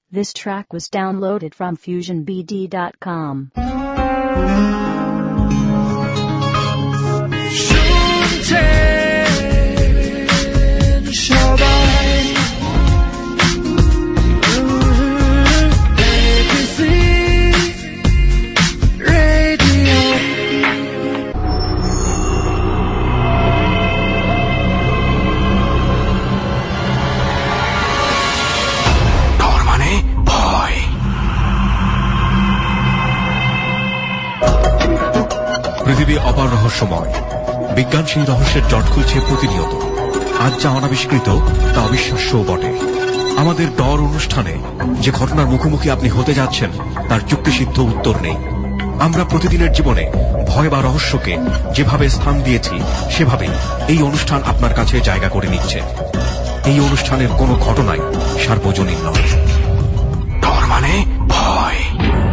This track was downloaded from FusionBD.com. পৃথিবী অপার রহস্যময়। বিজ্ঞান সেই রহস্যের জট খুলছে প্রতিনিয়ত। আজ যা অনাবিষ্কৃত তা অবিশ্বাস্যও বটে। আমাদের ডর অনুষ্ঠানে যে ঘটনার মুখোমুখি আপনি হতে যাচ্ছেন তার যুক্তিসিদ্ধ উত্তর নেই। আমরা প্রতিদিনের জীবনে ভয় বা রহস্যকে যেভাবে স্থান দিয়েছি সেভাবেই এই অনুষ্ঠান আপনার কাছে জায়গা করে নিচ্ছে। এই অনুষ্ঠানের কোনো ঘটনাই সার্বজনীন নয়। ডর মানে ভয়।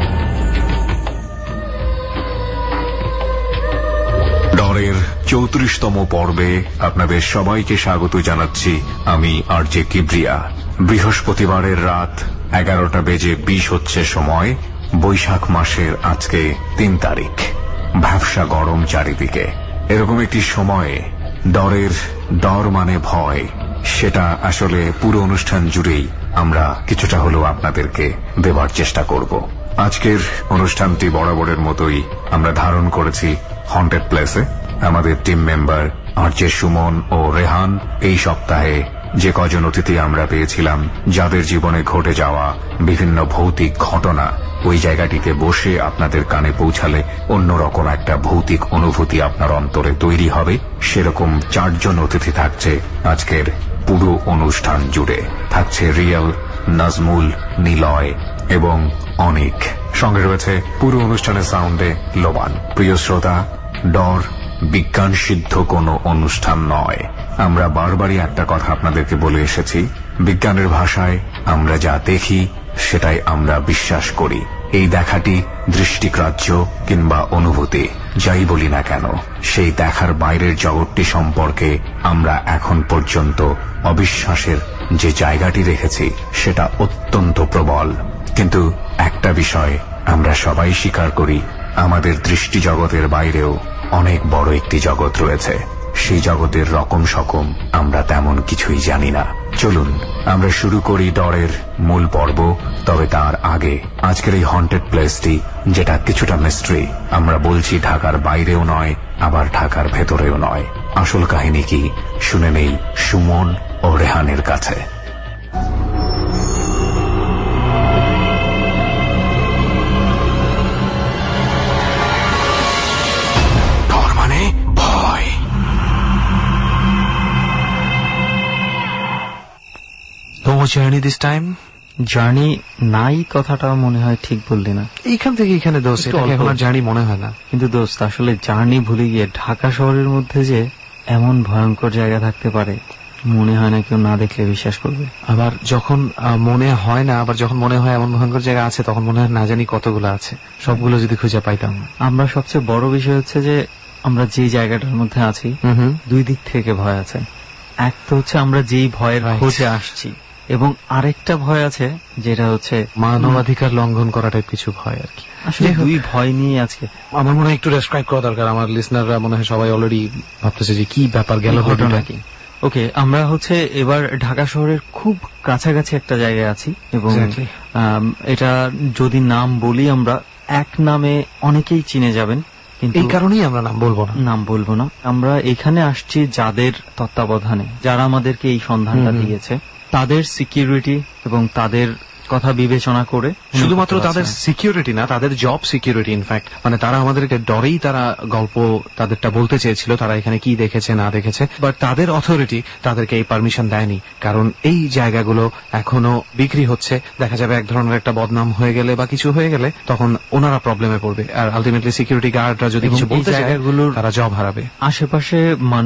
ডরের 34তম পর্বে আপনাদের সবাইকে স্বাগত জানাচ্ছি। আমি আরজে কিবরিয়া। বৃহস্পতিবারের রাত 11টা বেজে 20 হচ্ছে সময়। বৈশাখ মাসের আজকে 3 তারিখ। ভ্যাপসা গরম চারিদিকে। এরকম একটি সময়ে ডর মানে ভয়, সেটা আসলে পুরো অনুষ্ঠান জুড়েই আমরা কিছুটা হলেও আপনাদেরকে দেবার চেষ্টা করব। আজকের অনুষ্ঠানটি বরাবরের মতোই আমরা ধারণ করেছি হন্টেড প্লেসে। আমাদের টিম মেম্বার আরজে সুমন ও রেহান এই সপ্তাহে যে কজন অতিথি আমরা পেয়েছিলাম, যাদের জীবনে ঘটে যাওয়া বিভিন্ন ভৌতিক ঘটনা ওই জায়গাটিতে বসে আপনাদের কানে পৌঁছালে অন্যরকম একটা ভৌতিক অনুভূতি আপনার অন্তরে তৈরি হবে, সেরকম 4 জন অতিথি থাকছে আজকের পুরো অনুষ্ঠান জুড়ে। থাকছে রিয়েল, নাজমুল, নিলয় এবং অনিক। সঙ্গে রয়েছে পুরো অনুষ্ঠানের সাউন্ডে লোবান। প্রিয় শ্রোতা, ডর বিজ্ঞান সিদ্ধ কোনো অনুষ্ঠান নয়। আমরা বারবারই একটা কথা আপনাদেরকে বলে এসেছি, বিজ্ঞানের ভাষায় আমরা যা দেখি সেটাই আমরা বিশ্বাস করি। এই দেখাটি দৃষ্টিগ্রাহ্য কিংবা অনুভূতি, যাই বলি না কেন, সেই দেখার বাইরের জগৎটি সম্পর্কে আমরা এখন পর্যন্ত অবিশ্বাসের যে জায়গাটি রেখেছি সেটা অত্যন্ত প্রবল। কিন্তু একটা বিষয় আমরা সবাই স্বীকার করি, আমাদের দৃষ্টি জগতের বাইরেও অনেক বড় একটি জগৎ রয়েছে। সেই জগতের রকম সকম আমরা তেমন কিছুই জানি না। চলুন আমরা শুরু করি ডরের মূল পর্ব। তবে তার আগে আজকের এই হন্টেড প্লেসটি, যেটা কিছুটা মিস্ট্রি, আমরা বলছি ঢাকার বাইরেও নয় আবার ঢাকার ভেতরেও নয়। আসল কাহিনী কি শুনে নেই সুমন ও রেহানের কাছে। জার্নি দিস টাইম জার্নি নাই কথাটা মনে হয় ঠিক বললি না। এইখান থেকে এখানে দোস্ত, এটাকে এখন আর জার্নি মনে হয় না। কিন্তু দোস্ত, আসলে জার্নি ভুলে গিয়ে ঢাকা শহরের মধ্যে যে এমন ভয়ঙ্কর জায়গা থাকতে পারে মনে হয় না কেউ না দেখলে বিশ্বাস করবে। আবার যখন মনে হয় না, আবার যখন মনে হয় এমন ভয়ঙ্কর জায়গা আছে, তখন মনে হয় না জানি কতগুলো আছে, সবগুলো যদি খুঁজে পাইতাম। আমরা সবচেয়ে বড় বিষয় হচ্ছে যে আমরা যে জায়গাটার মধ্যে আছি, 2 দিক থেকে ভয় আছে। এক তো হচ্ছে আমরা যেই ভয়ের খোঁজে আসছি, এবং আরেকটা ভয় আছে যেটা হচ্ছে মানবাধিকার লঙ্ঘন করাটাই কিছু ভয় আর কি। আসলে 2 ভয় নিয়ে আজকে আমার মনে হয় একটু ডেসক্রাইব করা দরকার। আমার লিসনাররা মনে হয় সবাই অলরেডি ভাবতেছে যে কি ব্যাপার গেল, ঘটনা কি। ওকে, আমরা হচ্ছে এবার ঢাকা শহরের খুব কাছাকাছি একটা জায়গায় আছি, এবং এটা যদি নাম বলি আমরা এক নামে অনেকেই চিনে যাবেন, কিন্তু এই কারণেই আমরা নাম বলবো না। আমরা এখানে আসছি যাদের তত্ত্বাবধানে, যারা আমাদেরকে এই সন্ধানটা দিয়েছে, তাদের সিকিউরিটি এবং তাদের কথা বিবেচনা করে, শুধুমাত্র তাদের সিকিউরিটি না, তাদের জব সিকিউরিটি। ইনফ্যাক্ট মানে তারা আমাদেরকে ডরেই তারা গল্প তাদেরটা বলতে চেয়েছিল, তারা এখানে কি দেখেছে না দেখেছে, বাট তাদের অথরিটি তাদেরকে এই পারমিশন দেয়নি। কারণ এই জায়গাগুলো এখনো বিক্রি হচ্ছে। দেখা যাবে এক ধরনের একটা বদনাম হয়ে গেলে বা কিছু হয়ে গেলে তখন ওনারা প্রবলেমে পড়বে, আর আলটিমেটলি সিকিউরিটি গার্ডরা যদি কিছু বলতে চায় তারা জব হারাবে। আশেপাশে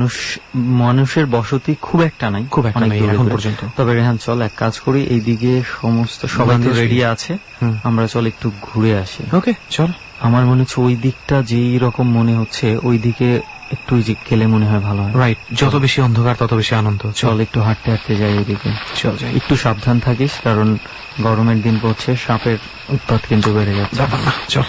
মানুষের বসতি খুব একটা নাই এখন পর্যন্ত। তবে রেহান, চল এক কাজ করি, এইদিকে সমস্ত সবাই তো রেডি আছে, আমরা চল একটু ঘুরে আসি। ওকে চল। আমার মনে হচ্ছে ওই দিকটা যেই রকম মনে হচ্ছে, ওই দিকে একটু গেলে মনে হয় ভালো হয়। রাইট, যত বেশি অন্ধকার তত বেশি আনন্দ। চল একটু হাঁটতে হাঁটতে যাই ওইদিকে। চল যাই। একটু সাবধান থাকিস, কারণ গরমের দিন পড়ছে, সাপের উৎপাত কিন্তু বেড়ে যাচ্ছে। চল।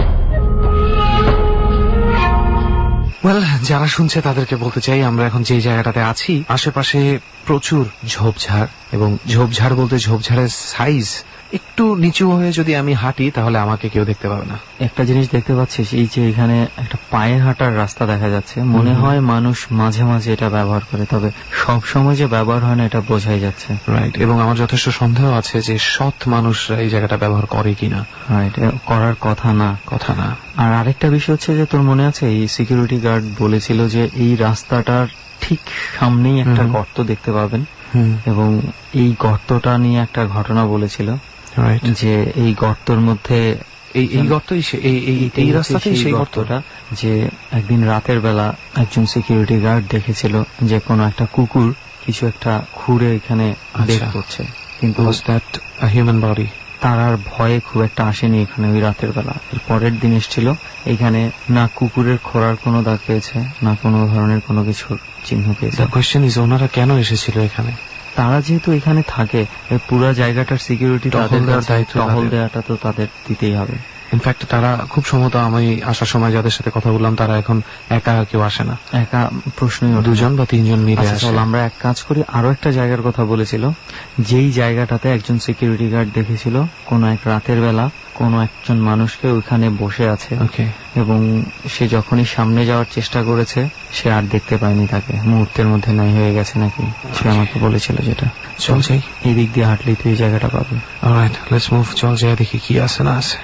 ওয়েল, যারা শুনছে তাদেরকে বলতে চাই আমরা এখন যে জায়গাটাতে আছি আশেপাশে প্রচুর ঝোপঝাড়, এবং ঝোপঝাড় বলতে ঝোপঝাড়ের সাইজ একটু নিচু হয়ে যদি আমি হাঁটি তাহলে আমাকে কেউ দেখতে পাবে না। একটা জিনিস দেখতে পাচ্ছিস, এই যে এখানে একটা পায়ে হাঁটার রাস্তা দেখা যাচ্ছে, মনে হয় মানুষ মাঝে মাঝে এটা ব্যবহার করে, তবে সব সময় যে ব্যবহার হয় না এটা বোঝাই যাচ্ছে। রাইট, এবং আমার যথেষ্ট সন্দেহ আছে যে সৎ মানুষরা এই জায়গাটা ব্যবহার করে কিনা। রাইট, করার কথা না। আর আরেকটা বিষয় হচ্ছে যে তোর মনে আছে এই সিকিউরিটি গার্ড বলেছিল যে এই রাস্তাটার ঠিক সামনেই একটা গর্ত দেখতে পাবেন, এবং এই গর্তটা নিয়ে একটা ঘটনা বলেছিল যে এই গর্তর মধ্যে এই গর্তই এই রাস্তাতেই সেই গর্তটা, যে একদিন রাতের বেলা একজন সিকিউরিটি গার্ড দেখেছিল যে কোনো একটা কুকুর কিছু একটা খুঁড়ে এখানে বের করছে, কিন্তু হিউম্যান বডি। তার আর ভয়ে খুব একটা আসেনি এখানে ওই রাতের বেলা। এর পরের দিন এসেছিল, এখানে না কুকুরের খোঁড়ার কোনো দাগ পেয়েছে, না কোনো ধরনের কোনো কিছুর চিহ্ন পেয়েছে। কোয়েশ্চেন ইজ, ওনারা কেন এসেছিল এখানে? তারা যেহেতু এখানে থাকে, পুরো জায়গাটার সিকিউরিটি টহল দেওয়াটা তো তাদের দিতেই হবে। ইনফ্যাক্ট তারা খুব সম্ভবত, আমি আসার সময় যাদের সাথে কথা বললাম, তারা এখন একা কেউ আসে না, একা প্রশ্নই, 2 বা 3 জন মিলে আসে। আমরা এক কাজ করি, আরো একটা জায়গার কথা বলেছিল, যেই জায়গাটাতে একজন সিকিউরিটি গার্ড দেখেছিল কোনো এক রাতের বেলা কোনো একজন মানুষকে ওইখানে বসে আছে, এবং সে যখনই সামনে যাওয়ার চেষ্টা করেছে সে আর দেখতে পায়নি তাকে, মুহূর্তের মধ্যে নাই হয়ে গেছে নাকি, সে আমাকে বলেছিল। যেটা চল যাই, এই দিক দিয়ে হাঁটলেই তুই এই জায়গাটা পাবি। অলরাইট, লেটস মুভ, চল যাই দেখি কি আছে না আছে।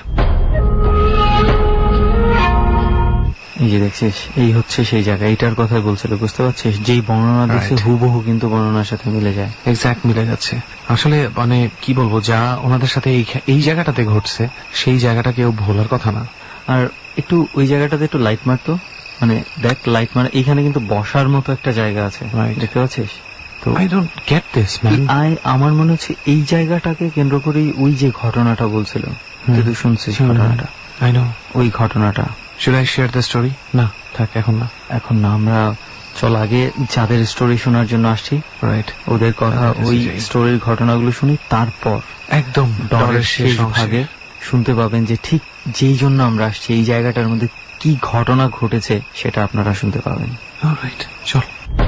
এই যে দেখছিস, এই হচ্ছে সেই জায়গা, এইটার কথাই বলছিল, বুঝতে পারছিস? যেই বর্ণনা দিচ্ছে হুবহু কিন্তু বর্ণনার সাথে মিলে যায়, এক্সাক্ট মিলে যাচ্ছে। আসলে মানে কি বলবো, যা ওনাদের সাথে এই জায়গাটাতে ঘটছে সেই জায়গাটা কেউ ভোলার কথা না। আর একটু ওই জায়গাটাতে একটু লাইট মারতো, মানে দেখ লাইট মারে, এইখানে কিন্তু বসার মতো একটা জায়গা আছে, দেখতে পাচ্ছিস? তো I don't get this man. আমার মনে হচ্ছে এই জায়গাটাকে কেন্দ্র করেই ওই যে ঘটনাটা বলছিল, তুই শুনছিস ঘটনাটা? আই নো, ওই ঘটনাটা। Should I share the story? না থাক, এখন না, আমরা চল আগে যাদের স্টোরি শোনার জন্য আসছি, রাইট, ওদের কথা, ওই স্টোরির ঘটনাগুলো শুনি, তারপর একদম ডরের শেষ ভাগে শুনতে পাবেন যে ঠিক যেই জন্য আমরা আসছি এই জায়গাটার মধ্যে কি ঘটনা ঘটেছে সেটা আপনারা শুনতে পাবেন। অলরাইট, চল।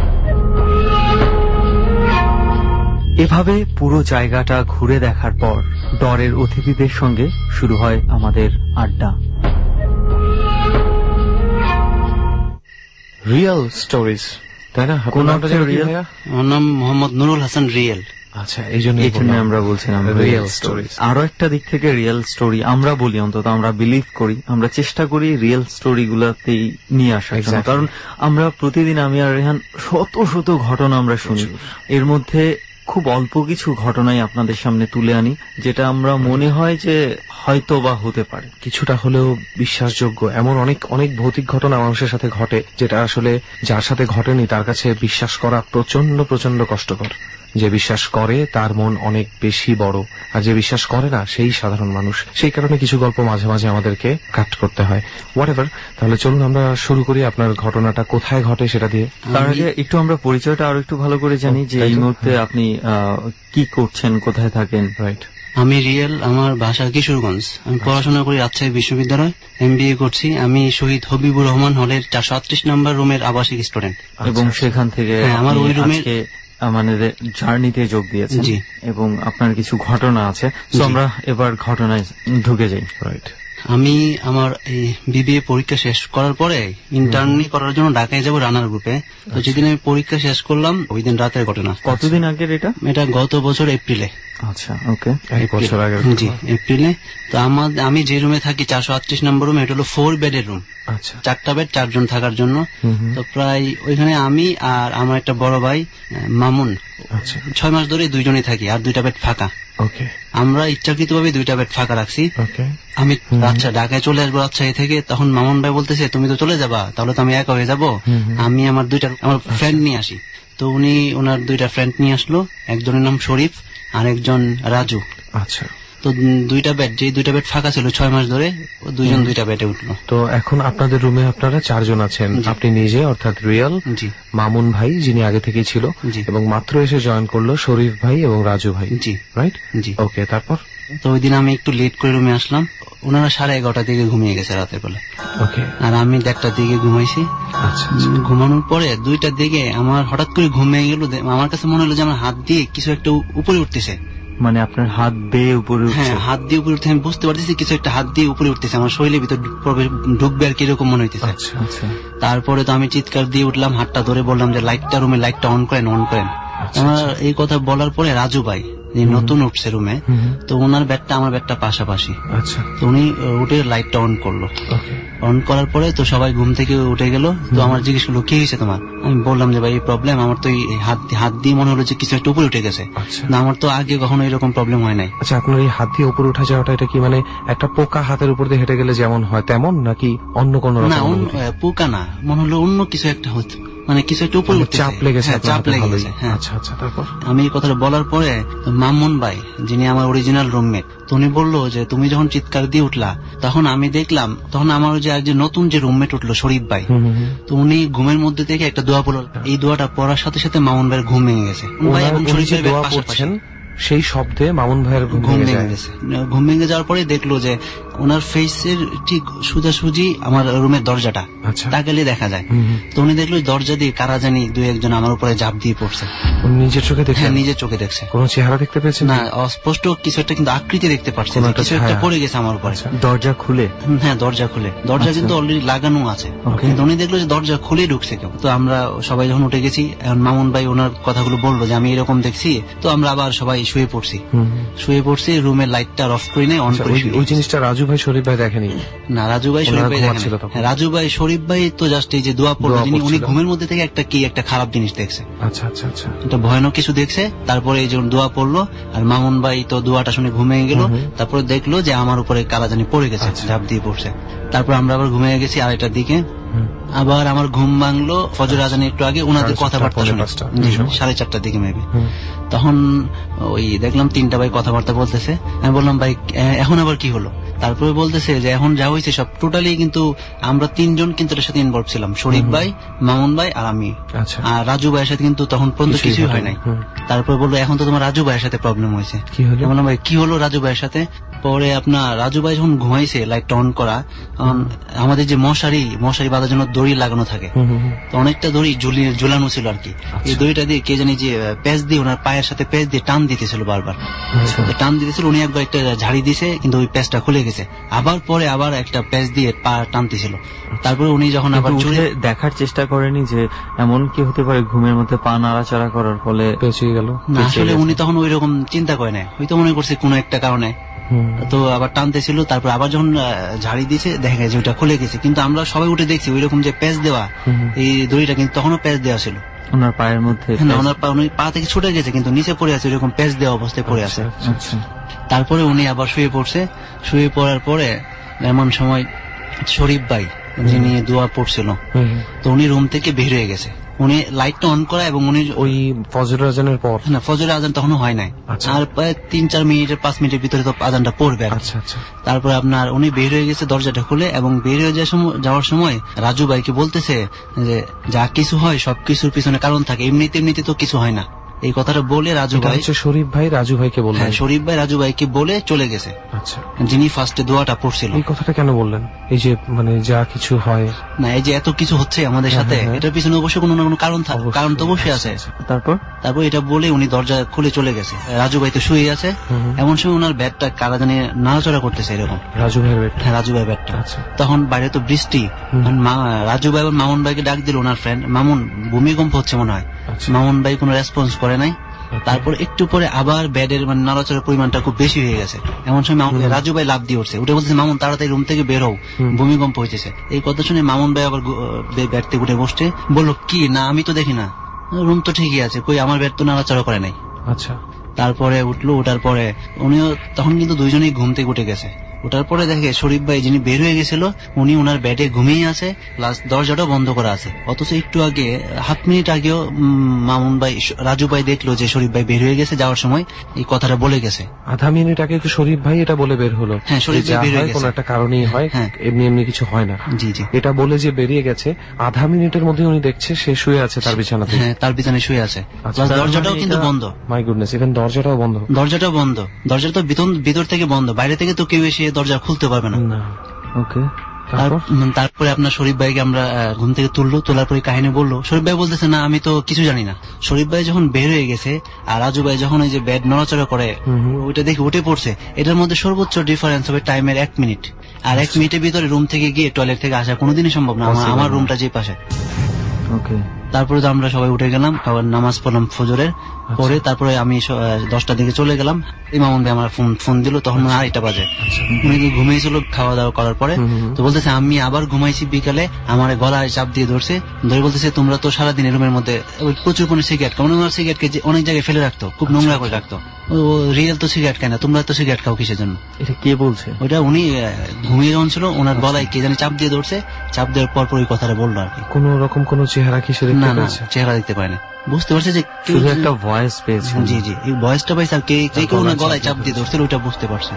এভাবে পুরো জায়গাটা ঘুরে দেখার পর ডরের অতিথিদের সঙ্গে শুরু হয় আমাদের আড্ডা। রিয়েল স্টোরিজ, তাই না? আমার নাম মোহাম্মদ নুরুল হাসান রিয়েল। আচ্ছা, এই জন্য আমরা বলছিলাম রিয়েল স্টোরি। আরো একটা দিক থেকে রিয়েল স্টোরি আমরা বলি, অন্তত আমরা বিলিভ করি, আমরা চেষ্টা করি রিয়েল স্টোরি গুলাতেই নিয়ে আসার জন্য, কারণ আমরা প্রতিদিন, আমি আর রেহান, শত শত ঘটনা আমরা শুনি, এর মধ্যে খুব অল্প কিছু ঘটনাই আপনাদের সামনে তুলে আনি যেটা আমরা মনে হয় যে হয়তো বা হতে পারে, কিছুটা হলেও বিশ্বাসযোগ্য। এমন অনেক অনেক ভৌতিক ঘটনা মানুষের সাথে ঘটে যেটা আসলে যার সাথে ঘটেনি তার কাছে বিশ্বাস করা প্রচন্ড প্রচন্ড কষ্টকর। যে বিশ্বাস করে তার মন অনেক বেশি বড়, আর যে বিশ্বাস করে না সেই সাধারণ মানুষ। সেই কারণে কিছু গল্প মাঝে মাঝে আমাদেরকে কাট করতে হয়। হোয়াটএভার, তাহলে চলুন আমরা শুরু করি। আপনার ঘটনাটা কোথায় ঘটে সেটা দিয়ে। তার আগে একটু আমরা পরিচয়টা আরো একটু ভালো করে জানি, যে এই মুহূর্তে আপনি কি করছেন, কোথায় থাকেন। রাইট, আমি রিয়েল, আমার বাসা কিশোরগঞ্জ। আমি পড়াশোনা করি রাজশাহী বিশ্ববিদ্যালয়, MBA করছি। আমি শহীদ হবিবুর রহমান হলের 438 নম্বর রুমের আবাসিক স্টুডেন্ট, এবং সেখান থেকে আমার ওই রুমে আমাদের জার্নিতে যোগ দিয়েছেন, এবং আপনার কিছু ঘটনা আছে। তো আমরা এবার ঘটনায় ঢুকে যাই। রাইট, আমি আমার এই BBA পরীক্ষা শেষ করার পরে ইন্টার্নি করার জন্য ঢাকায় যাব রানার গ্রুপে। তো যেদিন আমি পরীক্ষা শেষ করলাম ওই দিন রাতের ঘটনা। কতদিন আগের এটা? গত বছর এপ্রিলে। আচ্ছা, ওকে, এক বছর আগে। জি, এপ্রিলে। তো আমি যে রুমে থাকি 438 নম্বর রুম, এটা হলো 4 বেডের রুম। আচ্ছা, 4টা বেড, 4 জন থাকার জন্য। তো প্রায় ওইখানে আমি আর আমার একটা বড় ভাই মামুন 6 মাস ধরে 2 জনই থাকি, আর 2টা বেড ফাঁকা। ওকে, আমরা ইচ্ছাকৃতভাবে 2টা বেড ফাঁকা রাখছি। আমি ঢাকায় চলে আসবো রাজশাহী থেকে, তখন মামুন ভাই বলতেছে তুমি তো চলে যাবা, তাহলে তো আমি একা হয়ে যাবো, আমি আমার আমার ফ্রেন্ড নিয়ে আসি। তো উনি ওনার 2টা ফ্রেন্ড নিয়ে আসলো, একজনের নাম শরীফ আর একজন রাজু। আচ্ছা, তো দুইটা বেড, যে দুইটা বেড ফাঁকা ছিল 6 মাস ধরে, দুইজন দুইটা বেডে উঠলো। তো এখন আপনাদের রুমে আপনারা 4 জন আছেন, আপনি নিজে অর্থাৎ রিয়াল, মামুন ভাই যিনি আগে থেকেই ছিল, এবং মাত্র এসে জয়েন করলো শরীফ ভাই এবং রাজু ভাই। জি রাইট। জি ওকে। তারপর তো ওই দিন আমি একটু লেট করে রুমে আসলাম, ওনারা 11:30 দিকে ঘুমিয়ে গেছে রাতের বেলা। ওকে। আর আমি 1টার দিকে ঘুমাইছি। আচ্ছা। ঘুমানোর পরে 2টার দিকে আমার হঠাৎ করে ঘুম ভেঙে গেল। আমার কাছে মনে হলো যে আমার হাত দিয়ে কিছু একটা উপরে উঠতেছে। মানে আপনার হাত বেয়ে উপরে উঠছে? হ্যাঁ, হাত দিয়ে উপরে উঠতে আমি বুঝতে পারতেছি কিছু একটা হাত দিয়ে উপরে উঠতেছে, আমার শরীরের ভিতর ঢুকবে আর কিরকম মনে হইতেছে। আচ্ছা। তারপরে তো আমি চিৎকার দিয়ে উঠলাম, হাতটা ধরে বললাম যে রুমে লাইটটা অন করেন। আমার এই কথা বলার পরে রাজু ভাই নতুন উঠছে রুমে, তো ওনার বেডটা আমার বেডটা পাশাপাশি। আচ্ছা। তো উনি উঠে লাইটটা অন করলো। অন করার পরে তো সবাই ঘুম থেকে উঠে গেল। তো আমার জিজ্ঞেস করলো কি হয়েছে তোমার? আমি বললাম যে ভাই এই প্রবলেম, আমার তো হাত দিয়ে মনে হলো যে কিছু একটা উপরে উঠে গেছে। না, আমার তো আগে কখনো এরকম প্রবলেম হয় নাই। আচ্ছা, আপনার এই হাত দিয়ে উপরে উঠা যাওয়াটা এটা কি মানে একটা পোকা হাতের উপর দিয়ে হেঁটে গেলে যেমন হয় তেমন, নাকি অন্য কোনো? না, পোকা না, মনে হলো অন্য কিছু একটা হচ্ছে, মানে কিছু একটা উপরে চাপ লেগেছে। চাপ লেগেছে। হ্যাঁ। আচ্ছা। তারপর আমি এই কথাটা বলার পরে মামুন ভাই যিনি আমার অরিজিনাল রুমমেট, তো উনি বললো যে তুমি যখন চিৎকার দিয়ে উঠলা তখন আমি দেখলাম, তখন আমার যে নতুন যে রুমমেট উঠলো শরীফ ভাই, তো উনি ঘুমের মধ্যে থেকে একটা দোয়া পড়ল। এই দোয়াটা পড়ার সাথে সাথে মামুন ভাইয়ের ঘুম ভেঙে গেছে। ভাই এবং শরীফ ভাই পাশাপাশি, সেই শব্দে মামুন ভাইয়ের ঘুম ভেঙে গেছে। ঘুম ভেঙে যাওয়ার পরে দেখলো যে ওনার ফেসের ঠিক সোজাসুজি আমার রুমের দরজাটা তাকালে দেখা যায়। তো উনি দেখলো দরজা দিয়ে কারা জানি 2-1 আমার উপরে ঝাঁপ দিয়ে পড়ছে। নিজের চোখে দেখছে? হ্যাঁ, নিজের চোখে দেখছে। কোন চেহারা দেখতে পেয়েছে না? অস্পষ্ট কিছু একটা, কিন্তু আকৃতি দেখতে পারছে, কিছু একটা পড়ে গেছে আমার উপরে। দরজা খুলে? হ্যাঁ, দরজা খুলে। দরজা কিন্তু অলরেডি লাগানো আছে, কিন্তু উনি দেখলো যে দরজা খুলে ঢুকছে কেউ। তো আমরা সবাই যখন উঠে গেছি, এখন মামুন ভাই ওনার কথাগুলো বললো যে আমি এরকম দেখছি। তো আমরা আবার সবাই শুয়ে পড়ছি, রুমের লাইটটা অফ করে নেই, অন করে। ওই জিনিসটা রাজু ভাই শরীফ ভাই দেখেনি? না, রাজু ভাই শরীফ ভাই শরীফ ভাই তো জাস্ট এই যে দোয়া পড়লো, উনি ঘুমের মধ্যে থেকে একটা খারাপ জিনিস দেখছে। আচ্ছা। এটা ভয়ানক কিছু দেখছে। তারপরে এই যে দোয়া পড়লো, আর মামুন ভাই তো দোয়াটা শুনে ঘুমিয়ে গেল। তারপরে দেখলো যে আমার উপরে কালা জানি পড়ে গেছে, ঝাঁপ দিয়ে পড়ছে। তারপর আমরা আবার ঘুমিয়ে গেছি 2:30 দিকে। আবার আমার ঘুম ভাঙলো ফজর আজানের একটু আগে, ওনাদের কথাবার্তা শুনে 4:30 দিকে মেবি। তখন ওই দেখলাম 3টা ভাই কথাবার্তা বলতেছে। আমি বললাম ভাই এখন আবার কি হলো? তারপরে বলতেছে যে এখন যা হয়েছে সব টোটালি কিন্তু আমরা 3 জন কিন্তু এর সাথে ইনভলভ ছিলাম, শরীফ ভাই, মামুন ভাই আর আমি। আর রাজু ভাইয়ের সাথে কিন্তু তখন পর্যন্ত কিছুই হয় নাই। তারপরে বললো এখন তো তোমার রাজু ভাইয়ের সাথে প্রবলেম হয়েছে। বললাম ভাই কি হলো রাজু ভাইয়ের সাথে? পরে আপনার রাজু ভাই যখন ঘুমাইছে লাইটটা অন করা, আমাদের যে মশারি বাঁধার জন্য দড়ি লাগানো থাকে, তো অনেকটা দড়ি ঝুলানো ছিল আর কি। এই দড়িটা দিয়ে কে জানি যে প্যাচ দিয়ে ওনার পায়ের সাথে প্যাচ দিয়ে টান দিতেছিল বারবার। টান দিতেছিল, উনি একবার একটা ঝাড়ি দিছে, কিন্তু ওই প্যাচটা খুলে গেছে। আবার একটা প্যাচ দিয়ে পা টানতেছিল। তারপরে উনি যখন আবার দেখার চেষ্টা করেনি যে এমন কি হতে পারে ঘুমের মধ্যে পা নাড়াচাড়া করার ফলে পেঁচিয়ে গেল? না, আসলে উনি তখন ওই রকম চিন্তা করে না, হয়তো মনে করছে কোনো একটা কারণে। তো আবার টানতেছিল, তারপর আবার যখন ঝাড়ি দিয়েছে দেখা গেছে ওইটা খুলে গেছে। কিন্তু আমরা সবাই উঠে দেখছি ওই রকম যে প্যাচ দেওয়া এই দড়িটা কিন্তু তখনও প্যাচ দেওয়া ছিল ওনার পায়ের মধ্যে। ওনার পা থেকে ছুটে গেছে, কিন্তু নিচে পড়ে আছে, ওইরকম প্যাচ দেওয়া অবস্থায় পড়ে আছে। তারপরে উনি আবার শুয়ে পড়ছে। শুয়ে পড়ার পরে এমন সময় শরীফ ভাই যিনি দোয়া পড়ছিল, তো উনি রুম থেকে বের হয়ে গেছে। উনি লাইটটা অন করা এবং উনি ওই ফজরের আজানের পর, না ফজরের আজান তখনও হয় নাই, আর প্রায় 3-4 মিনিটের 5 মিনিটের ভিতরে তো আজানটা পড়বে। তারপরে আপনার উনি বের হয়ে গেছে দরজাটা খুলে, এবং বের হয়ে যাওয়ার সময় রাজু ভাইকে বলতেছে যে যা কিছু হয় সবকিছুর পিছনে কারণ থাকে, এমনিতে তো কিছু হয় না। এই কথাটা বলে রাজু ভাই শরীফ ভাই রাজু ভাইকে বললেন। হ্যাঁ, শরীফ ভাই রাজু ভাইকে বলে চলে গেছে। আচ্ছা, যিনি ফার্স্টে দোয়াটা পড়ছিল। এই কথাটা কেন বললেন? এই যে মানে যা কিছু হয় না, এই যে এত কিছু হচ্ছে আমাদের সাথে, এটার পিছনে অবশ্যই কোনো না কোনো কারণ তো অবশ্যই আছে। তারপর এটা বলে উনি দরজা খুলে চলে গেছে। রাজু ভাই তো শুয়ে আছে, এমন সময় ওনার ব্যাটটা কারা জানি নাড়াচড়া করতেছে এরকম। রাজু ভাইয়ের ব্যাট? হ্যাঁ, রাজু ভাই ব্যাটটা। তখন বাইরে তো বৃষ্টি, রাজু ভাই এবং মামুন ভাইকে ডাক দিল ওনার ফ্রেন্ড মামুন, ভূমিকম্প হচ্ছে মনে হয়। মামুন ভাই কোনো রেসপন্স করে নাই। তারপর একটু পরে আবার ব্যাডের মানে নাড়াচড়ার পরিমাণটা খুব বেশি হয়ে গেছে। এমন সময় রাজু ভাই লাফ দিয়ে উঠছে, উঠে বলতেছে মামুন তাড়াতাড়ি রুম থেকে বের হও, ভূমিকম্প হয়েছে। এই কথা শুনে মামুন ভাই আবার ব্যাট থেকে উঠে বসছে, বললো কি না আমি তো দেখি না, রুম তো ঠিকই আছে, কই আমার ব্যাট তো নাড়াচড়া করে নাই। আচ্ছা। তারপরে উঠলো, ওঠার পরে উনিও তখন কিন্তু দুইজনেই ঘুম থেকে উঠে গেছে। ওটার পরে দেখে শরীফ ভাই যিনি বের হয়ে গেছিল উনি ওনার বেডে ঘুমিয়ে আছে, প্লাস দরজাটাও বন্ধ করা আছে। অথচ একটু আগে হাফ মিনিট আগেও মামুন ভাই রাজু ভাই দেখলো যে শরীফ ভাই বের হয়ে গেছে, যাওয়ার সময় এই কথাটা বলে গেছে। আধা মিনিট আগে তো শরীফ ভাই এটা বলে বের হলো। হ্যাঁ, শরীফ ভাই বের হয়ে গেছে, কোনো একটা কারণেই হয়, এমনি এমনি কিছু হয় না। জি জি, এটা বলে যে বেরিয়ে গেছে, আধা মিনিটের মধ্যে উনি দেখছে সে শুয়ে আছে তার বিছানাতে। হ্যাঁ, তার বিছানায় শুয়ে আছে, দরজাটাও কিন্তু বন্ধ। মাই গুডনেস, ইভেন দরজাটাও বন্ধ। দরজাটাও বন্ধ, দরজাটা তো ভিতর থেকে বন্ধ, বাইরে থেকে তো কেউ এসে দরজা খুলতে পারবে না। ওকে, তারপরে আপনার শরীফ ভাইকে আমরা ঘুম থেকে তোলার পরে কাহিনী বললো। শরীফ ভাই বলতেছে না আমি তো কিছু জানি না। শরীফ ভাই যখন বের হয়ে গেছে আর রাজু ভাই যখন ওই যে বেড নড়াচড়া করে ওইটা দেখে উঠে পড়ছে, এটার মধ্যে সর্বোচ্চ ডিফারেন্স হবে টাইমের 1 মিনিট। আর 1 মিনিটের ভিতরে রুম থেকে গিয়ে টয়লেট থেকে আসা কোনোদিনই সম্ভব না, আমার রুমটা যে পাশে। ওকে, তারপরে তো আমরা সবাই উঠে গেলাম, খাবার নামাজ পড়লাম ফজরের পরে। তারপরে আমি 10টার দিকে চলে গেলাম। ইমামুন ভাই আমার ফোন দিল, তখন 2:30 বাজে। উনি ঘুমিয়েছিল খাওয়া দাওয়া করার পরে। তো বলতেছে আমি আবার ঘুমাইছি বিকালে, আমার গলায় চাপ দিয়ে ধরে বলতেছে তোমরা তো সারাদিন রুমের মধ্যে প্রচুর পরিমাণে সিগারেট খাও। ওনার সিগারেটকে অনেক জায়গায় ফেলে রাখতো, খুব নোংরা করে রাখতো। ও রিয়েল তো সিগারেট খায় না, তোমরা তো সিগারেট খাও কিসের জন্য? এটা কে বলছে? ওটা উনি ঘুমিয়ে যখন ছিল ওনার গলায় কে জানি চাপ দিয়ে ধরছে, চাপ দেওয়ার পর ওই কথাটা বললো আর কি। কোন রকম কোন চেহারা কি সে দেখতে পেয়েছে? চেহারা দেখতে পায় না, বুঝতে পারছে যে শুধু একটা ভয়েস পেয়েছে। জি জি, এই ভয়েসটা পাইছে আর কে ওনার গলায় চাপ দিয়ে ধরছিল ওইটা বুঝতে পারছে।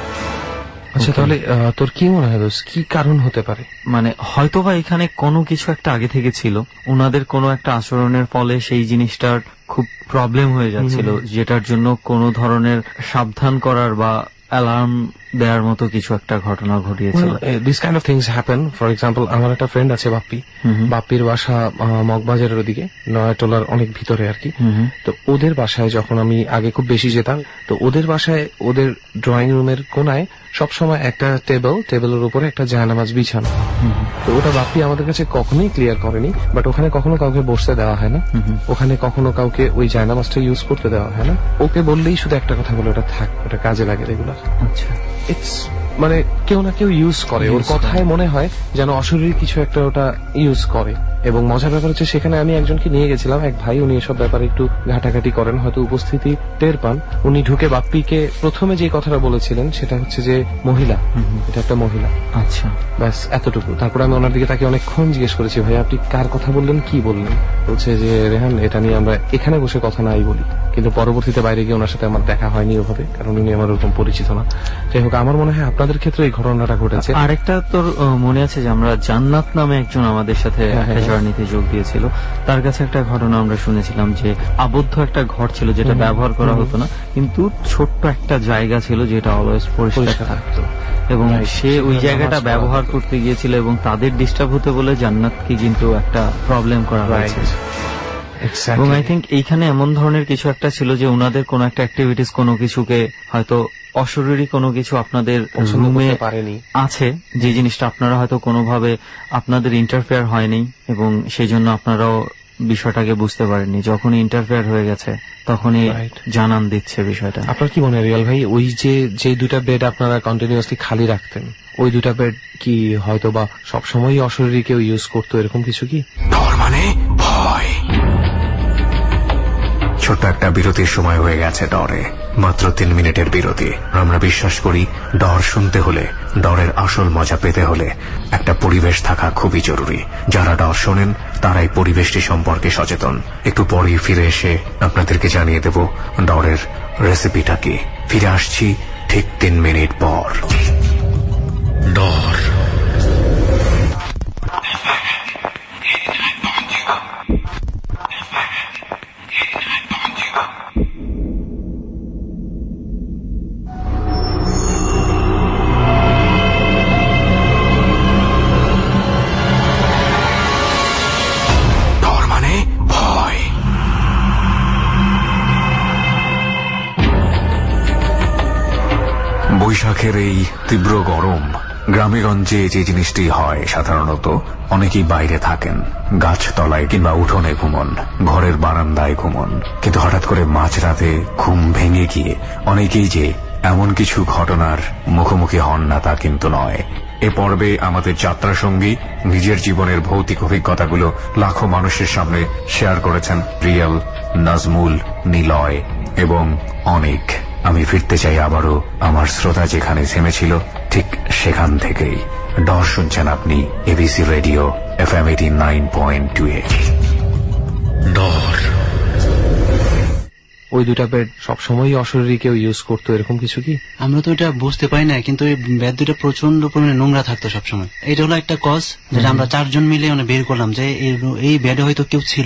আচ্ছা, তাহলে তোর কি মনে হয় কি কারণ হতে পারে? মানে হয়তোবা এখানে কোনো কিছু একটা আগে থেকে ছিল, ওনাদের কোনো একটা আচরণের ফলে সেই জিনিসটার খুব প্রবলেম হয়ে যাচ্ছিল, যেটার জন্য কোনো ধরনের সাবধান করার বা অ্যালার্ম দেওয়ার মতো কিছু একটা ঘটনা ঘটিয়েছিল। This kind of things happen. For example, আমার একটা ফ্রেন্ড আছে বাপ্পি। বাপ্পির বাসা মগবাজারের ওদিকে, নয়াটোলার অনেক ভিতরে আর কি। তো ওদের বাসায় যখন আমি আগে খুব বেশি যেতাম, তো ওদের বাসায় ওদের ড্রয়িং রুমের কোনায় সবসময় একটা টেবিলের উপরে একটা জায়নামাজ বিছানো। তো ওটা বাপ্পি আমাদের কাছে কখনোই ক্লিয়ার করেনি, বাট ওখানে কখনো কাউকে বসতে দেওয়া হয় না, ওখানে কখনো কাউকে ওই জায়নামাজটা ইউজ করতে দেওয়া হয় না। ওকে বললেই শুধু একটা কথা বলে, ওটা থাক, ওটা কাজে লাগে রেগুলার। আচ্ছা, ইটস মানে কেউ না কেউ ইউজ করে, ওর কথায় মনে হয় যেন অশরীরী কিছু একটা ওটা ইউজ করে। এবং মজার ব্যাপার হচ্ছে সেখানে আমি একজনকে নিয়ে গেছিলাম, এক ভাই, উনি এসব ব্যাপারে একটু ঘাটাঘাটি করেন, হয়তো উপস্থিতি টের পান। উনি ঢুকে বাপ্পিকে প্রথমে যে কথাটা বলেছিলেন সেটা হচ্ছে যে মহিলা, এটা একটা মহিলা। আচ্ছা, ব্যাস এতটুকু। তারপরে আমি ওনার দিকে তাকে অনেকক্ষণ জিজ্ঞেস করেছি, ভাই আপনি কার কথা বললেন, কি বললেন? বলছে যে রেহান, এটা নিয়ে আমরা এখানে বসে কথা নাই বলি। কিন্তু পরবর্তীতে বাইরে গিয়ে ওনার সাথে আমার দেখা হয়নি ওভাবে, কারণ উনি আমার ওরকম পরিচিত না। যাই হোক, আমার মনে হয় আপনাদের ক্ষেত্রে এই ঘটনাটা ঘটেছে। আরেকটা তোর মনে আছে যে আমরা জান্নাত নামে একজন আমাদের সাথে জার্নিতে যোগ দিয়েছিল, তার কাছে একটা ঘটনা আমরা শুনেছিলাম যে আবদ্ধ একটা ঘর ছিল যেটা ব্যবহার করা হতো না, কিন্তু ছোট্ট একটা জায়গা ছিল যেটা অলওয়েজ পরিষ্কার থাকতো, এবং সে ওই জায়গাটা ব্যবহার করতে গিয়েছিল এবং তাদের ডিস্টার্ব হতে বলে জান্নাতকে কিন্তু একটা প্রবলেম করা হয়েছে। এবং আই থিঙ্ক এইখানে এমন ধরনের কিছু একটা ছিল যে ওনাদের কোন একটা অ্যাক্টিভিটিস, কোনো কিছুকে হয়তো অশরীরী কোনো কিছু আপনাদের রুমে আছে, যে জিনিসটা আপনারা হয়তো কোনোভাবে আপনাদের ইন্টারফেয়ার হয়নি এবং সেই জন্য আপনারাও বিষয়টাকে বুঝতে পারেননি। যখন ইন্টারফেয়ার হয়ে গেছে তখনই জানান দিচ্ছে বিষয়টা। আপনার কি মনে হয় রিয়াল ভাই, ওই যে দুটা বেড আপনারা কন্টিনিউয়াসলি খালি রাখতেন, ওই দুটা বেড কি হয়তো বা সবসময় অশরীরী কেউ ইউজ করতো, এরকম কিছু কি? ডর মানে ভয়। ছোট্ট একটা বিরতির সময় হয়ে গেছে ডরে, মাত্র 3 মিনিটের বিরতি। আমরা বিশ্বাস করি ডর শুনতে হলে, ডরের আসল মজা পেতে হলে একটা পরিবেশ থাকা খুবই জরুরি। যারা ডর শোনেন তারাই পরিবেশটি সম্পর্কে সচেতন। একটু পরেই ফিরে এসে আপনাদেরকে জানিয়ে দেব ডরের রেসিপিটা কি। ফিরে আসছি ঠিক 3 মিনিট পর। ডর বৈশাখের এই তীব্র গরম, গ্রামেগঞ্জে যে জিনিসটি হয় সাধারণত, অনেকেই বাইরে থাকেন, গাছতলায় কিংবা উঠোনে ঘুমন, ঘরের বারান্দায় ঘুমন। কিন্তু হঠাৎ করে মাঝরাতে ঘুম ভেঙে গিয়ে অনেকেই যে এমন কিছু ঘটনার মুখোমুখি হন না তা কিন্তু নয়। এ পর্বে আমাদের যাত্রা সঙ্গী নিজের জীবনের ভৌতিক অভিজ্ঞতাগুলো লাখো মানুষের সামনে শেয়ার করেছেন রিয়াল, নাজমুল, নিলয় এবং অনেক। আমি ফিরতে চাই আবারও আমার শ্রোতা যেখানে থেমেছিল ঠিক সেখান থেকেই। ডর শুনছেন আপনি এবিসি রেডিও FM 89.28। ডর। ওই দুটা বেড সবসময় অশরীরী কেউ ইউজ করতো এরকম কিছু কি? আমরা তো এটা বুঝতে পারি না, কিন্তু এই বেড দুটো প্রচন্ড পরিমাণে নোংরা থাকতো সবসময়। এটা হলো একটা কজ, যেটা আমরা 4 জন মিলে বের করলাম যে এই বেডে হয়তো কেউ ছিল,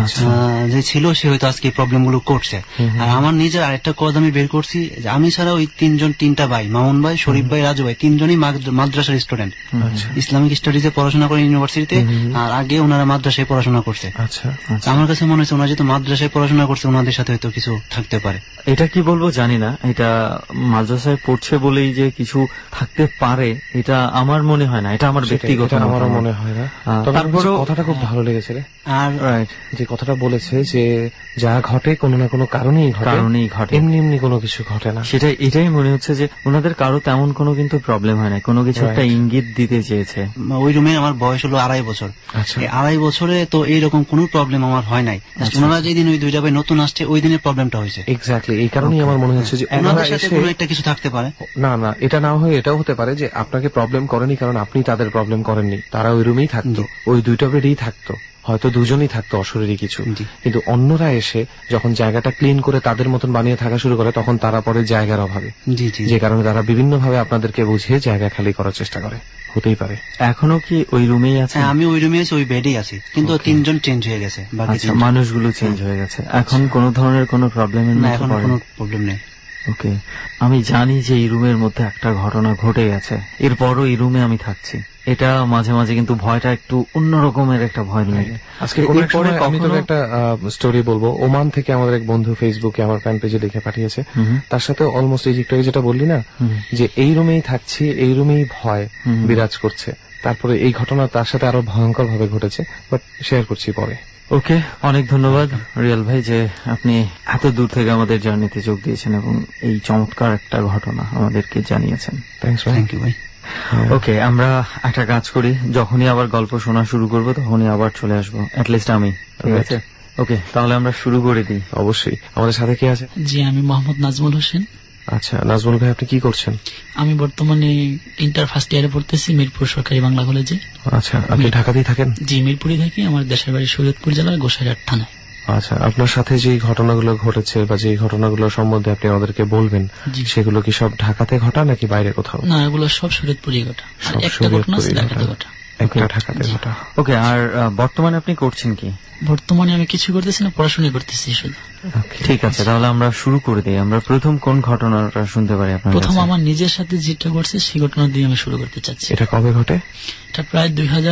যে ছিল সে হয়তো আজকে এই প্রবলেম গুলো করছে। আর আমার নিজের আরেকটা কজ আমি বের করছি, যে আমি ছাড়া ওই 3টা ভাই, মামুন ভাই, শরীফ ভাই, রাজু ভাই, 3জনই মাদ্রাসার স্টুডেন্ট, ইসলামিক স্টাডিজে পড়াশোনা করে ইউনিভার্সিটিতে, আর আগে ওনারা মাদ্রাসায় পড়াশোনা করছে। আমার কাছে মনে হচ্ছে ওনারা যেহেতু মাদ্রাসায় পড়াশোনা করছে, ওনাদের সাথে হয়তো কিছু থাকতে পারে। এটা কি বলবো জানি না, এটা মাদ্রাসায় পড়ছে বলেই যে কিছু থাকতে পারে এটা আমার মনে হয় না, এটা আমার ব্যক্তিগত, আমারও মনে হয় না। তারপরেও কথাটা খুব ভালো লেগেছে রে, আর যে কথাটা বলেছে যে যা ঘটে কোনো না কোনো কারণেই ঘটে, এমনি কোনো কিছু ঘটে না। এটাই মনে হচ্ছে যে ওনাদের কারো তেমন কোনো কিন্তু প্রবলেম হয় না, কোনো কিছু একটা ইঙ্গিত দিতে চেয়েছে। ওই রুমে আমার বয়স হলো 2.5 বছর। এই 2.5 বছরে তো এইরকম কোনো প্রবলেম আমার হয় নাই। ওনারা যেদিন ওই 2টা ভাই নতুন আসছে ওই দিনের প্রবলেমটা হয়েছে। এক্স্যাক্টলি, এই কারণেই আমার মনে হচ্ছে যে ওনাদের সাথে কোনো একটা কিছু থাকতে পারে। না, এটা না হয়ে এটাও হতে পারে যে আপনাকে প্রবলেম করেনি কারণ আপনি তাদের প্রবলেম করেননি। তারা ওই রুমেই থাকতো, ওই 2টা বেডেই থাকতো, হয়তো দুজনই থাকতো অশরীরী কিছু, কিন্তু অন্যরা এসে যখন জায়গাটা ক্লিন করে তাদের মতন বানিয়ে থাকা শুরু করে তখন তারা পরে জায়গার অভাবে, যে কারণে তারা বিভিন্ন ভাবে আপনাদেরকে বুঝিয়ে জায়গা খালি করার চেষ্টা করে। হতেই পারে। এখনো কি ওই রুমেই আছে? আমি ওই রুমে আছি, ওই বেডেই আছি, কিন্তু 3জন চেঞ্জ হয়ে গেছে, মানুষগুলো চেঞ্জ হয়ে গেছে। এখন কোন ধরনের কোনো প্রবলেম নেই? এখন কোনো প্রবলেম নেই। ওকে, আমি জানি যে এই রুমের মধ্যে একটা ঘটনা ঘটে গেছে, এরপরও এই রুমে আমি থাকছি। এটা মাঝে মাঝে কিন্তু ভয়টা একটু অন্যরকমের একটা ভয় লাগে। আজকে আমি তোকে একটা স্টোরি বলবো। ওমান থেকে আমাদের এক বন্ধু ফেসবুকে আমার ফ্যান পেজে লিখে পাঠিয়েছে, তার সাথে অলমোস্ট এই যেটা বললি না যে এই রুমেই থাকছি, এই রুমেই ভয় বিরাজ করছে, তারপরে এই ঘটনা তার সাথে আরো ভয়ঙ্কর ভাবে ঘটেছে, বাট শেয়ার করছি পরে। ওকে, অনেক ধন্যবাদ রিয়াল ভাই যে আপনি এত দূর থেকে আমাদের জার্নিতে যোগ দিয়েছেন এবং এই চমৎকার একটা ঘটনা আমাদেরকে জানিয়েছেন। থ্যাংক ইউ ভাই। ওকে, আমরা একটা কাজ করি, যখনই আবার গল্প শোনা শুরু করবো তখনই আবার চলে আসবো, অ্যাটলিস্ট আমি। ঠিক আছে, ওকে, তাহলে আমরা শুরু করে দিই। অবশ্যই। আমাদের সাথে কে আছে? জি, আমি মোহাম্মদ নাজমুল হোসেন। আচ্ছা নাজমুল ভাই, আপনি কি করছেন? আমি বর্তমানে ইন্টার ফার্স্ট ইয়ারে পড়তেছি মিরপুর সরকারি বাংলা কলেজে। আচ্ছা, আপনি ঢাকাতেই থাকেন? জি, মিরপুরে থাকি। আমার দেশের বাড়ি শরীয়তপুর জেলার গোসাইরহাট থানায়। আচ্ছা, আপনার সাথে যে ঘটনাগুলো ঘটেছে বা যে ঘটনাগুলো সম্বন্ধে আপনি আমাদেরকে বলবেন, সেগুলো কি সব ঢাকাতে ঘটা নাকি বাইরে কোথাও? না, এগুলো সব শরীয়তপুরই ঘটা, একটা ঘটনা ঢাকাতে ঘটা। ঢাকাতে ঘটা। ওকে, আর বর্তমানে আপনি করছেন কি? বর্তমানে আমি কিছু করতেছি না, পড়াশোনা করতেছি শুধু। ঠিক আছে, তাহলে আমরা শুরু করে দিই। আমরা প্রথম কোন ঘটনাটা শুনতে পারি আপনার? প্রথম আমার নিজের সাথে যেটা ঘটছে সেই ঘটনা দিয়ে আমি শুরু করতে চাচ্ছি। এটা কবে ঘটে? এটা প্রায়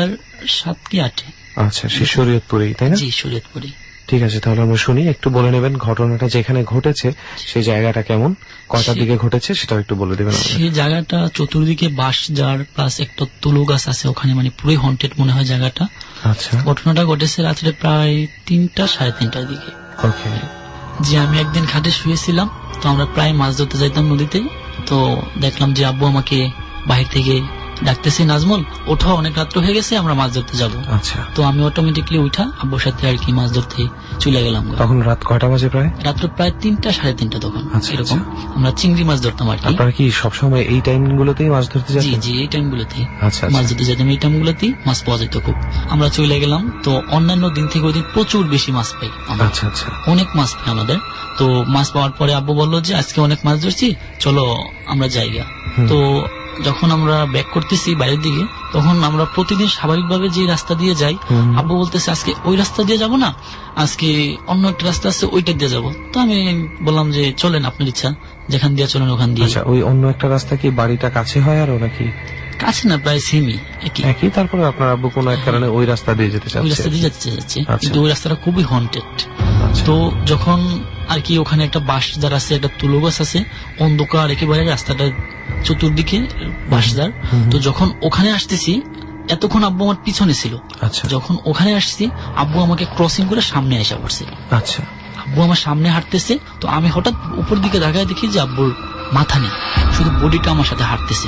2007 কি 2008। আচ্ছা, সে শরীয়তপুরেই, তাই না? জি, শরীয়তপুরেই। ঠিক আছে, তাহলে আমরা শুনি। একটু বলে নেবেন ঘটনাটা যেখানে ঘটেছে সেই জায়গাটা কেমন, কয়টার দিকে ঘটেছে সেটাও একটু বলে দেবেন। সেই জায়গাটা চতুর্দিকে বাঁশ ঝাড় প্লাস একটা তুলো গাছ আছে ওখানে, পুরোই হন্টেড মনে হয় জায়গাটা। আচ্ছা, ঘটনাটা ঘটেছে রাত্রে প্রায় 3টা সাড়ে 3টার দিকে। ওকে। যে আমি একদিন ঘাটে শুয়েছিলাম, তো আমরা প্রায় মাছ ধরতে যাইতাম নদীতে। তো দেখলাম যে আব্বু আমাকে বাহির থেকে ডাকতেছে, নাজমুল ওঠা, অনেক রাত্র হয়ে গেছে, আমরা মাছ ধরতে যাবো। আচ্ছা, তো আমি অটোমেটিকলি উঠা আব্বুর সাথে আর কি মাছ ধরতে চলে গেলাম। তখন রাত কয়টা বাজে? রাত্র প্রায় 3টা সাড়ে 3টা তখন। এরকম আমরা চিংড়ি মাছ ধরতাম আর কি। আপনারা কি সবসময় এই টাইমগুলোতেই মাছ ধরতে যেতেন? জি, এই টাইমগুলোতেই মাছ ধরতে যেতাম, এই টাইমগুলোতেই মাছ পাওয়া যেত খুব। আমরা চলে গেলাম, তো অন্যান্য দিন থেকে ওই দিন প্রচুর বেশি মাছ পাই। আচ্ছা আচ্ছা, অনেক মাছ পাই আমাদের। তো মাছ পাওয়ার পরে আব্বু বললো যে আজকে অনেক মাছ ধরছি, চলো আমরা যাইগা। তো যখন আমরা ব্যাক করতেছি বাইরের দিকে, তখন আমরা প্রতিদিন স্বাভাবিকভাবে যে রাস্তা দিয়ে যাই, আব্বু বলতেছে আজকে ওই রাস্তা দিয়ে যাব না, আজকে অন্য একটা রাস্তা আছে ওইটা দিয়ে যাব। তো আমি বললাম যে চলেন, আপনার ইচ্ছা, যেখান দিয়ে চলেন ওখান দিয়ে। আচ্ছা, ওই অন্য একটা রাস্তা কি বাড়িটা কাছে হয় আরো নাকি? কাছে না, প্রায় সেমই একই। তারপরে আপনার আব্বু কোন এক কারণে ওই রাস্তা দিয়ে যেতে চাচ্ছে? ওই রাস্তা দিয়ে যেতে চাচ্ছে, কিন্তু ওই রাস্তাটা খুবই হন্টেড। তো যখন আর কি ওখানে একটা বাঁশ ঝাড় আছে, একটা তুলো গাছ আছে, অন্ধকার একেবারে, রাস্তাটা চতুর্দিকে বাঁশ ঝাড়। তো যখন ওখানে আসতেছি, এতক্ষণ আব্বু আমার পিছনে ছিল। যখন ওখানে আসছি, আব্বু আমাকে ক্রসিং করে সামনে এসে পড়ছে। আচ্ছা, আব্বু আমার সামনে হাঁটতেছে, তো আমি হঠাৎ উপর দিকে তাকায় দেখি যে আব্বুর মাথা নেই, শুধু বডিটা আমার সাথে হাঁটতেছে।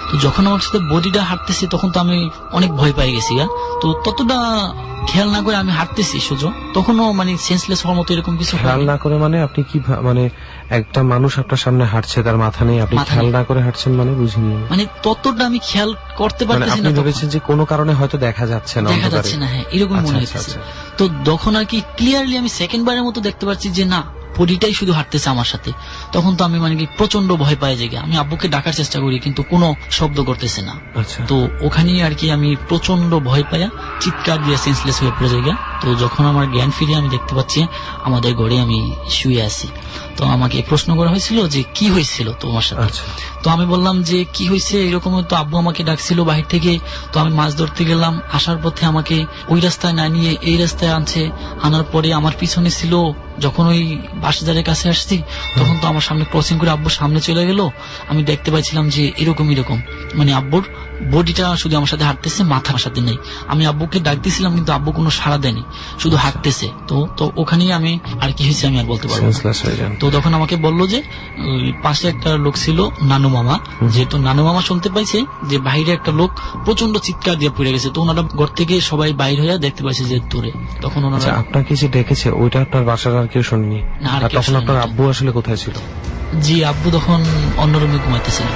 তো যখন আমার সাথে বডিটা হাঁটতেছে তখন তো আমি অনেক ভয় পেয়ে গেছি। তো ততটা খেয়াল না করে আমি হাঁটতেছি সোজা, তখনও মানে সেন্সলেস হওয়ার মতো এরকম কিছু খেয়াল না করে মানে আপনি কি মানে একটা মানুষ আপনার সামনে হাঁটছে, তার মাথা নেই, আপনি খেয়াল না করে হাঁটছেন মানে বুঝিনি। মানে ততটা আমি খেয়াল করতে পারতেছি না। আপনি ভেবেছেন যে কোনো কারণে হয়তো দেখা যাচ্ছে না, হ্যাঁ এরকম মনে হচ্ছে। তো তখন আর কি ক্লিয়ারলি আমি সেকেন্ড বারের মতো দেখতে পাচ্ছি যে না, বডিটাই শুধু হাঁটতেছে আমার সাথে। তখন তো আমি মানে কি প্রচন্ড ভয় পাই যাই। আমি আব্বুকে ডাকার চেষ্টা করি কিন্তু কোনো শব্দ করতেছে না। তো ওখানেই আর কি আমি প্রচন্ড ভয় পাইয়া চিৎকার দিয়ে সেন্সলেস হয়ে পড়ে যাই। তো যখন আমার জ্ঞান ফিরে আমি দেখতে পাচ্ছি আমাদের ঘরে আমি শুয়ে আছি। তো আমাকে প্রশ্ন করা হয়েছিল যে কি হয়েছিল তোমার সাথে। তো আমি বললাম যে কি হয়েছে এরকম, তো আব্বু আমাকে ডাকছিল বাহির থেকে। তো আমি মাছ ধরতে গেলাম, আসার পথে আমাকে ওই রাস্তায় না নিয়ে এই রাস্তায় আনছে। আনার পরে আমার পিছনে ছিল, যখন ওই বাসিদারের কাছে আসছি তখন তো আমার সামনে ক্রসিং করে আব্বুর সামনে চলে গেল। আমি দেখতে পাইছিলাম যে এরকম মানে আব্বুর বডিটা শুধু আমার সাথে হাঁটতেছে, মাথা আমার সাথে নেই। আমি আব্বুকে ডাক দিয়েছিলাম কিন্তু আব্বু কোনো সাড়া দেয়নি, শুধু হাঁটতেছে। তো ওখানেই আমি আর কি হয়েছে আমি আর বলতে পারবো। তো তখন আমাকে বললো যে পাশে একটা লোক ছিল নানু মামা, যেহেতু নানু মামা শুনতে পাইছে যে বাইরে একটা লোক প্রচন্ড চিৎকার দিয়ে পড়ে গেছে। তো ওনারা ঘর থেকে সবাই বাইরে হয়ে দেখতে পাইছে যে দূরে। তখন ওনারা আপনাকে যে ডেকেছে ওইটা আপনার বাসার আর কেউ শুননি? তখন আপনার আব্বু আসলে কোথায় ছিল? জি, আব্বু তখন অন্য রুমে ঘুমাইতেছিল।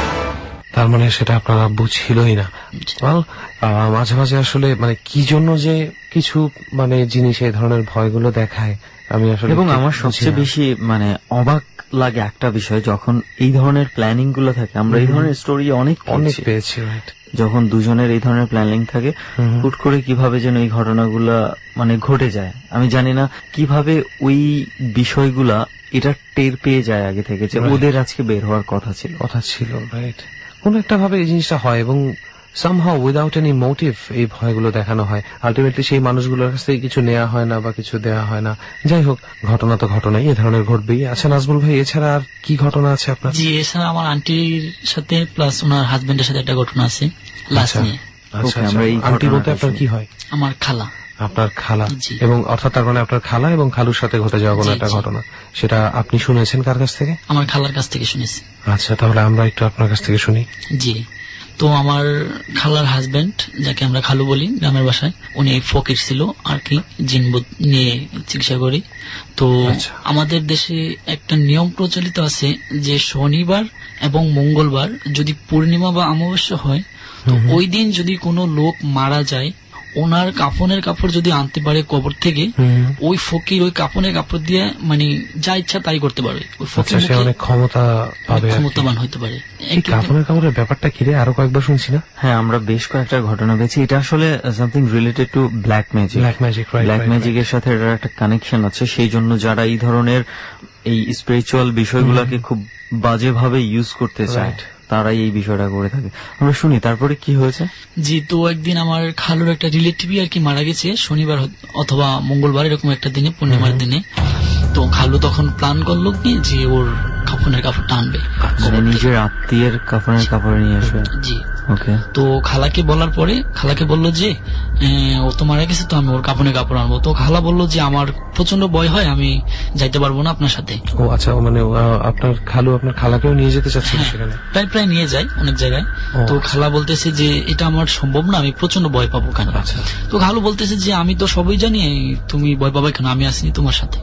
তার মানে সেটা আপনার আব্বু ছিলই না। মাঝে মাঝে আসলে মানে কি জন্য যে কিছু মানে জিনিস এই ধরনের ভয়গুলো দেখায় আমি আসলে। এবং আমার সবচেয়ে বেশি মানে অবাক লাগে একটা বিষয়, যখন এই ধরনের প্ল্যানিং গুলো থাকে, আমরা এই ধরনের স্টোরি অনেক পেয়েছি, যখন দুজনের এই ধরনের প্ল্যানিং থাকে হুট করে কিভাবে যেন এই ঘটনাগুলা মানে ঘটে যায়। আমি জানি না কিভাবে ওই বিষয়গুলা এটা টের পেয়ে যায় আগে থেকে যে ওদের আজকে বের হওয়ার কথা ছিল। রাইট, কোন একটা ভাবে এই জিনিসটা হয় এবং somehow without any motive এই ভয়গুলো দেখানো হয়। আলটিমেটলি সেই মানুষগুলোর কাছ থেকে কিছু নেওয়া হয় না বা কিছু দেওয়া হয় না। যাই হোক, ঘটনা তো ঘটনাই, এ ধরনের ঘটবেই। আচ্ছা নাজমুল ভাই, এছাড়া আর কি ঘটনা আছে আপনার? জি, এছাড়া আমার আন্টির সাথে প্লাস ওনার হাজবেন্ডের সাথে একটা ঘটনা আছে লাস্ট নিয়ে। আন্টি বলতে আপনার কি হয়? আমার খালা। আপনার খালা, এবং অর্থাৎ তার মানে আপনার খালা এবং খালুর সাথে ঘটে যাওয়া কোনো একটা ঘটনা, সেটা আপনি শুনেছেন কার কাছ থেকে? আমার খালার কাছ থেকে শুনেছি। আচ্ছা, তাহলে আমরা একটু আপনার কাছ থেকে শুনি। জি, তো আমার খালার হাজবেন্ড, যাকে আমরা খালু বলি গ্রামের ভাষায়, উনি ফকির ছিল আর কি, জিনবুত নিয়ে চিকিৎসা করি। তো আমাদের দেশে একটা নিয়ম প্রচলিত আছে যে শনিবার এবং মঙ্গলবার যদি পূর্ণিমা বা অমাবস্যা হয়, তো ওই দিন যদি কোনো লোক মারা যায়, ওনার কাফনের কাপড় যদি আনতে পারে কবর থেকে, ওই ফকির ওই কাফনের কাপড় দিয়ে মানে যা ইচ্ছা তাই করতে পারবে। ওই ফকির অনেক ক্ষমতাবান হতে পারে। কাফনের কাপড়ের ব্যাপারটা কি রে, আরো কয়েকবার শুনছি না? হ্যাঁ, আমরা বেশ কয়েকটা ঘটনা পেয়েছি। এটা আসলে সামথিং রিলেটেড টু ব্ল্যাক ম্যাজিকের সাথে এটার একটা কানেকশন আছে। সেই জন্য যারা এই ধরনের এই স্পিরিচুয়াল বিষয়গুলোকে খুব বাজেভাবে ইউজ করতে চায় তারাই এই বিষয়টা করে থাকে। আমরা শুনি তারপরে কি হয়েছে। জি, তো একদিন আমার খালুর একটা রিলেটিভই আর কি মারা গেছে, শনিবার অথবা মঙ্গলবার এরকম একটা দিনে, পূর্ণিমার দিনে। তো খালু তখন প্ল্যান করলো কি যে ওর কাফনের কাপড়টা আনবে, নিজের আত্মীয়ের কাফনের কাপড় নিয়ে আসবে। জি, তো খালাকে বলার পরে খালাকে বললো যে ও তো মারা গেছে, তো আমি ওর কাপনের কাপড় আনবো। তো খালা বললো যে আমার প্রচন্ড ভয় হয়, আমি যাইতে পারবো না আপনার সাথে। ও আচ্ছা, মানে আপনার খালু আপনার খালাকেও নিয়ে যেতে চাচ্ছেন সেখানে? প্রায় নিয়ে যায় অনেক জায়গায়। তো খালা বলতেছে যে এটা আমার সম্ভব না, আমি প্রচন্ড ভয় পাবো কেন। তো খালু বলতেছে যে আমি তো সবই জানি, তুমি ভয় পাবে কেন, আমি আসিনি তোমার সাথে,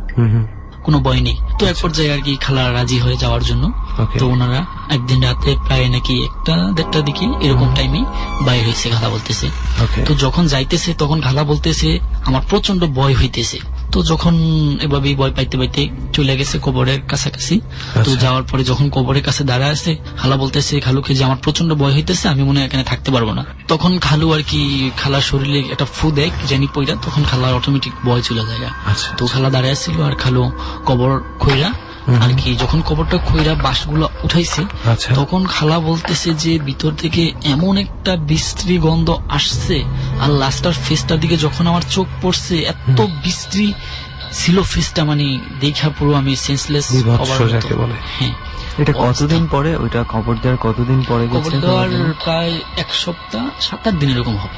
কোনো ভয় নেই। তো এক পর্যায়ে আর কি খালা রাজি হয়ে যাওয়ার জন্য। তো ওনারা একদিন রাতে প্রায় নাকি 1-1:30 দিকে এরকম টাইমে বাইরে হয়েছে, খালা বলতেছে। তো যখন যাইতেছে তখন খালা বলতেছে আমার প্রচন্ড ভয় হইতেছে। তো যখন এভাবেই ভয় পাইতে পাইতে চলে গেছে কবরের কাছাকাছি। তো যাওয়ার পরে যখন কবরের কাছে দাঁড়ায় আছে, খালা বলতেছে খালুকে যে আমার প্রচন্ড ভয় হইতেছে, আমি মনে হয় এখানে থাকতে পারবো না। তখন খালু আর কি খালার শরীরে একটা ফু দেয় জানি পইরা, তখন খালার অটোমেটিক ভয় চলে যায়। তো খালা দাঁড়ায় ছিল আর খালু কবর খইরা আর কি, যখন কবরটা খইরা বাঁশগুলো উঠাইছে, তখন খালা বলতেছে যে ভিতর থেকে এমন একটা বিশ্রী গন্ধ আসছে, আর লাস্টার ফেসটার দিকে যখন আমার চোখ পড়ছে, এত বিশ্রী ছিল ফেসটা মানে দেখা পুরো আমি সেন্সলেস হ্যাঁ। এটা কতদিন পরে, ওইটা কবর দেওয়ার কতদিন পরে? কবর দেওয়ার প্রায় 1 সপ্তাহ 7-8 দিন এরকম হবে।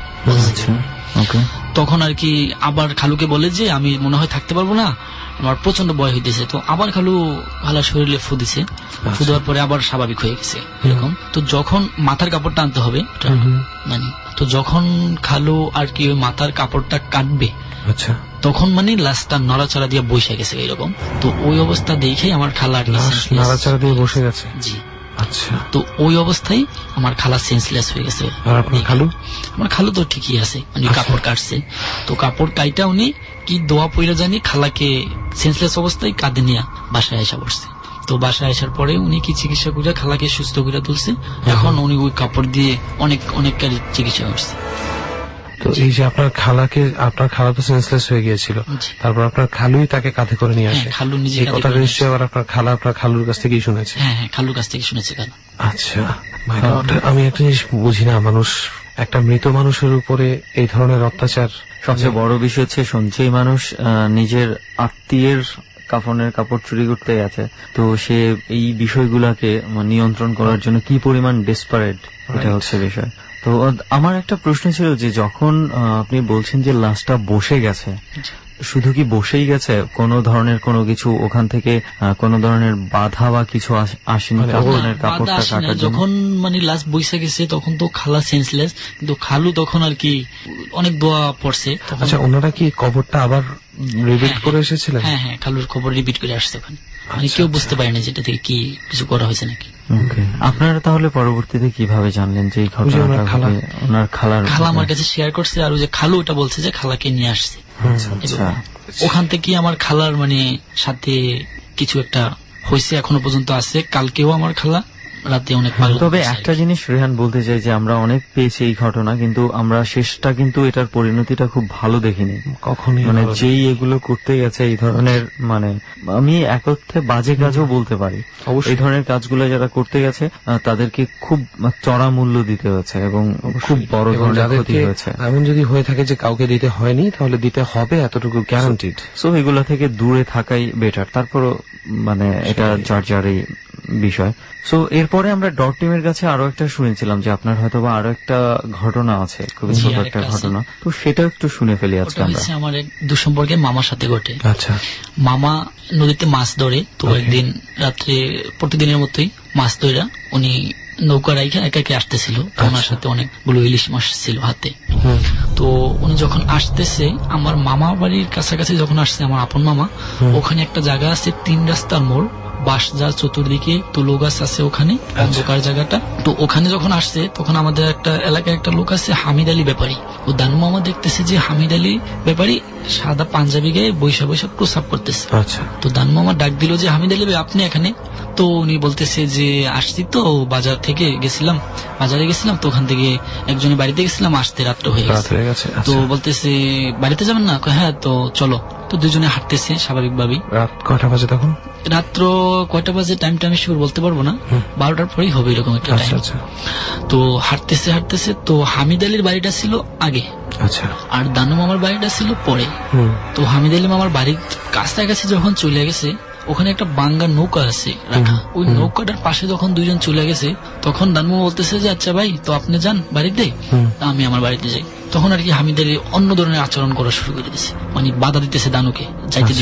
তখন আর কি আবার খালুকে বলে যে আমি মনে হয় থাকতে পারবো না, আমার প্রচন্ড ভয় হইতেছে। তো আবার খালা শরীরে ফু দিছে, ফু দেওয়ার পরে আবার স্বাভাবিক হয়ে গেছে এরকম। তো যখন মাথার কাপড়টা আনতে হবে মানে, তো যখন খালু আর কি ওই মাথার কাপড়টা কাটবে, আচ্ছা, তখন মানে লাশটা নড়াচড়া দিয়ে বসে গেছে এরকম। তো ওই অবস্থা দেখে আমার খালা নড়াচড়া দিয়ে বসে গেছে। জি আচ্ছা। তো ওই অবস্থায় আমার খালা সেন্সলেস হয়ে গেছে। আর আপনার খালু? আমার খালু তো ঠিকই আছে, মানে কাপড় কাটছে। তো কাপড় কাইটা উনি কি দোয়া পইরা জানি খালাকে সেন্সলেস অবস্থায় কাঁধে নিয়ে বাসায় আসা পড়ছে। তো বাসায় আসার পরে উনি কি চিকিৎসা করে খালাকে সুস্থ করে তুলছে। এখন উনি ওই কাপড় দিয়ে অনেক চিকিৎসা করছে। তো এই যে আপনার খালা তো সেন্সলেস হয়ে গিয়েছিল, তারপর আপনার খালুই তাকে কাঁধে করে নিয়ে আসে। খালু নিজে কথা নিশ্চয়ই আবার আপনার খালুর কাছ থেকেই শুনেছে। হ্যাঁ, খালুর কাছ থেকে শুনেছে খালু। আচ্ছা, আমি একটা জিনিস বুঝি না, একটা মৃত মানুষের উপরে এই ধরনের অত্যাচার। সবচেয়ে বড় বিষয় হচ্ছে সঞ্চয়ী মানুষ নিজের আত্মীয়ের কাফনের কাপড় চুরি করতে গেছে, তো সে এই বিষয়গুলাকে নিয়ন্ত্রণ করার জন্য কি পরিমাণ ডেসপারেট, এটা হচ্ছে বিষয়। তো আমার একটা প্রশ্ন ছিল যে যখন আপনি বলছেন যে লাশটা বসে গেছে, শুধু কি বসেই গেছে, কোনো ধরনের কোনো কিছু ওখান থেকে কোনো ধরনের বাধা বা কিছু আসেনি কাফনের কাপড়টা কাটার জন্য? যখন মানে লাশ বসে গেছে তখন তো খালা সেন্সলেস, কিন্তু খালু তখন আর কি অনেক দোয়া পড়ছে। আচ্ছা, ওনারা কি কবরটা আবার রিপিট করে এসেছিলেন? হ্যাঁ, খালুর কবর রিপিট করে আসছে ওখানে। মানে কেউ বুঝতে পারেনি যেটা থেকে কি কিছু করা হয়েছে নাকি। আপনারা তাহলে পরবর্তীতে কিভাবে জানলেন যে এই ঘটনাটা ওনার খালা আমার কাছে শেয়ার করছে, আর ওই যে খালু ওটা বলছে যে খালাকে নিয়ে আসছে। ওখান থেকে আমার খালার মানে সাথে কিছু একটা হয়েছে, এখনো পর্যন্ত আছে। কালকেও আমার খালা রাতে অনেক ভালো। তবে একটা জিনিস রেহান বলতে চাই যে আমরা অনেক পেয়েছি এই ঘটনা, কিন্তু আমরা শেষটা কিন্তু এটার পরিণতিটা খুব ভালো দেখিনি কখনই। মানে যেই এগুলো করতে গেছে এই ধরনের, মানে আমি এক অর্থে বাজে কাজও বলতে পারি, এই ধরনের কাজগুলো যারা করতে গেছে তাদেরকে খুব চড়া মূল্য দিতে হয়েছে এবং খুব বড় ধরনের ক্ষতি হয়েছে। এমন যদি হয়ে থাকে যে কাউকে দিতে হয়নি, তাহলে দিতে হবে, এতটুকু গ্যারান্টিড। সো এগুলো থেকে দূরে থাকাই বেটার। তারপরও মানে এটা যার বিষয়। সো এরপরে আমরা ডট টিমের কাছে আরো একটা শুনেছিলাম যে আপনার হয়তো বা আরো একটা ঘটনা আছে, খুবই ছোট একটা ঘটনা, তো সেটা একটু শুনে ফেলি আজকে আমরা। আমার এক দুঃসম্পর্কে মামার সাথে ঘটে। আচ্ছা। মামা নদীতে মাছ ধরে, তো একদিন রাত্রে প্রতিদিনের মতোই মাছ ধরা উনি নৌকা রাইখা একা আসতেছিল। ওনার সাথে অনেকগুলো ইলিশ মাছ ছিল হাতে। তো উনি যখন আসতেছে, আমার মামা বাড়ির কাছাকাছি যখন আসছে, আমার আপন মামা, ওখানে একটা জায়গা আছে 3 রাস্তার মোড়, বাঁশ যার চতুর্দিকে তুলো গাছ আছে ওখানে, অন্ধকার জায়গাটা। তো ওখানে যখন আসছে তখন আমাদের একটা এলাকায় একটা লোক আছে হামিদ আলী ব্যাপারী। ও দানু মামা দেখতেছে যে হামিদ আলী ব্যাপারী সাদা পাঞ্জাবি গায়ে বৈশা প্রসাব করতেছে। তো দানু মামা ডাক দিল যে হামিদ আলী আপনি এখানে? তো উনি বলতেছে যে আসছি তো বাজার থেকে গেছিলাম, বাজারে গেছিলাম, তো ওখান থেকে একজনের বাড়িতে গেছিলাম, আসতে রাত্র হয়ে গেছে। তো বলতেছে বাড়িতে যাবেন না? হ্যাঁ, তো চলো। তো দুজনে হাঁটতেছে স্বাভাবিকভাবেই। রাত কয়টা বাজে তখন? রাত্র কয়টা বাজে টাইমটা আমি শিওর বলতে পারবো না, 12টার পরেই হবে এরকম একটা টাইম। তো হাঁটতেছে তো হামিদ আলীর বাড়িটা ছিল আগে, আচ্ছা, আর দানু মামার বাড়িটা ছিল পরে। তো হামিদ আলী মামার বাড়ির কাছাকাছি যখন চলে গেছে, ওখানে একটা বাঙ্গা নৌকা আছে রাখা, ওই নৌকাটার পাশে যখন দুইজন চলে গেছে, তখন দানু বলতেছে যে আচ্ছা ভাই, তো আপনি যান বাড়িতে, আমি আমার বাড়িতে যাই। তখন আর কি হামিদ আলী অন্য ধরনের আচরণ করা শুরু করে দিয়েছে, মানে বাধা দিতেছে দানুকে, যাইতে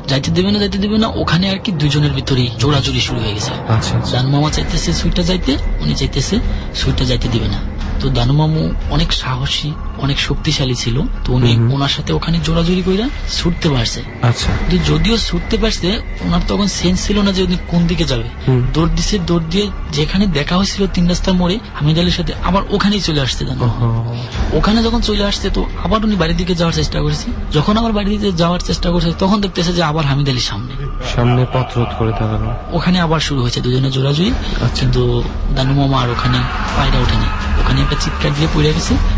দিবে না। ওখানে আর কি দুজনের ভিতরেই জোড়াজুড়ি শুরু হয়ে গেছে। দানু মামা চাইতেছে সুইটা যাইতে, উনি চাইতেছে সুইটা যাইতে দিবে না। তো দানু মামু অনেক সাহসী, অনেক শক্তিশালী ছিল, তো উনি ওনার সাথে ওখানে জোড়াজুড়ি করে ছুটতে পারছে। যদিও ছুটতে পারছে, ওনার তখন সেন্স ছিল না যে উনি কোন দিকে যাবে। দৌড় দিয়ে যেখানে দেখা হয়েছিল 3 রাস্তার মোড়ে হামিদ আলীর সাথে, আবার ওখানেই চলে আসছে দানু। ওখানে যখন চলে আসছে, তো আবার উনি বাড়ির দিকে যাওয়ার চেষ্টা করেছে। যখন আবার বাড়ির দিকে যাওয়ার চেষ্টা করছে, তখন দেখতেছে যে আবার হামিদ আলীর সামনে পথ রোধ করে দাঁড়ানো। ওখানে আবার শুরু হয়েছে দুজনে জোড়াজুড়ি, কিন্তু দানু মামা আর ওখানে পায়রা ওঠেনি, ওখানে একটা চিৎকার দিয়ে পড়ে গেছে।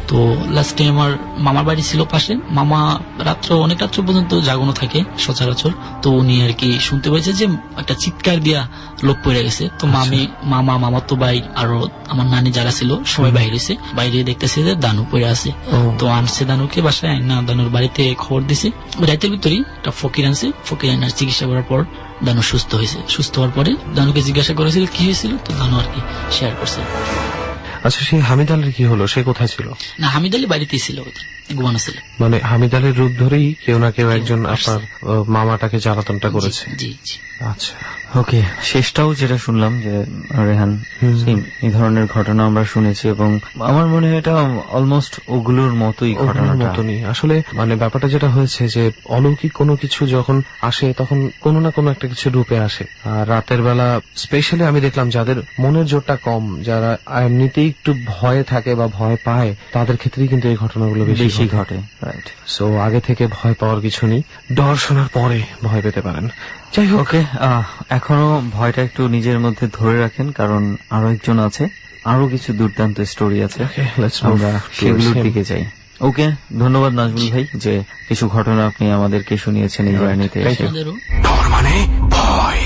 তো লাস্টে আমার মামার বাড়ি ছিল পাশে, মামা অনেক রাত্র পর্যন্ত জাগানো থাকে সচরাচর। তো উনি আর কি শুনতে পেয়েছে যে একটা চিৎকার দিয়া লোক পড়ে গেছে। তো মামাতো ভাই আরো আমার নানি যারা ছিল সবাই বাইরে দেখতেছে যে দানু পড়ে আছে। তো আনছে দানুকে বাসায়, না দানুর বাড়িতে খবর দিছে। রাতের ভিতরেই একটা ফকির আনছে, ফকির আনার চিকিৎসা করার পর দানু সুস্থ হয়েছে। সুস্থ হওয়ার পরে দানুকে জিজ্ঞাসা করেছিল কি হয়েছিল, তো দানু আর কি শেয়ার করছে। আচ্ছা, সেই হামিদ আলীর কি হলো? সে কোথায় ছিল? না, হামিদ আলী বাড়িতেই ছিল, ঘুমানো ছিল। মানে হামিদ আলীর রূপ ধরেই কেউ না কেউ একজন আপনার মামাটাকে জ্বালাতনটা করেছে। জি জি। আচ্ছা, ওকে। শেষটাও যেটা শুনলাম যে রেহান, এই ধরনের ঘটনা আমরা শুনেছি এবং আমার মনে হয় এটা অলমোস্ট ওগুলোর মতোই, ঘটনার মতনই। আসলে মানে ব্যাপারটা যেটা হয়েছে যে অলৌকিক কোনো কিছু যখন আসে তখন কোনো না কোনো একটা কিছু রূপে আসে। আর রাতের বেলা স্পেশালি আমি দেখলাম যাদের মনের জোরটা কম, যারা এমনিতেই একটু ভয়ে থাকে বা ভয় পায়, তাদের ক্ষেত্রেই কিন্তু এই ঘটনাগুলো বেশি ঘটে। রাইট। সো আগে থেকে ভয় পাওয়ার কিছু নেই, ডর শোনার পরে ভয় পেতে পারেন। যাই হোক, ওকে, এখনো ভয়টা একটু নিজের মধ্যে ধরে রাখেন, কারণ আরো একজন আছে, আরো কিছু দুর্দান্ত স্টোরি আছে, আমরা সেগুলোর দিকে যাই। ওকে, ধন্যবাদ নাজমুল ভাই যে কিছু ঘটনা আপনি আমাদেরকে শুনিয়েছেন এই জার্নিতে এসে। মানে ভয়।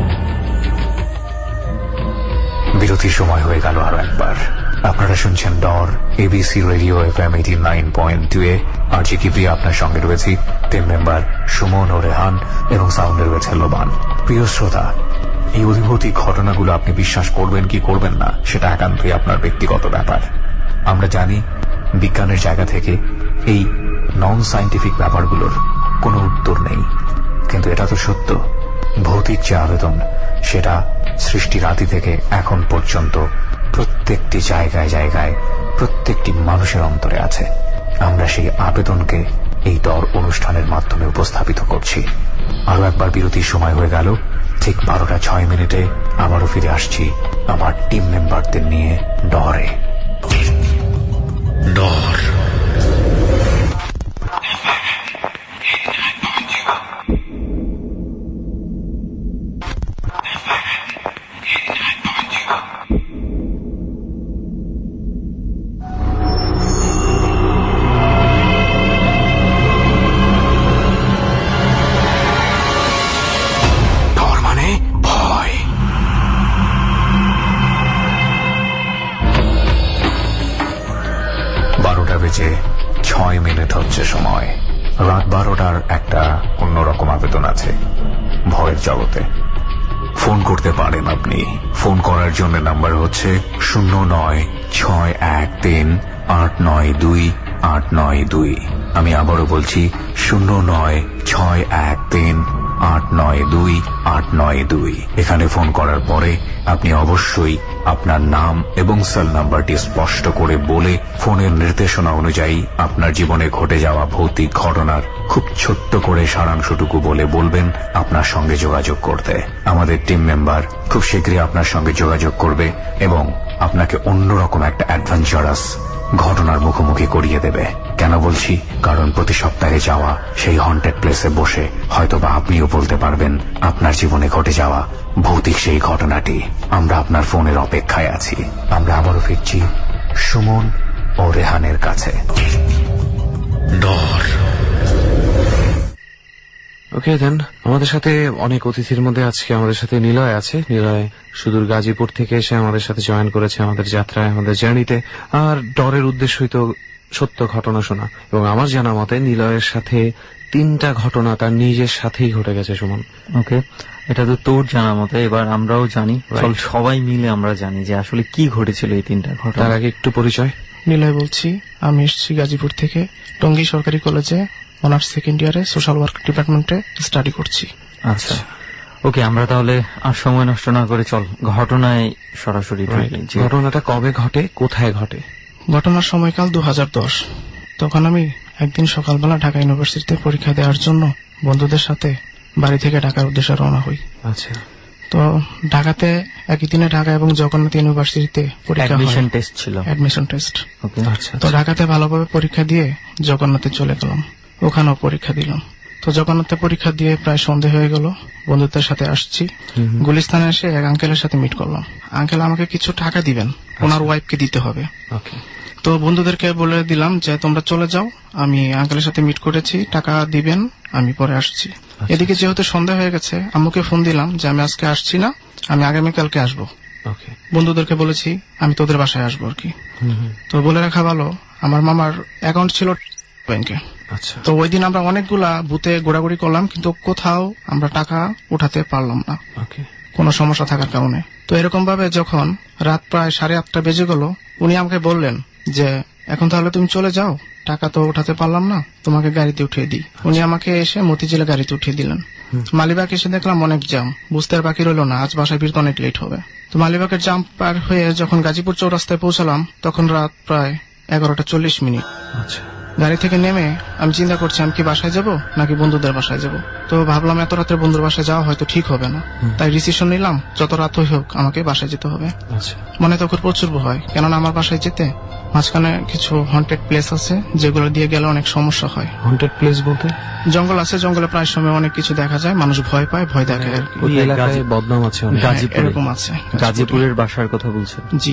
বিরতির সময় হয়ে গেল আরো একবার। আপনারা শুনছেন ডর, এবিসি রেডিও FM 89.2 এ। আর যে কি প্রিয়া আপনার সঙ্গে রয়েছি, টিম মেম্বার সুমন ও রেহান এবং সাউন্ডে রয়েছে লোবান। প্রিয় শ্রোতা, এই অদ্ভুত ঘটনাগুলো আপনি বিশ্বাস করবেন কি করবেন না সেটা একান্তই আপনার ব্যক্তিগত ব্যাপার। আমরা জানি বিজ্ঞানের জায়গা থেকে এই নন সায়েন্টিফিক ব্যাপারগুলোর কোনো উত্তর নেই, কিন্তু এটা তো সত্য, ভৌতিক যে আবেদন সেটা সৃষ্টির আদি থেকে এখন পর্যন্ত প্রত্যেকটি জায়গায় জায়গায় প্রত্যেকটি মানুষের অন্তরে আছে। আমরা সেই আবেদনকে এই ডর অনুষ্ঠানের মাধ্যমে উপস্থাপিত করছি। আরো একবার বিরতির সময় হয়ে গেল, ঠিক 12:06 আবারও ফিরে আসছি আমার টিম মেম্বারদের নিয়ে ডরে। ডর। বেজে 6 মিনিট হচ্ছে সময়। রাত 12টার একটা অন্যরকম আবেদন আছে ভয়ের জগতে। ফোন করতে পারেন আপনি। ফোন করার জন্য নাম্বার হচ্ছে 09613892 আমি আবারও বলছি 09613892 এখানে ফোন করার পরে আপনি অবশ্যই আপনার নাম এবং সেল নাম্বারটি স্পষ্ট করে বলে ফোনের নির্দেশনা অনুযায়ী আপনার জীবনে ঘটে যাওয়া ভৌতিক ঘটনার খুব ছোট্ট করে সারাংশটুকু বলে বলবেন আপনার সঙ্গে যোগাযোগ করতে। আমাদের টিম মেম্বার খুব শীঘ্রই আপনার সঙ্গে যোগাযোগ করবে এবং আপনাকে অন্যরকম একটা অ্যাডভেঞ্চারাস ঘটনার মুখোমুখি করিয়ে দেবে। কেন বলছি? কারণ প্রতি সপ্তাহে যাওয়া সেই হন্টেড প্লেসে বসে হয়তোবা আপনিও বলতে পারবেন আপনার জীবনে ঘটে যাওয়া ভৌতিক সেই ঘটনাটি। আমরা আপনার ফোনের অপেক্ষায় আছি। আমরা আবারও ফিরছি সুমন ও রেহানের কাছে। ডর। ওকে দেন, আমাদের সাথে অনেক অতিথির মধ্যে আজকে আমাদের সাথে নিলয় আছে। নিলয় সুদূর গাজীপুর থেকে এসে আমাদের সাথে জয়েন করেছে আমাদের যাত্রায়, আমাদের জার্নিতে। আর ডরের উদ্দেশ্যই তো সত্য ঘটনা শোনা, এবং আমার জানা মতে নিলয়ের সাথে 3টা ঘটনা তার নিজের সাথেই ঘটে গেছে। সুমন, ওকে, এটা তো তোর জানা মতে, এবার আমরাও জানি, সবাই মিলে আমরা জানি যে আসলে কি ঘটেছিল এই 3টা ঘটনা। তার আগে একটু পরিচয়। নিলয় বলছি, আমি এসেছি গাজীপুর থেকে, টঙ্গী সরকারি কলেজে অনার্স সেকেন্ড ইয়ারে সোশ্যাল ওয়ার্ক ডিপার্টমেন্টে স্টাডি করছি। আচ্ছা, ওকে, আমরা তাহলে আর সময় নষ্ট না করে চল ঘটনায় সরাসরি। ঘটনাটা কবে ঘটে, কোথায় ঘটে? ঘটনার সময়কাল 2010। তখন আমি একদিন সকালবেলা ঢাকা ইউনিভার্সিটিতে পরীক্ষা দেওয়ার জন্য বন্ধুদের সাথে বাড়ি থেকে ঢাকার উদ্দেশ্যে রওনা হই। আচ্ছা, তো ঢাকাতে একই দিনে ঢাকা এবং জগন্নাথ ইউনিভার্সিটিতে পরীক্ষা অ্যাডমিশন টেস্ট ছিল। Admission test. আচ্ছা, তো ঢাকাতে ভালোভাবে পরীক্ষা দিয়ে জগন্নাথে চলে গেলাম, ওখানেও পরীক্ষা দিলাম। তো জগন্নাথে পরীক্ষা দিয়ে প্রায় সন্ধ্যা হয়ে গেল, বন্ধুদের সাথে আসছি, গুলিস্তানে এসে এক আঙ্কেলের সাথে মিট করলাম। আঙ্কেল আমাকে কিছু টাকা দিবেন, ওনার ওয়াইফকে দিতে হবে। ওকে। তো বন্ধুদেরকে বলে দিলাম যে তোমরা চলে যাও, আমি আঙ্কেলের সাথে মিট করেছি, টাকা দিবেন, আমি পরে আসছি। এদিকে যেহেতু সন্ধ্যা হয়ে গেছে, আম্মুকে ফোন দিলাম যে আমি আজকে আসছি না, আমি আগামীকালকে আসবো। বন্ধুদেরকে বলেছি আমি তোদের বাসায় আসবো আর কি। তো বলে রাখা ভালো, আমার মামার অ্যাকাউন্ট ছিল ব্যাংকে। তো ওই দিন আমরা অনেকগুলা বুথে ঘোরাঘুরি করলাম, কিন্তু কোথাও আমরা টাকা উঠাতে পারলাম না, কোনো সমস্যা থাকার কারণে। তো এরকম ভাবে যখন রাত প্রায় 8:30 বেজে গেল, উনি আমাকে বললেন যে এখন তাহলে তুমি চলে যাও, টাকা তো উঠাতে পারলাম না, তোমাকে গাড়িতে উঠিয়ে দিই। উনি আমাকে এসে মতিঝিলে গাড়িতে উঠিয়ে দিলেন। মালিবাগ এসে দেখলাম অনেক জ্যাম, বুঝতে আর বাকি রইল না, আজ বাসায় ফিরতে অনেক লেট হবে। তো মালিবাগের জ্যাম পার হয়ে যখন গাজীপুর চৌরাস্তায় পৌঁছালাম, তখন রাত প্রায় 11:40। গাড়ি থেকে নেমে আমি চিন্তা করছি আমি কি বাসায় যাব নাকি বন্ধুদের বাসায় যাব। তো ভাবলাম এত রাত্রে বন্ধুর বাসায় যাওয়া হয়তো ঠিক হবে না, তাই ডিসিশন নিলাম যত রাত হোক আমাকে বাসায় যেতে হবে। মনে তখন প্রচুর ভয়, কেননা আমার বাসায় যেতে মাঝখানে কিছু হন্টেড প্লেস আছে যেগুলো দিয়ে গেলে অনেক সমস্যা হয়। হন্টেড প্লেস বলতে জঙ্গল আছে, জঙ্গলে প্রায় সময় অনেক কিছু দেখা যায়, মানুষ ভয় পায়, ভয় দেখে আর কি। ওই এলাকায় বদনাম আছে, এরকম আছে। গাজীপুরের বাসার কথা বলছে? জি।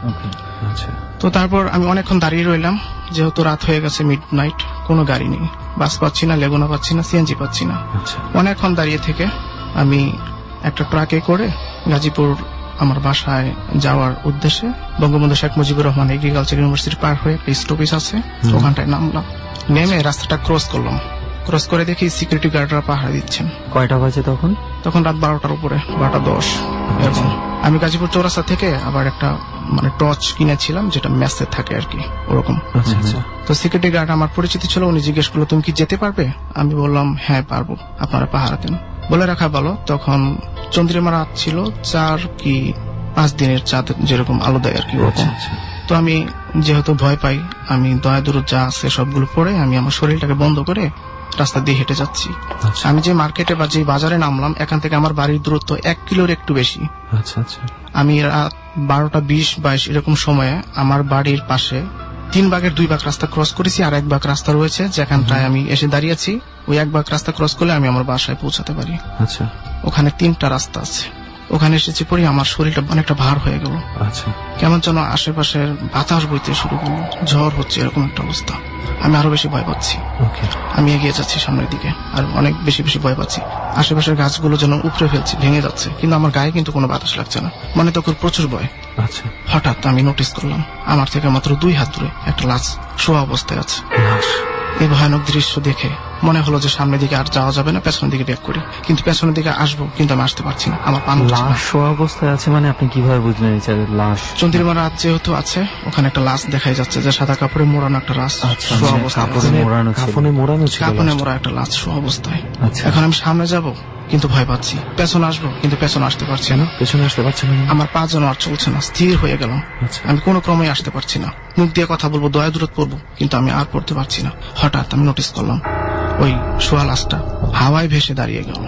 তো তারপর আমি অনেকক্ষণ দাঁড়িয়ে রইলাম, যেহেতু রাত হয়ে গেছে, মিড নাইট, কোনো গাড়ি নেই, বাস পাচ্ছি না, লেগুনা পাচ্ছি না, সিএনজি পাচ্ছি না। অনেকক্ষণ দাঁড়িয়ে থেকে আমি একটা ট্রাকে করে গাজীপুর আমার বাসায় যাওয়ার উদ্দেশ্যে বঙ্গবন্ধু শেখ মুজিবুর রহমান এগ্রিকালচার ইউনিভার্সিটি পার হয়ে একটা স্টপেজ আছে, ওখানটায় নামলাম। নেমে রাস্তাটা ক্রস করলাম, ক্রস করে দেখি সিকিউরিটি গার্ডরা পাহারা দিচ্ছেন। কয়টা বাজে তখন? তখন রাত 12টার উপরে, 12:10 এরকম। আমি গাজীপুর চৌরাস্তা থেকে আবার একটা টর্চ কিনেছিলাম, যেটা ম্যাচে থাকে আর কি, ওরকম। তো সিকিউরিটি গার্ড আমার পরিচিত ছিল, উনি জিজ্ঞেস করলো তুমি কি যেতে পারবে? আমি বললাম হ্যাঁ পারবো, আপনারা পাহারা দেন। বলে রাখা ভালো, তখন চন্দ্রিমা রাত ছিল 4 কি 5 দিনের চাঁদ যেরকম আলো দেয় আর কি, ওরকম। তো আমি যেহেতু ভয় পাই, আমি দয়া দূর যা আছে সবগুলো পরে আমি আমার শরীরটাকে বন্ধ করে রাস্তা দিয়ে হেঁটে যাচ্ছি। আমি যে মার্কেটে বা যে বাজারে নামলাম, এখান থেকে আমার বাড়ির দূরত্ব 1 কিলোর একটু বেশি। আমি রাত 12:20-22 এরকম সময়ে আমার বাড়ির পাশে 3 ভাগের 2 ভাগ রাস্তা ক্রস করেছি, আর 1 ভাগ রাস্তা রয়েছে যেখানটায় আমি এসে দাঁড়িয়েছি। ওই 1 ভাগ রাস্তা ক্রস করলে আমি আমার বাসায় পৌঁছাতে পারি। ওখানে 3টা রাস্তা আছে। ওখানে এসেছি পরে আমার শরীরটা অনেকটা ভার হয়ে গেল, কেমন যেন আশেপাশের বাতাস বইতে শুরু করলো, ঝড় হচ্ছে, এরকম একটা অবস্থা। আমি আরো বেশি ভয় পাচ্ছি। আমি এগিয়ে যাচ্ছি সামনের দিকে, আর অনেক বেশি বেশি ভয় পাচ্ছি। আশেপাশের গাছগুলো যেন উপড়ে ফেলছে, ভেঙে যাচ্ছে, কিন্তু আমার গায়ে কিন্তু কোনো বাতাস লাগছে না, মানে তখন প্রচুর ভয়। হঠাৎ আমি নোটিস করলাম আমার থেকে মাত্র 2 হাত দূরে একটা লাশ শোয়া অবস্থায় আছে। এই ভয়ানক দৃশ্য দেখে মনে হলো যে সামনের দিকে আর যাওয়া যাবে না, পেছনের দিকে ব্যাক করি। কিন্তু পেছনের দিকে আসবো, কিন্তু আমি আসতে পারছি না, আমার পান। লাশ শোয়া অবস্থায় আছে মানে আপনি কিভাবে বুঝলেন লাশ? চন্দ্রিমা রাত যেহেতু আছে, ওখানে একটা লাশ দেখাই যাচ্ছে, যে সাদা কাপড়ে মোড়ানো একটা লাশ শোয়া অবস্থায়, কাপড়ে মোড়া একটা লাশ শোয়া অবস্থায়। এখন আমি সামনে যাব কিন্তু ভয় পাচ্ছি, পেছনে আসবো কিন্তু পেছনে আসতে পারছি না, আমার পা যেন আর চলছে না, স্থির হয়ে গেল। আমি কোনো ক্রমে আসতে পারছি না, মুখ দিয়ে কথা বলবো, দয়া দূরত পড়বো, কিন্তু আমি আর পড়তে পারছি না। হঠাৎ আমি নোটিস করলাম ওই শোয়া লাশটা হাওয়ায় ভেসে দাঁড়িয়ে গেল,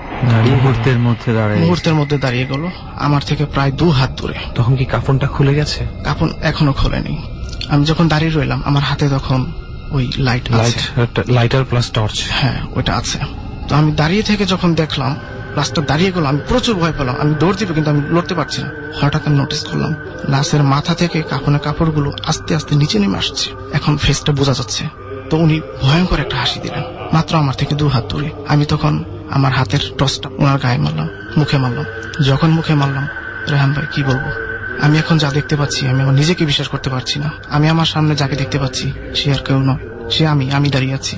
মুহূর্তের মধ্যে দাঁড়িয়ে গেল আমার থেকে প্রায় 2 হাত দূরে। তখন কি কাফনটা খুলে গেছে? কাফন এখনো খোলেনি। আমি যখন দাঁড়িয়ে রইলাম, আমার হাতে তখন ওই লাইটার প্লাস টর্চ, হ্যাঁ ওইটা আছে। তো আমি দাঁড়িয়ে থেকে যখন দেখলাম লাশটা দাঁড়িয়ে গেল, আমি প্রচুর ভয় পেলাম, আমি দৌড় দিবো কিন্তু আমি লড়তে পারছি না। হঠাৎ আমি নোটিস করলাম লাশের মাথা থেকে কাফনের কাপড়গুলো আস্তে আস্তে নিচে নেমে আসছে, এখন ফেসটা বোঝা যাচ্ছে। তো উনি ভয়ঙ্কর একটা হাসি দিলেন, মাত্র আমার থেকে 2 হাত দূরে। আমি তখন আমার হাতের টর্চটা ওনার গায়ে মারলাম, মুখে মারলাম। যখন মুখে মারলাম, রেহান ভাই কি বলবো, আমি এখন যা দেখতে পাচ্ছি আমি আমার নিজেকে বিশ্বাস করতে পারছি না। আমি আমার সামনে যাকে দেখতে পাচ্ছি সে আর কেউ নয়, সে আমি দাঁড়িয়ে আছি।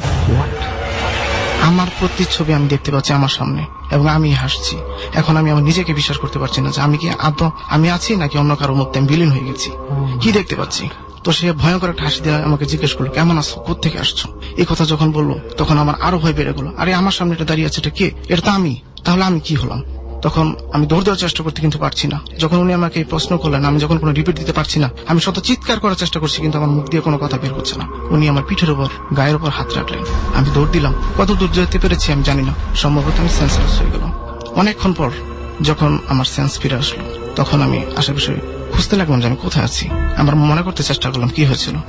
আমার প্রতিচ্ছবি আমি দেখতে পাচ্ছি আমার সামনে, এবং আমি হাসছি। এখন আমি আমার নিজেকে বিশ্বাস করতে পারছি না যে আমি কি আদৌ আমি আছি নাকি অন্য কারোর মধ্যে আমি বিলীন হয়ে গেছি। কি দেখতে পাচ্ছি? তো সে ভয়ঙ্কর একটা হাসি দিয়ে আমাকে জিজ্ঞেস করলো কেমন আছো, কোত্থেকে আসছো। এই কথা যখন বললো তখন আমার আরো ভয় বেড়ে গেলো। আরে আমার সামনে এটা দাঁড়িয়ে আছে, এটা কে? এটা তো আমি, তাহলে আমি কি হলাম? তখন আমি দৌড় দেওয়ার চেষ্টা করতে কিন্তু পারছি না। যখন উনি আমাকে এই প্রশ্ন করলেন, আমি যখন কোনো রিপিট দিতে পারছি না, আমি শত চিৎকার করার চেষ্টা করছি কিন্তু আমার মুখ দিয়ে কোনো কথা বের হচ্ছে না। উনি আমার পিঠের উপর গায়ের উপর হাত রাখলেন, আমি দৌড় দিলাম। কত দূর যেতে পেরেছি আমি জানি না, সম্ভবত আমি সেন্সলেস হয়ে গেলাম। অনেকক্ষণ পর যখন আমার সেন্স ফিরে আসলো, তখন আমি আশেপাশে খুঁজতে লাগলাম যে আমি কোথায় আছি। আমার মনে করতে চেষ্টা করলাম কি হয়েছিল।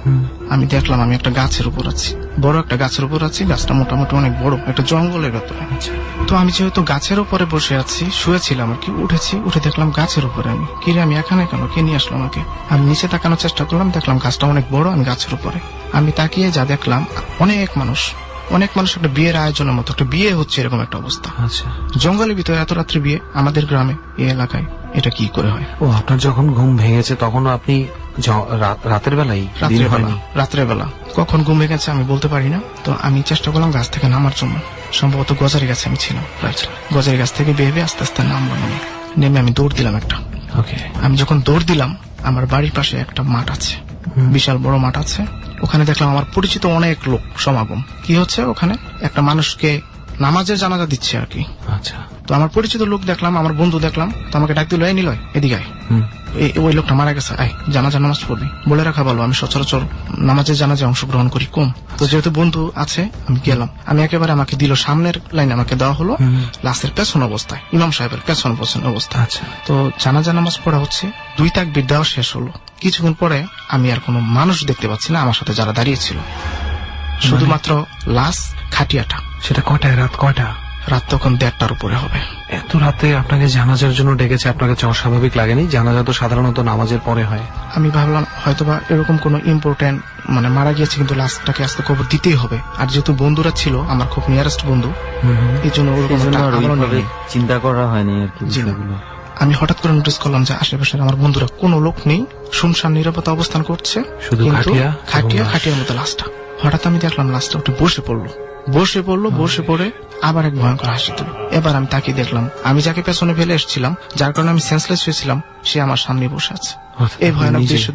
আমি দেখলাম আমি একটা গাছের উপর আছি, বড় একটা গাছের উপর আছি। গাছটা মোটামুটি অনেক বড়, একটা জঙ্গলের ভেতরে। তো আমি যেহেতু গাছের উপরে বসে আছি, শুয়েছিলাম আর কি, উঠে দেখলাম গাছের উপরে আমি। কিরে আমি এখানে কেন, কে নিয়ে আসলো আমাকে? আমি নিচে তাকানোর চেষ্টা করলাম, দেখলাম গাছটা অনেক বড়, আমি গাছের উপরে। আমি তাকিয়ে যা দেখলাম, অনেক মানুষ একটা বিয়ের আয়োজনের মতো, একটা বিয়ে হচ্ছে এরকম একটা অবস্থা। আচ্ছা, জঙ্গলের ভিতরে এত রাত্রে বিয়ে আমাদের গ্রামে, এই এলাকায় এটা কি করে হয়? ও আপনার যখন ঘুম ভেঙেছে তখন আপনি রাতের বেলায়? রাত্রের বেলা। কখন ঘুম ভেঙেছে আমি বলতে পারি না। তো আমি চেষ্টা করলাম গাছ থেকে নামার জন্য, সম্ভবত গজারি গাছে আমি ছিলাম। গজারি গাছ থেকে বেয়ে আস্তে আস্তে নামলাম। নেমে আমি দৌড় দিলাম একটা। আমি যখন দৌড় দিলাম, আমার বাড়ির পাশে একটা মাঠ আছে, বিশাল বড় মাঠ আছে। ওখানে দেখলাম আমার পরিচিত অনেক লোক সমাগম। কি হচ্ছে ওখানে? একটা মানুষকে নামাজের জানাজা দিচ্ছে আর কি। আচ্ছা, তো আমার পরিচিত লোক দেখলাম, আমার বন্ধু দেখলাম, তো আমাকে ডাক দিল, এই নিলয় এদিকে আয়, ওই লোকটা মারা গেছে, আয় জানাজা নামাজ পড়বি। বলে রাখা ভালো, আমি সচরাচর নামাজের জানাজা অংশগ্রহণ করি কম। তো যেহেতু বন্ধু আছে, আমি গেলাম। আমি একেবারে আমাকে দিল সামনের লাইনে, আমাকে দেওয়া হলো লাশের পেছন অবস্থায়, ইমাম সাহেবের পেছন অবস্থা। আচ্ছা, তো জানাজা নামাজ পড়া হচ্ছে, 2 তাকবীর দেওয়া শেষ হলো। কিছুক্ষণ পরে আমি আর কোনো মানুষ দেখতে পাচ্ছি না আমার সাথে যারা দাঁড়িয়েছিল, শুধুমাত্র লাশ, খাটিয়াটা। সেটা কটায়? রাত কয়টা? রাত তখন 1:30টার উপরে হবে। এত রাতে আপনাকে জানাজার জন্য ডেকেছে, আপনাকে অস্বাভাবিক লাগেনি? জানাজা তো সাধারণত নামাজের পরে হয়। আমি ভাবলাম হয়তোবা এরকম কোন ইম্পর্টেন্ট মারা গিয়েছে, কিন্তু লাশটাকে আজকে কবর দিতেই হবে। আর যেহেতু বন্ধুরা ছিল, আমার খুব নিয়ারেস্ট বন্ধু, এই জন্য চিন্তা করা হয়নি আর কি। আমি হঠাৎ করে নোটিস করলাম যে আশেপাশে আমার বন্ধুরা কোনো লোক নেই, শুনশান নীরবতা অবস্থান করছে, শুধু খাটিয়ার মতো লাশটা। হঠাৎ আমি দেখলাম লাশটা উঠে বসে পড়ে আবার এক ভয়ঙ্কর হাসি তুল। এবার আমি তাকিয়ে দেখলাম, আমি যাকে পেছনে ফেলে এসেছিলাম, যার কারণে আমি সেন্সলেস হয়েছিলাম, সে আমার সামনে বসে আছে। এই ভয়ানক দৃশ্য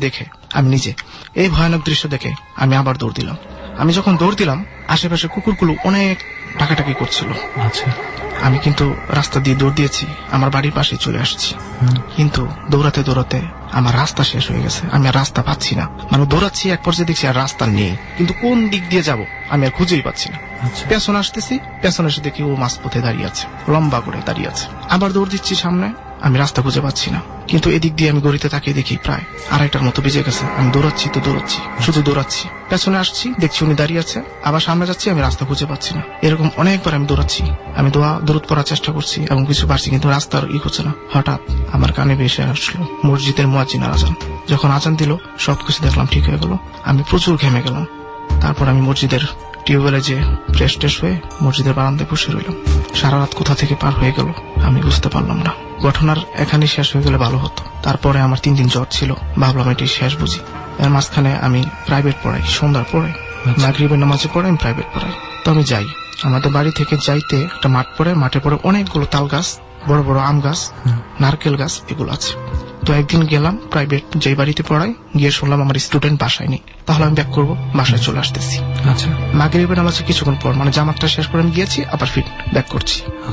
দেখে আমি আবার দৌড় দিলাম। আমি যখন দৌড় দিলাম, আশেপাশে কুকুরগুলো অনেক ডাকাডাকি করছিল। আচ্ছা, আমি কিন্তু রাস্তা দিয়ে দৌড় দিয়েছি, আমার বাড়ির পাশে চলে আসছি। কিন্তু দৌড়াতে দৌড়াতে আমার রাস্তা শেষ হয়ে গেছে, আমি আর রাস্তা পাচ্ছি না। মানে দৌড়াচ্ছি, এক পর্যায়ে দেখছি আর রাস্তা নেই, কিন্তু কোন দিক দিয়ে যাব আমি আর খুঁজেই পাচ্ছি না। পেছনে আসতেছি, পেছনে এসে দেখি ও মাঝপথে দাঁড়িয়ে আছে, লম্বা করে দাঁড়িয়ে আছে। আবার দৌড় দিচ্ছি সামনে, আমি রাস্তা খুঁজে পাচ্ছি না। কিন্তু এদিক দিয়ে আমি গড়িতে তাকিয়ে দেখি প্রায় 2:30টার মতো বেজে গেছে। আমি দৌড়াচ্ছি, শুধু দৌড়াচ্ছি। পেছনে আসছি, দেখছি উনি দাঁড়িয়ে আছে, আবার সামনে যাচ্ছি, আমি রাস্তা খুঁজে পাচ্ছি না। এরকম অনেকবার আমি দৌড়াচ্ছি, আমি দূরত পড়ার চেষ্টা করছি এবং কিছু পারছি, কিন্তু রাস্তার হচ্ছে না। হঠাৎ আমার কানে ভেসে আসলো মসজিদের মুয়াজ্জিনের আজান। যখন আজান দিল, সবকিছু দেখলাম ঠিক হয়ে গেল। আমি প্রচুর ঘেমে গেলাম। তারপর আমি মসজিদের টিউবওয়েলে যে ফ্রেশ হয়ে মসজিদের বারান্দায় বসে রইলাম। সারা রাত কোথা থেকে পার হয়ে গেল আমি বুঝতে পারলাম না। ঘটনার এখানে শেষ হয়ে গেলে ভালো হতো। তারপরে আমার 3 দিন জ্বর ছিল, ভাবলাম এটি শেষ বুঝি। এর মাঝখানে আমি প্রাইভেট পড়াই, সন্ধ্যার পরে মাগরিবের নামাজে পড়ে আমি প্রাইভেট পড়াই। তো আমি যাই, আমাদের বাড়ি থেকে যাইতে একটা মাঠ পড়ে, মাঠে পড়ে অনেকগুলো তাল গাছ, বড় বড় আম গাছ, নারকেল গাছ, এগুলো আছে। তো একদিন গেলাম প্রাইভেট যে বাড়িতে পড়াই, গিয়ে শুনলাম আমার স্টুডেন্ট বাসায় নেই। তাহলে আমি ব্যাক করবো, বাসায় চলে আসতেছি। আচ্ছা, মাগরিবের নামাজে কিছুক্ষণ পর, মানে জামাতটা শেষ করে আমি গিয়েছি, আবার ফিট ব্যাক করছি।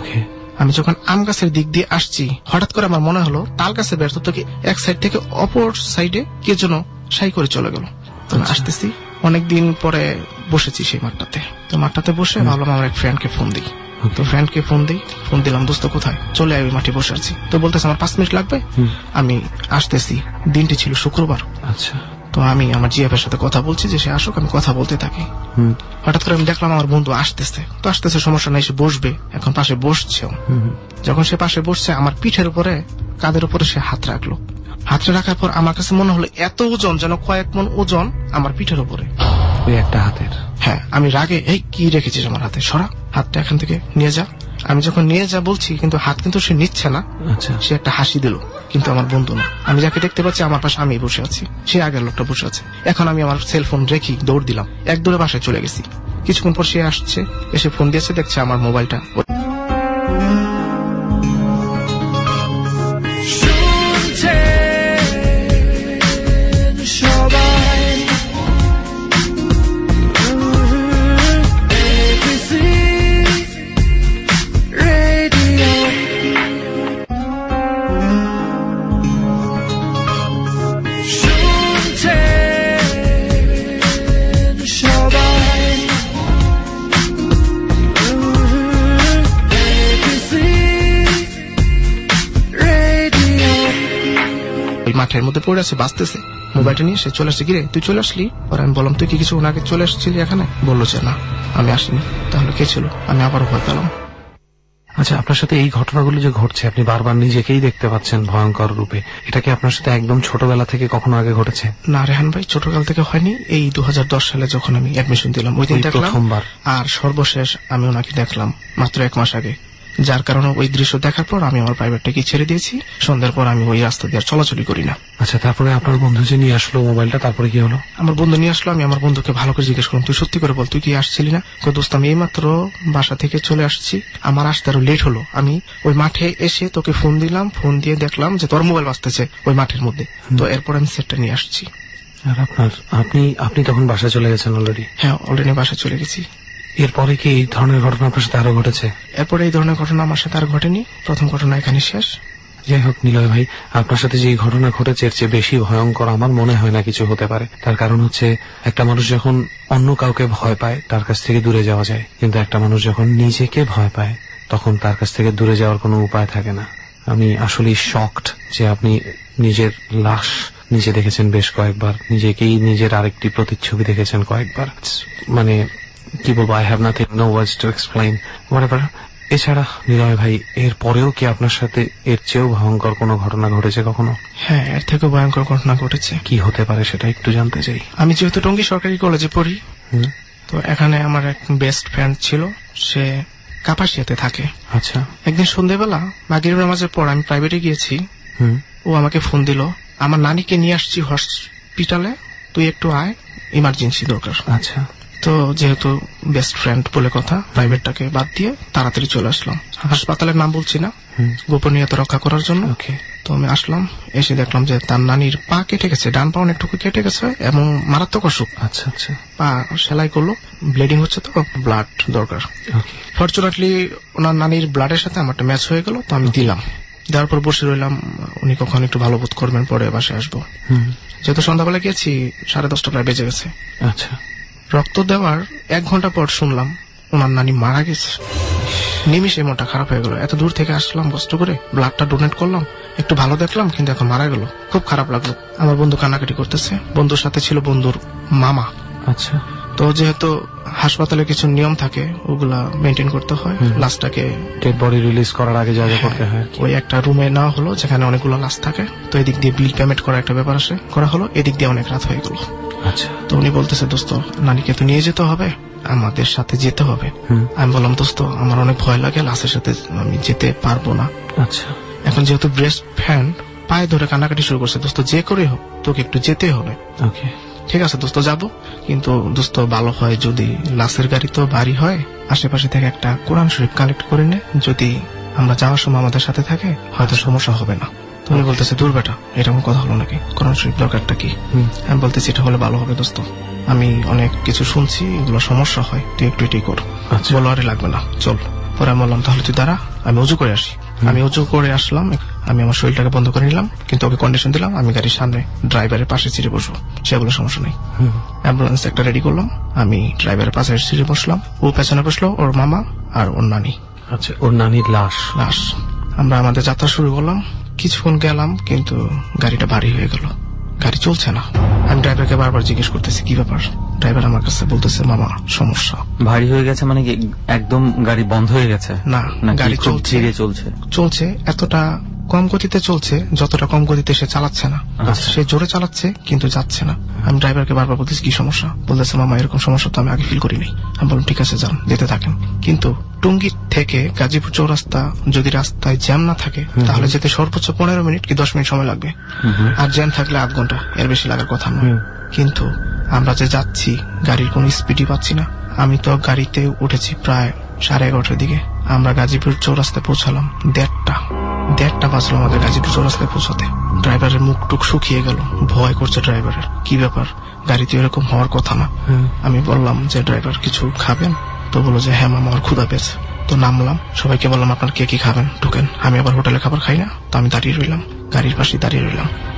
আমি যখন আম গাছের দিক দিয়ে আসছি, হঠাৎ করে আমার মনে হলো তাল গাছের ব্যর্থ থেকে এক সাইড থেকে অপর সাইডে কে যেন সাই করে চলে গেল। তো আমি আসতেছি, অনেকদিন পরে বসেছি সেই মাঠটাতে। তো মাঠটাতে বসে ভাবলাম আমার এক ফ্রেন্ডকে ফোন দিই। তো ফ্রেন্ডকে ফোন দিলাম, দোস্ত কোথায়? চলে আমি মাঠে বসে আছি। তো বলতেছে আমার 5 মিনিট লাগবে, আমি আসতেছি। দিনটি ছিল শুক্রবার। আচ্ছা, তো আমি আমার জিএফের সাথে কথা বলছি যে সে আসুক, আমি কথা বলতে থাকি। হঠাৎ করে আমি দেখলাম আমার বন্ধু আসতেছে। তো আসতেছে, সমস্যা নাই, সে বসবে। এখন পাশে বসছেও। যখন সে পাশে বসছে, আমার পিঠের উপরে, কাঁধের উপরে সে হাত রাখলো। হাতটা রাখার পর আমার কাছে মনে হলো এত ওজন, যেন কয়েক মণ ওজন আমার পিঠের উপরে, ওই একটা হাতের। হ্যাঁ, আমি রাগে, এই কি রেখেছিস আমার হাতে, সরা হাতটা এখান থেকে নিয়ে যা। আমি যখন নিয়ে যা বলছি, কিন্তু হাত কিন্তু সে নিচ্ছে না। আচ্ছা, সে একটা হাসি দিল, কিন্তু আমার বন্ধু না। আমি যাকে দেখতে পাচ্ছি আমার পাশে আমি বসে আছি, সে আগের লোকটা বসে আছে। এখন আমি আমার সেলফোন রেখি দৌড় দিলাম, এক দৌড়ে বাসায় চলে গেছি। কিছুক্ষণ পর সে আসছে, এসে ফোন দিয়েছে, দেখছে আমার মোবাইলটা। মাঠের মধ্যে পড়ে আছে, বাঁচতেছে। মোবাইলটা নিয়ে সে চলে আসছে, গিরে তুই চলে আসলি? পরে আমি বললাম তুই কি কিছু ওনাকে চলে আসছিলি এখানে? বললো যে না আমি আসিনি। তাহলে কে ছিল? আমি আবারও ভয় পেলাম। আচ্ছা, আপনার সাথে এই ঘটনাগুলো যে ঘটছে, আপনি বারবার নিজেকেই দেখতে পাচ্ছেন ভয়ঙ্কর রূপে, এটা কি আপনার সাথে একদম ছোটবেলা থেকে কখনো আগে ঘটেছে? না রেহান ভাই, ছোটকাল থেকে হয়নি। এই 2010 সালে যখন আমি অ্যাডমিশন দিলাম ওই দিন দেখলাম, আর সর্বশেষ আমি ওনাকে দেখলাম মাত্র 1 মাস আগে। যার কারণে ওই দৃশ্য দেখার পর আমি আমার প্রাইভেটটাকে ছেড়ে দিয়েছি। সন্ধ্যার পর আমি ওই রাস্তা দিয়ে চলাচলি করি না। আচ্ছা, তারপরে আপনার বন্ধু যে নিয়ে আসলো মোবাইলটা, তারপরে কি হলো? আমার বন্ধু নিয়ে আসলো। আমি আমার বন্ধুকে ভালো করে জিজ্ঞেস করলাম, তুই সত্যি করে বল তুই কি আসছিলি না? দোস্ত আমি এইমাত্র বাসা থেকে চলে আসছি, আমার আসতে আরো লেট হলো। আমি ওই মাঠে এসে তোকে ফোন দিলাম, ফোন দিয়ে দেখলাম যে তোর মোবাইল বাজতেছে ওই মাঠের মধ্যে। তো এরপর আমি সেটটা নিয়ে আসছি। আর আপনি তখন বাসায় চলে গেছেন অলরেডি? হ্যাঁ, অলরেডি বাসায় চলে গেছি। এরপরে কি এই ধরনের ঘটনা আপনার সাথে আরো ঘটেছে? এরপরে এই ধরনের ঘটনা আমার সাথে আর ঘটেনি। প্রথম ঘটনা এখানে শেষ। যাই হোক নিলয় ভাই, আপনার সাথে যে ঘটনা ঘটেছে এর চেয়ে বেশি ভয়ঙ্কর আমার মনে হয় না কিছু হতে পারে। তার কারণ হচ্ছে, একটা মানুষ যখন অন্য কাউকে ভয় পায় তার কাছ থেকে দূরে যাওয়া যায়, কিন্তু একটা মানুষ যখন নিজেকে ভয় পায় তখন তার কাছ থেকে দূরে যাওয়ার কোনো উপায় থাকে না। আমি আসলে শকড যে আপনি নিজের লাশ নিজে দেখেছেন বেশ কয়েকবার, নিজেকেই নিজের আরেকটি প্রতিচ্ছবি দেখেছেন কয়েকবার। মানে কি বলবো, I have nothing, no words to explain whatever. এছাড়া নিলয় ভাই, এর পরেও কি আপনার সাথে এর চেয়েও ভয়ঙ্কর কোনো ঘটনা ঘটেছে কখনো? হ্যাঁ, এর থেকে ভয়ঙ্কর ঘটনা ঘটেছে। কি হতে পারে সেটা একটু জানতে চাই। আমি যেহেতু টঙ্গী সরকারি কলেজে পড়ি, তো এখানে আমার এক বেস্ট ফ্রেন্ড ছিল, সে কাপাসিয়াতে থাকে। আচ্ছা। একদিন সন্ধ্যেবেলা মাগরিব নামাজের পর আমি প্রাইভেটে গিয়েছি। ও আমাকে ফোন দিল, আমার নানিকে নিয়ে আসছি হসপিটালে, তুই একটু আয়, ইমার্জেন্সি দরকার। আচ্ছা। তো যেহেতু বেস্ট ফ্রেন্ড বলে কথা, প্রাইভেটটাকে বাদ দিয়ে তাড়াতাড়ি চলে আসলাম। হাসপাতালের নাম বলছি না, গোপনীয়তা রক্ষা করার জন্য। তো আমি আসলাম, এসে দেখলাম যে তার নানির পা কেটে গেছে, ডান পা অনেকটুকু কেটে গেছে এবং মারাত্মক অসুখ। আচ্ছা আচ্ছা। পা সেলাই করলো, ব্লিডিং হচ্ছে, তো ব্লাড দরকার। ফরচুনেটলি ওনার নানির ব্লাডের সাথে আমারটা ম্যাচ হয়ে গেল, তো আমি দিলাম। দেওয়ার পর বসে রইলাম, উনি কখন একটু ভালো বোধ করবেন পরে বাসায় আসবো। যেহেতু সন্ধ্যাবেলা গিয়েছি, 10:30 প্রায় বেজে গেছে। আচ্ছা। রক্ত দেওয়ার 1 ঘন্টা পর শুনলাম ওনার নানি মারা গেছে। নিমিষে মনটা খারাপ হয়ে গেল। এত দূর থেকে আসলাম কষ্ট করে, ব্লাডটা ডোনেট করলাম, একটু ভালো দেখলাম, কিন্তু এখন মারা গেল। খুব খারাপ লাগলো। আমার বন্ধু কান্নাকাটি করতেছে। বন্ধুর সাথে ছিল বন্ধুর মামা। আচ্ছা। তো যেহেতু হাসপাতালে কিছু নিয়ম থাকে, ওগুলা মেনটেন করতে হয়। লাশটাকে ডেড বডি রিলিজ করার আগে যা যা করতে হয়, ওই একটা রুমে নেওয়া হলো যেখানে অনেকগুলো লাশ থাকে। তো এদিক দিয়ে বিল পেমেন্ট করা একটা ব্যাপার আসে, করা হলো। এদিক দিয়ে অনেক রাত হয়ে গেল। আচ্ছা। তো উনি বলতেছে, দোস্ত নানিকে তো নিয়ে যেতে হবে, আমাদের সাথে যেতে হবে। আমি বললাম, দোস্ত আমার অনেক ভয় লাগে, লাশের সাথে আমি যেতে পারবো না। আচ্ছা। এখন যেহেতু ব্রেস্ট ফ্যান্ড পায়ে ধরে কান্নাকাটি শুরু করছে, দোস্ত যে করে হোক তোকে একটু যেতে হবে। ওকে, ঠিক আছে দোস্ত যাবো, কিন্তু দোস্ত ভালো হয় যদি লাশের গাড়ি তো ভারী হয়, আশেপাশে থেকে একটা কোরআন শরীফ কালেক্ট করে নে, যদি আমরা যাওয়ার সময় আমাদের সাথে থাকে হয়তো সমস্যা হবে না। তুমি বলতেছে, দূর বেটা, এরকম কথা হলো নাকি, কোরআন শরীফ দরকারটা কি? আমি বলতেছি, এটা হলে ভালো হবে দোস্ত, আমি অনেক কিছু শুনছি, এগুলো সমস্যা হয়, তুই একটু এটাই কর। বলো, আরে লাগবে না, চল। পরে আমি বললাম, তাহলে তুই দাঁড়া, আমি অজু করে আসি। আমি অজু করে আসলাম, আমি আমার শরীরটাকে বন্ধ করে নিলাম, কিন্তু ওকে কন্ডিশন দিলাম আমি গাড়ির সামনে ড্রাইভারের পাশে সিটে বসবো। সেগুলো সমস্যা নেই। অ্যাম্বুলেন্স একটা রেডি করলাম, আমি ড্রাইভারের পাশে সিটে বসলাম, ও পেছনে বসলো, ওর মামা আর ওর নানি। আচ্ছা, ওর নানির লাশ। আমরা আমাদের যাত্রা শুরু করলাম। কিছুক্ষণ গেলাম, কিন্তু গাড়িটা ভারী হয়ে গেল, গাড়ি চলছে না। আমি ড্রাইভারকে বারবার জিজ্ঞেস করতেছি কি ব্যাপার। ড্রাইভার আমার কাছে বলতেছে, মামা সমস্যা। ভারী হয়ে গেছে মানে কি একদম গাড়ি বন্ধ হয়ে গেছে? না, গাড়ি চলছে, এতটা কম গতিতে চলছে যতটা কম গতিতে সে চালাচ্ছে না। সে জোরে চালাচ্ছে কিন্তু যাচ্ছে না। আমি ড্রাইভারকে বারবার বলতেছি কি সমস্যা, বলতেছে মামা এরকম সমস্যা তো আমি আগে ফিল করি নাই। আমি বললাম ঠিক আছে যান, যেতে থাকেন, কিন্তু টঙ্গী থেকে গাজীপুর চৌরাস্তা যদি রাস্তায় জ্যাম না থাকে তাহলে যেতে সর্বোচ্চ 15 মিনিট কি 10 মিনিট সময় লাগবে, আর জ্যাম থাকলে আধ ঘন্টা, এর বেশি লাগার কথা নয়। কিন্তু আমরা যে যাচ্ছি গাড়ির কোন স্পিডই পাচ্ছি না। আমি তো গাড়িতে উঠেছি প্রায় 11:30টার দিকে। আমরা গাজীপুর চৌরাস্তায় পৌঁছালাম 1:30 বাজলো আমাদের গাজীপুর চৌরাস্তায় পৌঁছাতে। ড্রাইভারের মুখ টুক শুকিয়ে গেল, ভয় করছে ড্রাইভারের, কি ব্যাপার, গাড়িতে এরকম হওয়ার কথা না। আমি বললাম যে ড্রাইভার কিছু খাবেন? তো বললো যে হ্যাঁ মামা, আমার ক্ষুধা পেয়েছে। তো নামলাম, সবাইকে বললাম আপনার কে কি খাবেন ঢুকেন। আমি আবার হোটেলে খাবার খাই না, তো আমি দাঁড়িয়ে রইলাম, গাড়ির পাশে দাঁড়িয়ে রইলাম।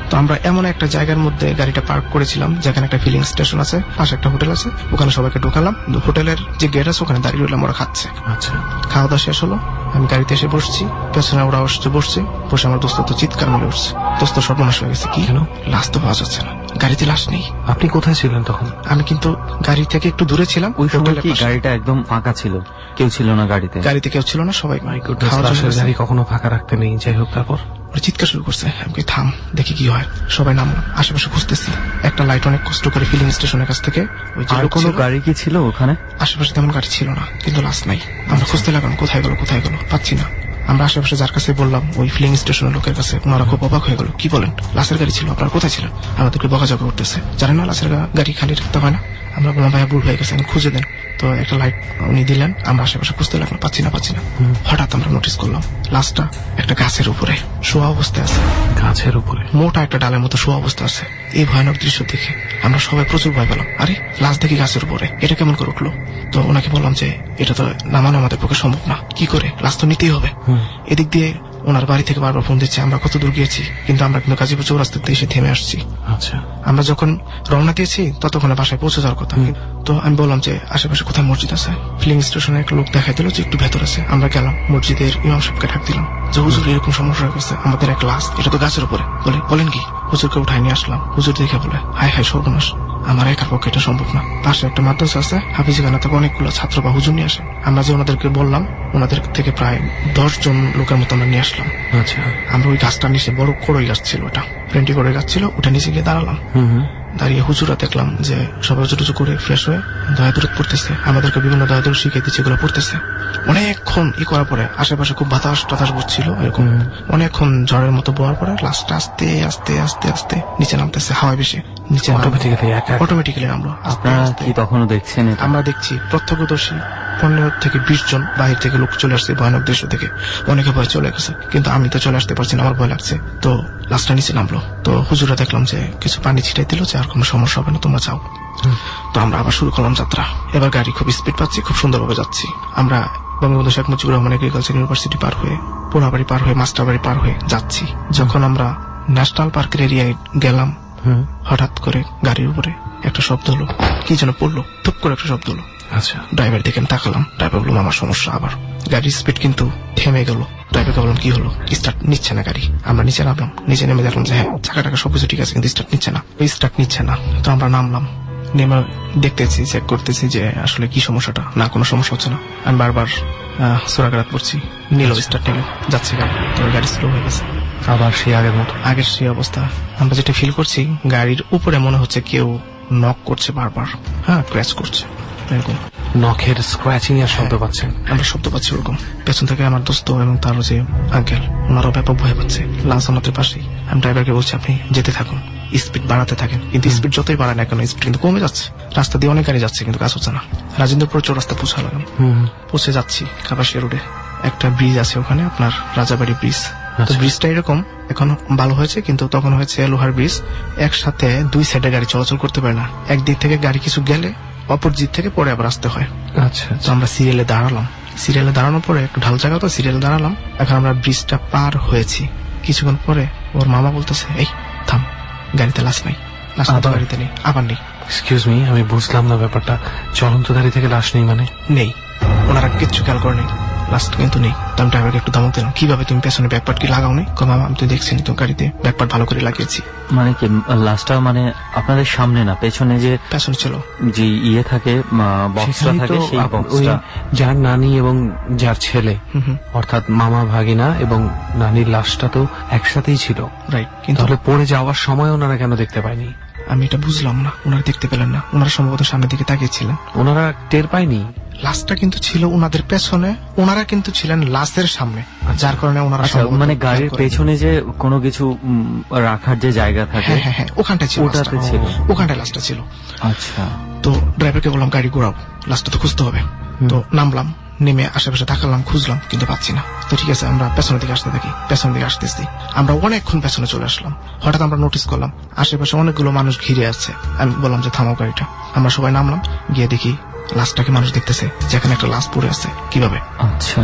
তো আমরা এমন একটা জায়গার মধ্যে গাড়িটা পার্ক করেছিলাম যেখানে একটা ফিলিং স্টেশন আছে, পাশে একটা হোটেল আছে, ওখানে সবাইকে ঢোকালাম। হোটেলের যে গেট আছে ওখানে দাঁড়িয়ে রইলাম, ওরা খাচ্ছে। আচ্ছা, খাওয়া দাওয়া শেষ হলো, আমি গাড়িতে এসে বসছি, পেছনে ওরা বসছে। আমার দোস্ত তো চিৎকার মেরে উঠছে, দোস্ত সর্বনাশ হয়ে গেছে। কি কেন? লাশ তো পাওয়া যাচ্ছে না, গাড়িতে লাশ নেই। আপনি কোথায় ছিলেন তখন? আমি কিন্তু গাড়ি থেকে একটু দূরে ছিলাম। ওই সময় কি গাড়িটা একদম ফাঁকা ছিল? কেউ ছিল না গাড়িতে? গাড়িতে কেউ ছিল না, সবাই গাড়ি কখনো ফাঁকা রাখতে নেই। যাই হোক, তারপর চিৎকার শুরু করছে, আমি থাম, দেখি কি হয়। সবাই নামলাম, আশেপাশে খুঁজতেছি। একটা লাইট অনেক কষ্ট করে ফিলিং স্টেশনের কাছ থেকে। আর কোনো গাড়ি কি ছিল ওখানে? আশেপাশে তেমন গাড়ি ছিল না, কিন্তু লাশ নাই। আমরা খুঁজতে লাগলাম, কোথায় গেল, পাচ্ছি না। আমরা আশেপাশে যার কাছে বললাম, ওই ফিলিং স্টেশনের লোকের কাছে, ওনারা খুব অবাক হয়ে গেল। কি বলেন, লাশের গাড়ি ছিল, আপনারা কোথায় ছিলেন? আমাদেরকে বকাঝকা করতেছে, জানেন না লাশের গাড়ি খালি রাখতে হয় না। আমরা বললাম, ভাইয়া ভুল হয়ে গেছে, খুঁজে দেন। তো একটা লাইট উনি দিলেন, আমরা আশেপাশে খুঁজতে লাগলাম, পাচ্ছি না। হঠাৎ আমরা নোটিস করলাম লাশটা একটা গাছের উপরে শোয়া অবস্থায় আছে। গাছের উপরে মোটা একটা ডালের মতো শোয়া অবস্থা আছে। এই ভয়ানক দৃশ্য দেখে আমরা সবাই প্রচুর ভয় পেলাম। আরে, লাশ দেখি গাছের উপরে, এটা কেমন করে উঠলো? তো ওনাকে বললাম যে এটা তো নামানো আমাদের পক্ষে সম্ভব না, কি করে, লাশ তো নিতেই হবে। এদিক দিয়ে ওনার বাড়ি থেকে বারবার ফোন দিচ্ছে, আমরা কত দূর গিয়েছি, কিন্তু আমরা কিন্তু গাজীপুর চৌরাস্তাতে এসে থেমে আসছি। আচ্ছা, আমরা যখন রওনা দিয়েছি ততক্ষণে বাসায় পৌঁছে যাওয়ার কথা। তো আমি বললাম যে আশেপাশে কোথায় মসজিদ আছে? ফিলিং স্টেশনে একটা লোক দেখাই দিল যে একটু ভেতর আছে। আমরা গেলাম, মসজিদের ইমাম সাহেবকে ডাক দিলাম যে হুজুর এরকম সমস্যা হয়ে গেছে, আমাদের এক লাশ, এটা তো গাছের উপরে। বলেন কি? হুজুরকে উঠাই নিয়ে আসলাম। হুজুর দেখে বলে, হায় হায় সর্বনাশ, আমার একার পক্ষে এটা সম্ভব না। পাশে একটা মাদ্রাসা আছে, হাফিজখানা থেকে অনেকগুলো ছাত্র বা হুজুর নিয়ে আসে। আমরা যে ওনাদেরকে বললাম, ওনাদের থেকে প্রায় 10 জন লোকের মতো আমরা নিয়ে আসলাম। আচ্ছা, আমরা ওই গাছটার নিচে, বড় কড়ই গাছ ছিল, ওটা ফ্রেন্টি করে গাছ ছিল, ওটা নিচে গিয়ে দাঁড়ালাম। দাঁড়িয়ে হুজুরা দেখলাম যে সবাই উঁচু করে ফ্রেশ হয়ে দয়া দূরত পড়তেছে, আমাদেরকে বিভিন্ন দয়া দূর শিখিয়ে দিচ্ছে, এগুলো পড়তেছে। অনেকক্ষণ করার পরে আশেপাশে খুব বাতাস টাতাস বসছিল, এরকম অনেকক্ষণ ঝড়ের মতো বোয়ার পরে লাস্টটা আস্তে আস্তে আস্তে আস্তে নিচে নামতেছে, হাওয়ায় বেশি নিচে অটোমেটিক্যালি নামলো। আপনারা কি তখনও দেখছেন? আমরা দেখছি, প্রত্যক্ষদর্শী 15 থেকে 20 জন বাহির থেকে লোক চলে আসছে ভয়ানক দৃশ্য থেকে। অনেকে ভয় চলে গেছে, কিন্তু আমি তো চলে আসতে পারছি না, আমার ভয় লাগছে। তো লাস্টটা নিচে নামলো। তো হুজুরা দেখলাম যে কিছু পানি ছিটাই দিল যে আর কোনো সমস্যা হবে না, তোমরা যাও। তো আমরা আবার শুরু করলাম যাত্রা। এবার গাড়ি খুব স্পিড পাচ্ছি, খুব সুন্দরভাবে যাচ্ছি। আমরা বঙ্গবন্ধু শেখ মুজিবুর রহমান এগ্রিকালচার ইউনিভার্সিটি পার হয়ে, পোড়াবাড়ি পার হয়ে, মাস্টারবাড়ি পার হয়ে যাচ্ছি। যখন আমরা ন্যাশনাল পার্কের এরিয়ায় গেলাম, হঠাৎ করে গাড়ির উপরে একটা শব্দ হলো, কি যেন পড়লো, টুপ করে একটা শব্দ হলো। আচ্ছা, ড্রাইভার দেখেন, তাকালাম, ড্রাইভার বললাম আমার সমস্যা। আবার গাড়ির স্পিড কিন্তু থেমে গেল। ড্রাইভারকে বললাম কি হলো, স্টার্ট নিচ্ছে না গাড়ি। আমরা নিচে নামলাম, নিচে নেমে দেখলাম যে হ্যাঁ, চাকা টাকা সবকিছু ঠিক আছে, কিন্তু স্টার্ট নিচ্ছে না। তো আমরা নামলাম, নেমে দেখতেছি, চেক করতেছি যে আসলে কি সমস্যাটা। না, কোনো সমস্যা হচ্ছে না। আমি বারবার সূরা কেরাত পড়ছি, নিল, স্টার্ট নিল, যাচ্ছে গাড়ি। তো গাড়ি স্লো হয়ে গেছে, আবার সেই আগের মতো, আগের সেই অবস্থা। আমরা যেটা ফিল করছি, গাড়ির উপরে মনে হচ্ছে কেউ নক করছে বারবার, ক্র্যাশ করছে, এরকম নখের স্ক্র্যাচিং এর শব্দ পাচ্ছেন। আমরা শব্দ পাচ্ছি ওরকম। পেছন থেকে আমার দোস্ত এবং তার যে আঙ্কেল, ওনারও ব্যাপক ভয় পাচ্ছে। লাশ আমাদের পাশেই। আমি ড্রাইভারকে বলছি আপনি যেতে থাকুন, স্পিড বাড়াতে থাকেন। কিন্তু স্পিড যতই বাড়ায় না কেন, স্পিড কিন্তু কমে যাচ্ছে। রাস্তা দিয়ে অনেক গাড়ি যাচ্ছে, কিন্তু কাজ হচ্ছে না। রাজেন্দ্রপুর চৌরাস্তা পৌঁছালাম, পৌঁছে যাচ্ছি কাপাসিয়া রোডে। একটা ব্রিজ আছে ওখানে, আপনার রাজাবাড়ি ব্রিজ। তো ব্রিজটা এরকম এখন ভালো হয়েছে, কিন্তু তখন হয়েছে লোহার ব্রিজ। একসাথে 2 সাইডে গাড়ি চলাচল করতে পারে না। একদিক থেকে গাড়ি কিছু গেলে অপর দিক থেকে পরে আবার আসতে হয়। আচ্ছা, তো আমরা সিরিয়ালে দাঁড়ালাম। সিরিয়ালে দাঁড়ানোর পরে একটু ঢাল জায়গা, তো সিরিয়ালে দাঁড়ালাম। এখন আমরা ব্রিজটা পার হয়েছি। কিছুক্ষণ পরে ওর মামা বলতেছে, এই থাম, গাড়িতে লাশ নাই, লাশ তো গাড়িতে নেই। আবার নেই। এক্সকিউজ মি, আমি বুঝলাম না ব্যাপারটা। চলন্ত গাড়ি থেকে লাশ নেই মানে? নেই, ওনারা কিচ্ছু খেয়াল করে নেই, লাশ কিন্তু নেই। তো আমি ড্রাইভারকে একটু ধমক দিলাম, কিভাবে তুমি পেছনে ব্যাকপার্ট কি লাগাও নেই? মামা আমি তো দেখছি তো গাড়িতে ব্যাকপার্ট ভালো করে লাগিয়েছি। মানে কি লাশটা মানে আপনাদের সামনে না, পেছনে যে পেছনে ছিল, যে ইয়ে থাকে, বক্সটা থাকে, সেই বক্সটা। যার নানি এবং যার ছেলে, অর্থাৎ মামা ভাগিনা এবং নানির লাশটা তো একসাথেই ছিল, রাইট। কিন্তু তাহলে পড়ে যাওয়ার সময় ওনারা কেন দেখতে পায়নি? আমি এটা বুঝলাম না। ওনারা দেখতে পেলেন না, ওনারা সম্ভবত সামনের দিকে তাকিয়েছিলেন। ওনারা টের পায়নি। লাশটা কিন্তু ছিল ওনাদের পেছনে, ওনারা কিন্তু ছিলেন লাশের সামনে, যার কারণে ওনারা মানে গাড়ির পেছনে যে কোনো কিছু রাখার যে জায়গা থাকে, হ্যাঁ, ওখানটায় ছিল, ওটাতে ছিল, ওখানটায় লাশটা ছিল। আচ্ছা। তো ড্রাইভারকে বললাম গাড়ি ঘোরাও, লাশটা তো খুঁজতে হবে। তো নামলাম, নেমে আশেপাশে তাকালাম, খুঁজলাম, কিন্তু পাচ্ছি না। তো ঠিক আছে, আমরা পেছনের দিকে আসতে থাকি। পেছনের দিকে আসতেছি, আমরা অনেকক্ষণ পেছনে চলে আসলাম। হঠাৎ আমরা নোটিস করলাম আশেপাশে অনেকগুলো মানুষ ঘিরে আছে। আমি বললাম যে থামাও গাড়িটা। আমরা সবাই নামলাম, গিয়ে দেখি লাশটাকে মানুষ দেখতেছে, যেখানে একটা লাশ পড়ে আছে। কিভাবে? আচ্ছা।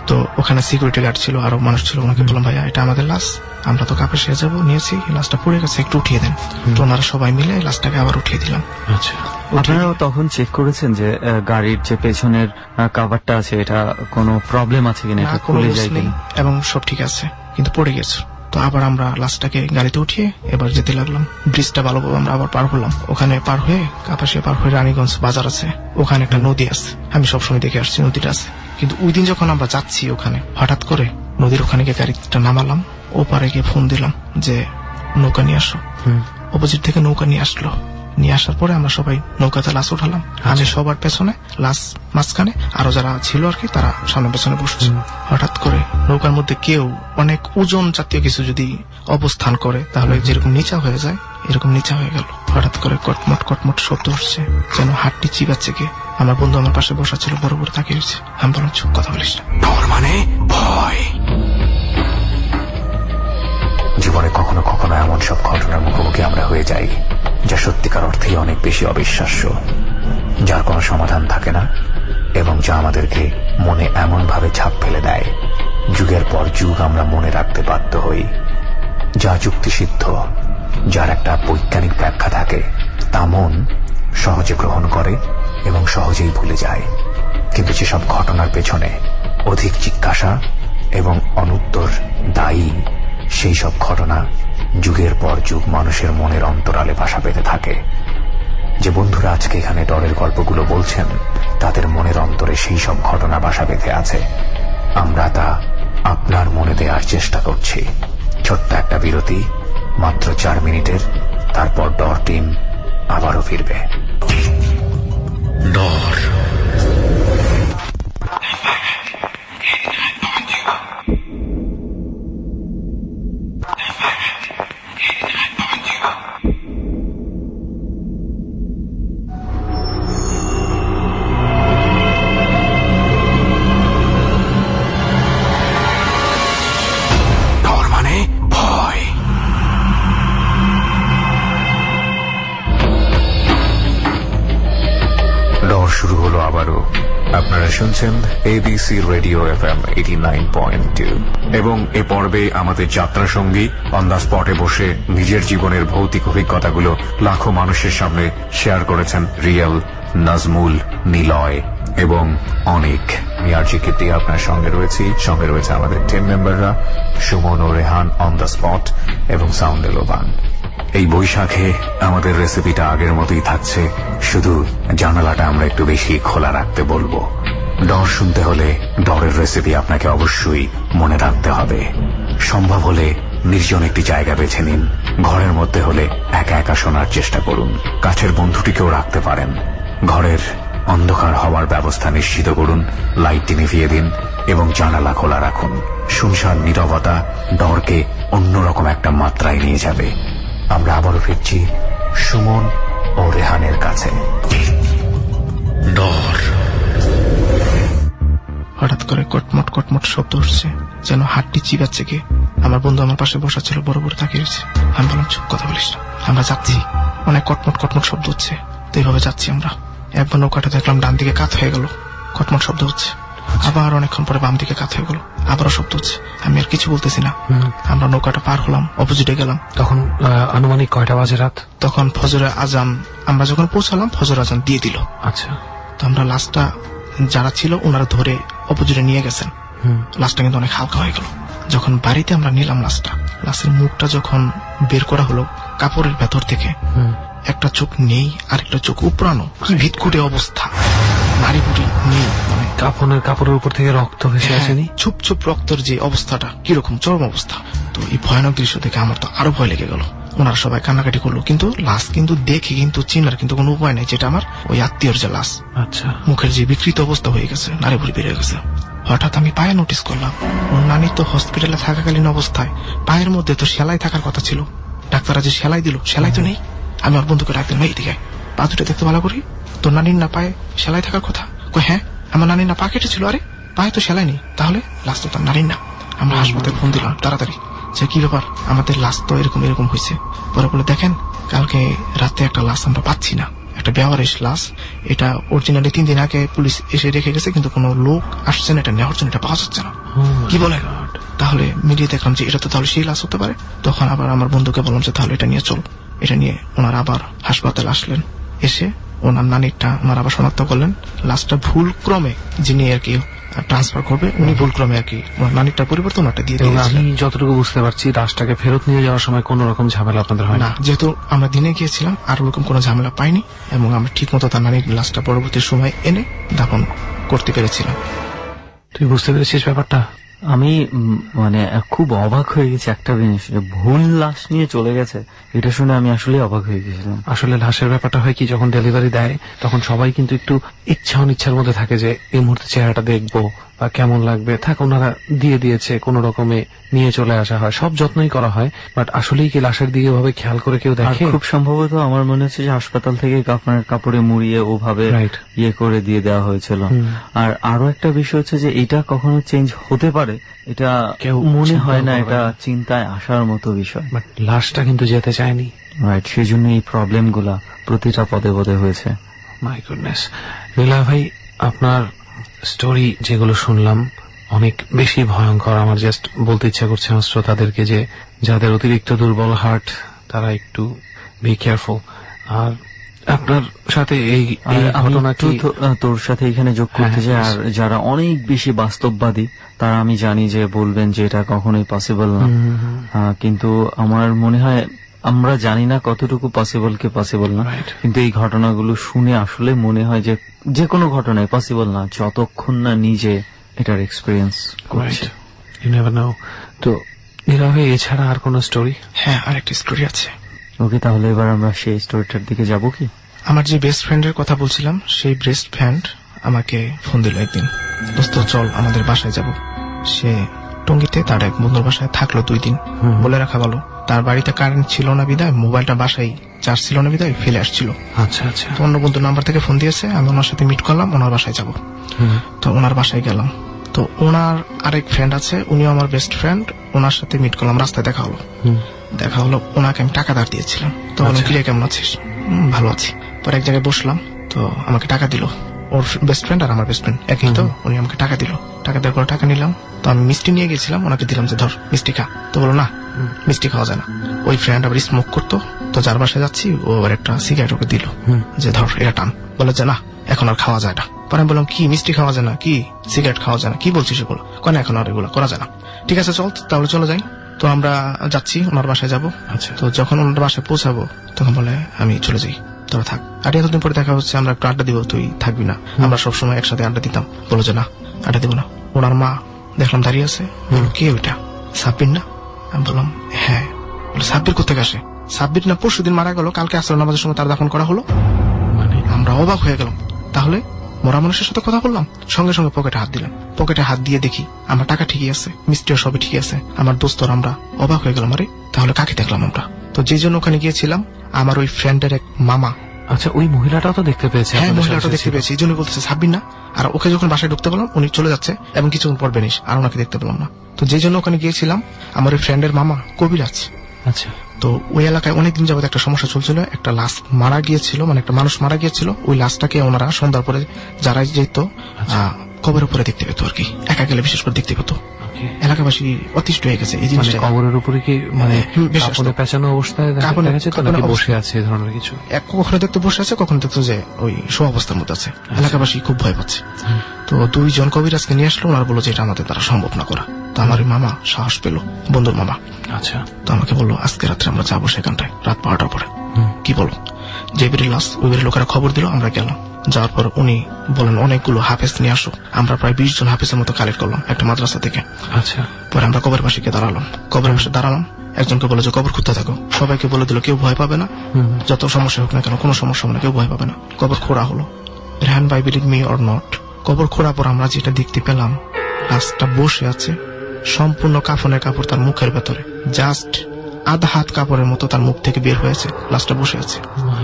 তো ওখানে সিকিউরিটি গার্ড ছিল, আরো মানুষ ছিল। ওনাকে বললাম ভাইয়া এটা আমাদের লাশ, আমরা তো কাপে সেরে যাবো, নিয়েছি, লাশটা পড়ে গেছে, একটু উঠিয়ে দেন। তো ওনারা সবাই মিলে লাশটাকে আবার উঠিয়ে দিলাম। আচ্ছা, আপনারাও তখন চেক করেছেন যে গাড়ির যে পেছনের কাভারটা আছে এটা কোনো প্রবলেম আছে কিনা, এটা খুলে যায় কিনা? এবং সব ঠিক আছে, কিন্তু পড়ে গেছে। তো আবার আমরা লাশটাকে গাড়িতে উঠিয়ে এবার যেতে লাগলাম। ব্রিজটা ভালোভাবে আমরা আবার পার হলাম। ওখানে পার হয়ে কাপাসিয়া পার হয়ে রানীগঞ্জ বাজার আছে, ওখানে একটা নদী আছে, আমি সবসময় দেখে আসছি নদীটা আছে। কিন্তু ওই দিন যখন আমরা যাচ্ছি ওখানে হঠাৎ করে নদীর ওখানে গিয়ে গাড়িটা নামালাম, ওপারে গিয়ে ফোন দিলাম যে নৌকা নিয়ে আসো। অপোজিট থেকে নৌকা নিয়ে আসলো। নিয়ে আসার পরে আমরা সবাই নৌকাতে লাশ উঠালাম। আমি সবার পেছনে, লাশ মাঝখানে, আরো যারা ছিল আর কি তারা সামনে পেছনে বসছে। হঠাৎ করে নৌকার মধ্যে কেউ অনেক ওজন জাতীয় কিছু যদি অবস্থান করে তাহলে যেরকম নিচা হয়ে যায় এরকম নিচা হয়ে গেল। হঠাৎ করে কটমট কটমট শব্দ উঠছে, যেন হাতটি চিবাচ্ছে কে। আমার বন্ধু আমার পাশে বসা ছিল, বড় বড় তাকিয়ে রয়েছে। আমি বললাম চুপ, কথা বলিস না। ডর মানে ভয়। জীবনে কখনো কখনো এমন সব ঘটনার মুখোমুখি আমরা হয়ে যাই যা সত্যিকার অর্থেই অনেক বেশি অবিশ্বাস্য, যার কোনো সমাধান থাকে না এবং যা আমাদেরকে মনে এমন ভাবে ছাপ ফেলে দেয় যুগের পর যুগ আমরা মনে রাখতে বাধ্য হই। যা যুক্তিসিদ্ধ, যার একটা বৈজ্ঞানিক ব্যাখ্যা থাকে, তা মন সহজে গ্রহণ করে এবং সহজেই ভুলে যায়। কিন্তু যেসব ঘটনার পেছনে অধিক জিজ্ঞাসা এবং অনুত্তর দায়ী, সেই সব ঘটনা যুগের পর যুগ মানুষের মনের অন্তরালে বাসা বেঁধে থাকে। যে বন্ধুরা আজকে এখানে ডরের গল্পগুলো বলছেন, তাদের মনের অন্তরে সেই সব ঘটনা বাসা বেঁধে আছে। আমরা তা আপনার মনে দেওয়ার চেষ্টা করছি। ছোট্ট একটা বিরতি, মাত্র 4 মিনিটের, তারপর ডর টিম আবারও ফিরবে। ডর শুরু হলো আবারও। আপনারা শুনছেন ABC রেডিও FM 89.2 এবং এ পর্বে আমাদের যাত্রা সঙ্গী অন দ্য স্পটে বসে নিজের জীবনের ভৌতিক অভিজ্ঞতাগুলো লাখো মানুষের সামনে শেয়ার করেছেন রিয়েল, নাজমুল, নিলয় এবং অনেক। আমি আরজি কিপ্রিয়া আপনার সঙ্গে রয়েছি। সঙ্গে রয়েছে আমাদের টিম মেম্বাররা সুমন ও রেহান অন দ্য স্পট এবং সাউন্ডে লোবান। এই বৈশাখে আমাদের রেসিপিটা আগের মতোই থাকছে, শুধু জানালাটা আমরা একটু বেশি খোলা রাখতে বলবো। ডর শুনতে হলে ডরের রেসিপি আপনাকে অবশ্যই মনে রাখতে হবে। সম্ভব হলে নির্জন একটি জায়গা বেছে নিন। ঘরের মধ্যে হলে একা একা শোনার চেষ্টা করুন। কাছের বন্ধুটিকেও রাখতে পারেন। ঘরের অন্ধকার হওয়ার ব্যবস্থা নিশ্চিত করুন। লাইটটি নিভিয়ে দিন এবং জানালা খোলা রাখুন। শুনশান নীরবতা ডরকে অন্যরকম একটা মাত্রায় নিয়ে যাবে। আমরা আবারও ফিরছি সুমন ও রেহানের কাছে। ডর। হঠাৎ করে কটমট কটমট শব্দ উঠছে, যেন হাতটি চিবাচ্ছে কে। আমার বন্ধু আমার পাশে বসা ছিল, বড় বড় তাকিয়ে রয়েছে। আমি বললাম চুপ, কথা বলিস না। আমরা যাচ্ছি, অনেক কটমট কটমট শব্দ হচ্ছে, তো এইভাবে যাচ্ছি আমরা। একবার নৌকাটা দেখলাম ডান দিকে কাত হয়ে গেল, কটমট শব্দ হচ্ছে। আবার অনেকক্ষণ পরে বাম দিকে কাত হয়ে গেল, আবারও শব্দ হচ্ছে। আমি আর কিছু বলতেছি না। আমরা নৌকাটা পার হলাম, অপোজিটে গেলাম। তখন আনুমানিক কয়টা বাজে রাত? তখন ফজরের আজান, আমরা যখন পৌঁছালাম ফজর আজান দিয়ে দিল। আচ্ছা। তো আমরা লাশটা যারা ছিল ওনারা ধরে অপোজিটে নিয়ে গেছেন। লাশটা কিন্তু অনেক হালকা হয়ে গেল। যখন বাড়িতে আমরা নিলাম লাশটা, লাশের মুখটা যখন বের করা হলো কাপড়ের ভেতর থেকে, একটা চোখ নেই, আরেকটা চোখ উপরানো, কি ভিতকুটে অবস্থা। নারী বুড়ি নেই, মানে কাপড়ের উপর থেকে রক্ত ভেসে আসেনি? চুপ চুপ রক্তের যে অবস্থাটা, কিরকম চরম অবস্থা। তো এই ভয়ানক দৃশ্য দেখে আমার তো আরো ভয় লেগে গেল। ওনারা সবাই কান্নাকাটি করলো, কিন্তু লাশ কিন্তু দেখে কিন্তু চিনার কিন্তু কোনো উপায় নেই, যেটা আমার ওই আত্মীয়র যে লাশ। আচ্ছা। মুখের যে বিকৃত অবস্থা হয়ে গেছে, নারী বুড়ি বেরিয়ে গেছে। হঠাৎ আমি পায়ে নোটিস করলাম, ওর নানি তো হসপিটালে থাকাকালীন অবস্থায় পায়ের মধ্যে তো সেলাই থাকার কথা ছিল। ডাক্তাররা যে সেলাই দিল, সেলাই তো নেই। আমি আমার বন্ধুকে ডাক দিলাম, এইদিকে পা দুটো দেখতে ভালো করি, তোর নানির না পায়ে সেলাই থাকার কথা? হ্যাঁ, আমার নানির না পা কেটেছিল। আরে পায়ে তো সেলাই নেই, তাহলে লাশ তো তার নানির না। আমরা হাসপাতালে ফোন দিলাম তাড়াতাড়ি, যে কি ব্যাপার, আমাদের লাশ তো এরকম এরকম হয়েছে। পরে বলে দেখেন, কালকে রাতে একটা লাশ আমরা পাচ্ছি না, একটা বেওয়ারিশ লাশ। এটা অরিজিনালি 3 দিন আগে পুলিশ এসে রেখে গেছে, কিন্তু কোনো লোক আসছে না এটা নেওয়ার জন্য, এটা পাওয়া যাচ্ছে না। কি বলে? তাহলে মিডিয়া দেখলাম যে এটা তো তাহলে সেই লাশ হতে পারে। তখন আবার আমার বন্ধুকে বললাম যে তাহলে এটা নিয়ে চল। এটা নিয়ে ওনারা আবার হাসপাতালে আসলেন। এসে ওনার নানিরটা ওনারা আবার শনাক্ত করলেন। লাশটা ভুল ক্রমে যিনি আর কি ট্রান্সফার করবে উনি ভুল ক্রমে আর কি ওনার নানিরটার পরিবর্তন ওটা দিয়ে দিয়েছিলেন। আমি যতটুকু বুঝতে পারছি লাশটাকে ফেরত নিয়ে যাওয়ার সময় কোন রকম ঝামেলা আপনাদের হয় না? যেহেতু আমরা দিনে গিয়েছিলাম আর ওরকম কোনো ঝামেলা পাইনি, এবং আমরা ঠিক মতো তার নানির লাশটা পরবর্তী সময় এনে দাফন করতে পেরেছিলাম। তুই বুঝতে পেরেছিস ব্যাপারটা? আমি মানে খুব অবাক হয়ে গেছি একটা জিনিস, ভুল লাশ নিয়ে চলে গেছে, এটা শুনে আমি আসলে অবাক হয়ে গেছিলাম। আসলে লাশের ব্যাপারটা হয় কি, যখন ডেলিভারি দেয় তখন সবাই কিন্তু একটু ইচ্ছা অনিচ্ছার মধ্যে থাকে যে এই মুহূর্তে চেহারাটা দেখবো বা কেমন লাগবে, থাক ওনারা দিয়ে দিয়েছে, কোন রকমে নিয়ে চলে আসা হয়, সব যত্নই করা হয়। বাট আসলেই কি লাশের দিকে ভাবে খেয়াল করে কেউ দেখে? খুব সম্ভবত আমার মনে হচ্ছে যে হাসপাতাল থেকে কাফনের কাপড়ে মুড়িয়ে ওভাবে ইয়ে করে দিয়ে দেওয়া হয়েছিল। আর আরো একটা বিষয় হচ্ছে যে এটা কখনো চেঞ্জ হতে পারে, এটা কেউ মনে হয় না এটা চিন্তায় আসার মতো বিষয়। বাট লাশটা কিন্তু যেতে চায়নি, রাইট, সেই জন্য এই প্রবলেম গুলা প্রতিটা পদে পদে হয়েছে। My goodness. নীলা ভাই, আপনার স্টোরি যেগুলো শুনলাম অনেক বেশি ভয়ঙ্কর। আমার জাস্ট বলতে ইচ্ছা করছে আমার শ্রোতাদেরকে যে যাদের অতিরিক্ত দুর্বল হার্ট তারা একটু বি কেয়ারফুল। আর আপনার সাথে এই ঘটনাটি তোর সাথে এখানে যোগ করতে চাই, আর যারা অনেক বেশি বাস্তববাদী তারা আমি জানি যে বলবেন যে এটা কখনোই পসিবল না, কিন্তু আমার মনে হয় আমরা জানি না কতটুকু পসিবল কি পসিবল না, কিন্তু এই ঘটনাগুলো শুনে আসলে মনে হয় যে যে কোনো ঘটনায় পসিবল না যতক্ষণ না নিজে এটার এক্সপিরিয়েন্স করছে। You never know. তো এভাবে এছাড়া আর কোন স্টোরি? হ্যাঁ, আরেকটা স্টোরি আছে। ওকে, তাহলে এবার আমরা সেই স্টোরিটার দিকে যাব কি? আমার যে বেস্ট ফ্রেন্ডের কথা বলছিলাম, সেই বেস্ট ফ্রেন্ড আমাকে ফোন দিল একদিন, দোস্ত চল আমাদের বাসায় যাব। সে টঙ্গীতে তার এক বন্ধুর বাসায় থাকলো 2 দিন। বলে রাখা ভালো, তার বাড়িতে কারেন্ট ছিল না বিদায়, মোবাইলটা বাসায় চার্জ ছিল না বিদায় ফেলে আসছিল। আচ্ছা আচ্ছা। তো অন্য বন্ধুর নাম্বার থেকে ফোন দিয়েছে, আমি ওনার সাথে মিট করলাম, ওনার বাসায় যাব। তো ওনার বাসায় গেলাম, তো ওনার আরেক ফ্রেন্ড আছে, উনিও আমার বেস্ট ফ্রেন্ড, ওনার সাথে মিট করলাম, রাস্তায় দেখা হলো। ওনাকে আমি টাকা ধার দিয়েছিলাম। তো বললাম কিরে কেমন আছিস? ভালো আছি। পরে এক জায়গায় বসলাম, তো আমাকে টাকা দিল। ওর বেস্ট ফ্রেন্ড আর আমার বেস্ট ফ্রেন্ড একই, তো উনি আমাকে টাকা দিল। টাকা দেওয়ার পরে টাকা নিলাম, তো আমি মিষ্টি নিয়ে গেছিলাম, ওনাকে দিলাম যে ধর মিষ্টি খা। তো বলো না মিষ্টি খাওয়া যায় না। ওই ফ্রেন্ড আবার স্মোক করতো, তো যার বাসায় যাচ্ছি ও আবার একটা সিগারেট ওকে দিল যে ধর এটা টান। বলে যে না এখন আর খাওয়া যায় না। পরে আমি বললাম কি মিষ্টি খাওয়া যায় না, কি সিগারেট খাওয়া যায় না, কি বলছিস এগুলো? কেন এখন আর এগুলো করা যায় না। ঠিক আছে চল তাহলে চলে যাই। তো আমরা যাচ্ছি, ওনার বাসায় যাবো। তো যখন ওনার বাসায় পৌঁছাবো তখন বলে আমি চলে যাই, তোরা থাক। আর এতদিন পরে দেখা হচ্ছে, আমরা একটু আড্ডা দিব, তুই থাকবি না? আমরা সবসময় একসাথে আড্ডা দিতাম। বলো যে না আড্ডা দিব না। ওনার মা দেখলাম দাঁড়িয়ে আছে, বললো কে ওইটা? সাব্বির না? আমি বললাম হ্যাঁ। বলে সাব্বির কোথেকে আসে? সাব্বির না পরশুদিন মারা গেল, কালকে আসর নামাজের সময় তার দাফন করা হলো। মানে আমরা অবাক হয়ে গেলাম। তাহলে মরা মানুষের সাথে কথা বললাম, সঙ্গে সঙ্গে পকেটে হাত দিলাম। পকেটে হাত দিয়ে দেখি আমার টাকা ঠিকই আছে, মিষ্টিও সবই ঠিকই আছে। আমার দোস্তর আমরা অবাক হয়ে গেলাম, আরে তাহলে কাকে দেখলাম আমরা? তো যে জন্য ওখানে গিয়েছিলাম আমার ওই ফ্রেন্ডের এক মামা। আচ্ছা, ওই মহিলাটাও তো দেখতে পেয়েছে? হ্যাঁ, মহিলাটাও দেখতে পেয়েছি, এই জন্য বলতেছে সাব্বির না। আর ওকে যখন বাসায় ঢুকতে বললাম উনি চলে যাচ্ছে এবং কিছুক্ষণ পর বেনিস, আর ওনাকে দেখতে পেলাম না। তো যে জন্য ওখানে গিয়েছিলাম আমার ওই ফ্রেন্ডের মামা কবিরাজ। আচ্ছা। তো ওই এলাকায় অনেকদিন যাবত একটা সমস্যা চলছিল, একটা লাশ মারা গিয়েছিল, মানে একটা মানুষ মারা গিয়েছিল। ওই লাশটাকে ওনারা সন্ধ্যার পরে যারা যেত কবরের উপরে দেখতে পেত আর কি, একা গেলে বিশেষ করে দেখতে পেত। এলাকাবাসী অতিষ্ঠ হয়ে গেছে এই জিনিসটা। কবরের উপরে কি মানে পেছানো অবস্থায় বসে আছে ধরনের কিছু? কখনো দেখতে বসে আছে, কখনো দেখতো যে ওই শো অবস্থার মধ্যে আছে। এলাকাবাসী খুব ভয় পাচ্ছে। তো 2 জন কবিরাজকে নিয়ে আসলো, ওনারা বললো যে এটা আমাদের দ্বারা সম্ভব না করা। তো আমার ওই মামা সাহস পেল, বন্ধুর মামা। আচ্ছা। তো আমাকে বললো আজকে রাত্রে আমরা যাবো সেখানটায়, রাত 12টার পরে। কি বলো? যে বেরিয়ে লাশ ওই বেরিয়ে লোকেরা খবর দিল, আমরা গেলাম। যাওয়ার পর উনি বলেন অনেকগুলো হাফেজ নিয়ে আসো। আমরা প্রায় 20 জন হাফেজের মতো কালেক্ট করলাম একটা মাদ্রাসা থেকে। আচ্ছা। পরে আমরা কবর পাশে দাঁড়ালাম। কবর পাশে দাঁড়ালাম, একজনকে বলে যে কবর খুঁজতে থাকো। সবাইকে বলে দিল কেউ ভয় পাবে না, যত সমস্যা হোক না কেন কোনো সমস্যা হবে না, কেউ ভয় পাবে না। কবর খোঁড়া হলো। রেহান ভাই বিলিভ মি অর নট, কবর খোঁড়ার পর আমরা যেটা দেখতে পেলাম, লাশটা বসে আছে সম্পূর্ণ কাফনের কাপড় তার মুখের ভেতরে, জাস্ট আধা হাত কাপড়ের মতো তার মুখ থেকে বের হয়েছে। লাশটা বসে আছে,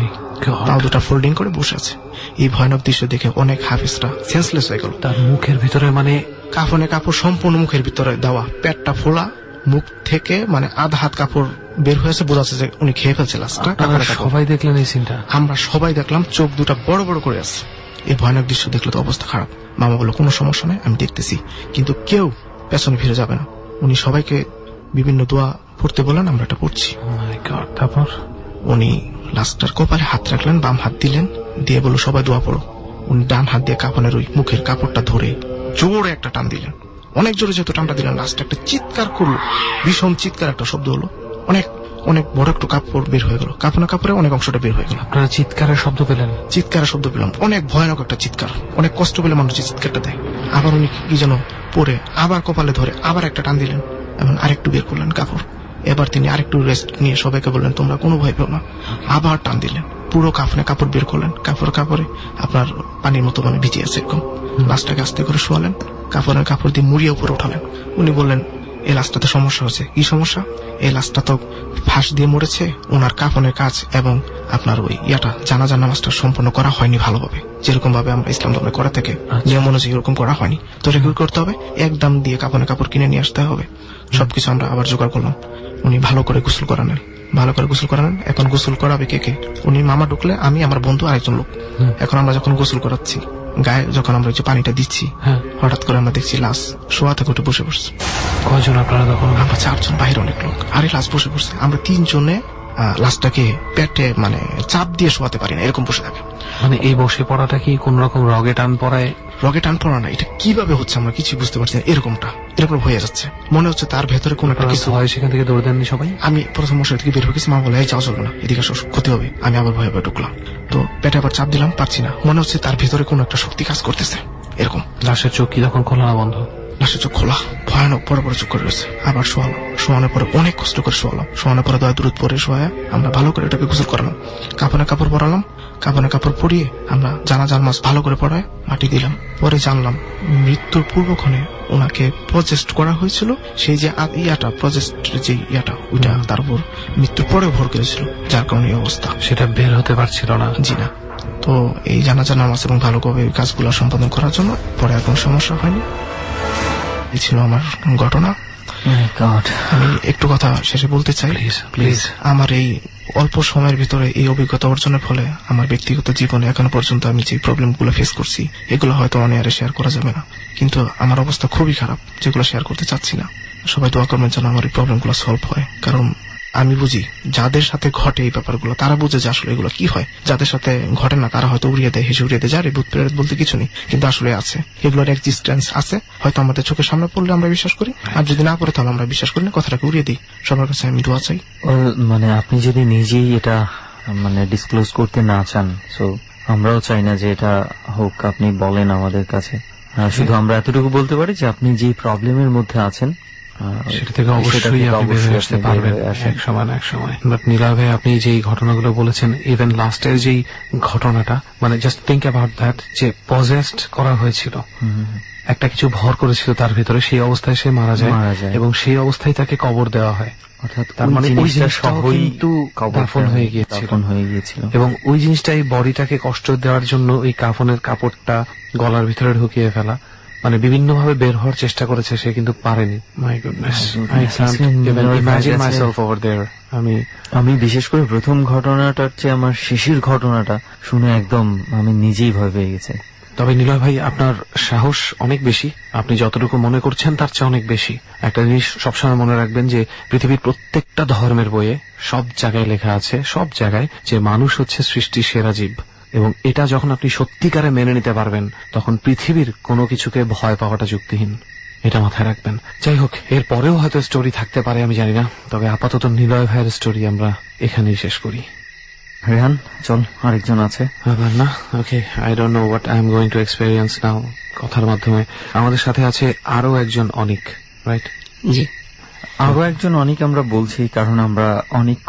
পাও দুটা ফোল্ডিং করে বসে আছে। এই ভয়ানক দৃশ্য দেখে অনেক হাফিজরা সেন্সলেস হয়ে গেল। তার মুখের ভিতরে মানে কাফনে কাপড় সম্পূর্ণ মুখের ভিতরে দেওয়া, পেটটা ফোলা, মুখ থেকে মানে আধা হাত কাপড় বের হয়েছে, বোঝা যাচ্ছে যে উনি খেয়ে ফেলছে লাশটা। সবাই দেখলেন এই সিনটা? আমরা সবাই দেখলাম, চোখ দুটা বড় বড় করে আছে। এই ভয়ানক দৃশ্য দেখলে তো অবস্থা খারাপ। মামা বলল কোনো সমস্যা নেই, আমি দেখতেছি, কিন্তু কেউ পেছনে ফিরে যাবে না। উনি সবাইকে বিভিন্ন দোয়া পড়তে বললেন, আমরা এটা পড়ছি। তারপর উনি লাশটার কপালে হাত রাখলেন, বাম হাত দিলেন, দিয়ে বলল সবাই দোয়া পড়ো। উনি ডান হাত দিয়ে কাফনের ওই মুখের কাপড়টা ধরে জোরে একটা টান দিলেন, অনেক জোরে যেহেতু টানটা দিলেন, লাস্টে একটা চিৎকার করলো, ভীষণ চিৎকার একটা শব্দ হলো, অনেক অনেক বড় একটু কাপড় বের হয়ে গেল, কাপড়ে অনেক অংশটা বের হয়ে গেল। আপনারা চিৎকারের শব্দ পেলেন? চিৎকারের শব্দ পেলাম, অনেক ভয়ানক একটা চিৎকার, অনেক কষ্ট পেলে মানুষ চিৎকারটা দেয়। আবার উনি কি যেন পরে আবার কপালে ধরে আবার একটা টান দিলেন এবং আরেকটু বের করলেন কাপড়। এবার তিনি আরেকটু রেস্ট নিয়ে সবাইকে বললেন তোমরা কোনো ভয় পেও না, আবার টান দিলেন, পুরো কাফনে কাপড় বের করলেন, কাপড়ে আপনার পানির মতো মানে ভিজে আছে এরকম। লাশটাকে আস্তে করে শোয়ালেন, কাপড়ের কাপড় দিয়ে মুড়িয়ে উপরে উঠালেন। উনি বললেন এই লাশটাতে সমস্যা হয়েছে। কি সমস্যা? এই লাশটা তো ফাঁস দিয়ে মরেছে, ওনার কাফনের কাজ এবং আপনার ওই জানাজার নামাজটা সম্পন্ন করা হয়নি ভালোভাবে, যেরকম ভাবে আমরা ইসলাম ধর্মে করা থেকে নিয়ম অনুযায়ী এরকম করা হয়নি। তো এটা কি করতে হবে? একদম দিয়ে কাফনের কাপড় কিনে নিয়ে আসতে হবে। সবকিছু আমরা আবার জোগাড় করলাম। উনি ভালো করে গোসল করালেন। এখন গোসল করাবে কে? উনি মামা ঢুকলে আমি, আমার বন্ধু, আরেকজন লোক। এখন আমরা যখন গোসল করাচ্ছি, গায়ে যখন আমরা যে পানিটা দিচ্ছি, হঠাৎ করে আমরা দেখছি লাশ শোয়া থেকে উঠে বসে পড়ছে। কয়জন আপনারা তখন? আমরা 4 জন, বাইরে অনেক লোক, আরে লাশ বসে পড়ছে। আমরা 3 জনে লাশটাকে পেটে মানে চাপ দিয়ে শোয়াতে পারি না, এরকম বসে থাকে। মানে এই বসে পড়াটা কি কোন রকম রগে টান পড়ায়? রগে টান পড়া না, এটা কিভাবে হচ্ছে আমরা কিছু বুঝতে পারছি না। এরকম হয়ে যাচ্ছে, মনে হচ্ছে তার ভেতরে কোন একটা কিছু হয়। সেখান থেকে দৌড় দেননি সবাই? আমি প্রথম মশারি থেকে বের হয়ে গেছি, মা বলে এই যাওয়া চলবে না, এদিকে ক্ষতি হবে। আমি আবার ভয়ে ঢুকলাম, তো পেটে আবার চাপ দিলাম, পারছি না। মনে হচ্ছে তার ভেতরে কোন একটা শক্তি কাজ করতেছে এরকম। লাশের চোখ কি তখন খোলা না বন্ধ? লাশের চোখ খোলা, ভয়ানক বড় বড় চোখ করে রয়েছে। আবার শোয়ানোর পরে অনেক কষ্ট করে শোয়ানোর পরে দয়া দূরত পরে শোয়া আমরা ভালো করে এটাকে গোসল করালাম, কাফনের কাপড় পরালাম। কাফনের কাপড় পরিয়ে আমরা জানাজার মাছ ভালো করে পড়ায় মাটি দিলাম। পরে জানলাম মৃত্যুর পূর্বক্ষণে ওনাকে প্রজেস্ট করা হয়েছিল, সেই যে প্রজেস্টের যে ওইটা তার উপর মৃত্যুর পরে ভর করেছিল, যার কারণে এই অবস্থা। সেটা বের হতে পারছিল না? জি না। তো এই জানাজার নামাজ এবং ভালোভাবে কাজগুলো সম্পাদন করার জন্য পরে আর কোনো সমস্যা হয়নি। এই ছিল আমার ঘটনা। আমি একটু কথা শেষে বলতে চাই, প্লিজ। আমার এই অল্প সময়ের ভিতরে এই অভিজ্ঞতা অর্জনের ফলে আমার ব্যক্তিগত জীবনে এখনো পর্যন্ত আমি যে প্রবলেমগুলো ফেস করছি, এগুলো হয়তো অনেক শেয়ার করা যাবে না, কিন্তু আমার অবস্থা খুবই খারাপ, যেগুলো শেয়ার করতে চাচ্ছি না। সবাই দোয়া করবেন যেন আমার এই প্রবলেমগুলো সলভ হয়, কারণ আমি বুঝি যাদের সাথে ঘটে এই ব্যাপারগুলো তারা বুঝে যে আসলে এগুলো কি হয়। যাদের সাথে ঘটে না তারা হয়তো উড়িয়ে দেয়, হেসে উড়িয়ে দেয়, যার ভূত প্রেত বলতে কিছু নেই, কিন্তু আসলে আছে, এগুলোর এক্সিস্টেন্স আছে। হয়তো আমাদের চোখের সামনে পড়লে আমরা বিশ্বাস করি, আর যদি না পড়ে তাহলে আমরা বিশ্বাস করি না, কথাটাকে উড়িয়ে দিই। সবার কাছে আমি দোয়া চাই। মানে আপনি যদি নিজেই এটা মানে ডিসক্লোজ করতে না চান, সো আমরাও চাই না যে এটা হোক, আপনি বলেন আমাদের কাছে। শুধু আমরা এতটুকু বলতে পারি যে আপনি যে প্রবলেমের মধ্যে আছেন সেটা থেকে অবশ্যই আপনি বেরিয়ে আসতে পারবেন এক সময়। বাট নীলা ভাই, আপনি যেই ঘটনাগুলো বলেছেন, ইভেন লাস্টের যেই ঘটনাটা, মানে জাস্ট থিঙ্ক অ্যাবাউট দ্যাট, যে পজেসড করা হয়েছিল, একটা কিছু ভর করেছিল তার ভিতরে, সেই অবস্থায় সে মারা যায় এবং সেই অবস্থায় তাকে কবর দেওয়া হয়। অর্থাৎ তার মানে ওই জিনিসটাও কিন্তু দাফন হয়ে গিয়েছিল এবং ওই জিনিসটা এই বডিটাকে কষ্ট দেওয়ার জন্য ওই কাফনের কাপড়টা গলার ভিতরে ঢুকিয়ে ফেলা, মানে বিভিন্ন ভাবে বের হওয়ার চেষ্টা করেছে সে, কিন্তু পারেনি। My goodness, I can't even imagine myself over there. আমি বিশেষ করে প্রথম ঘটনাটার চেয়ে আমার শেষের ঘটনাটা শুনে একদম আমি নিজেই ভয় পেয়ে গেছি। তবে নীলয় ভাই, আপনার সাহস অনেক বেশি, আপনি যতটুকু মনে করছেন তার চেয়ে অনেক বেশি। একটা জিনিস সবসময় মনে রাখবেন যে পৃথিবীর প্রত্যেকটা ধর্মের বইয়ে সব জায়গায় লেখা আছে, সব জায়গায়, যে মানুষ হচ্ছে সৃষ্টির সেরা জীব, এবং এটা যখন আপনি সত্যিকারে মেনে নিতে পারবেন তখন পৃথিবীর কোনো কিছুকে ভয় পাওয়াটা যুক্তিহীন, এটা মাথায় রাখবেন। যাই হোক, এর পরেও হয়তো স্টোরি থাকতে পারে, আমি জানি না, তবে আপাতত নীলয় ভাইয়ের স্টোরি আমরা এখানেই শেষ করি। রেহান, চল, আরেকজন আছে। না, okay, I don't know what I am going to experience now কথার মাধ্যমে। আমাদের সাথে আছে আরো একজন অনিক, রাইট? জি, আরো একজন অনিক আমরা বলছি কারণ আমরা অনেক খুব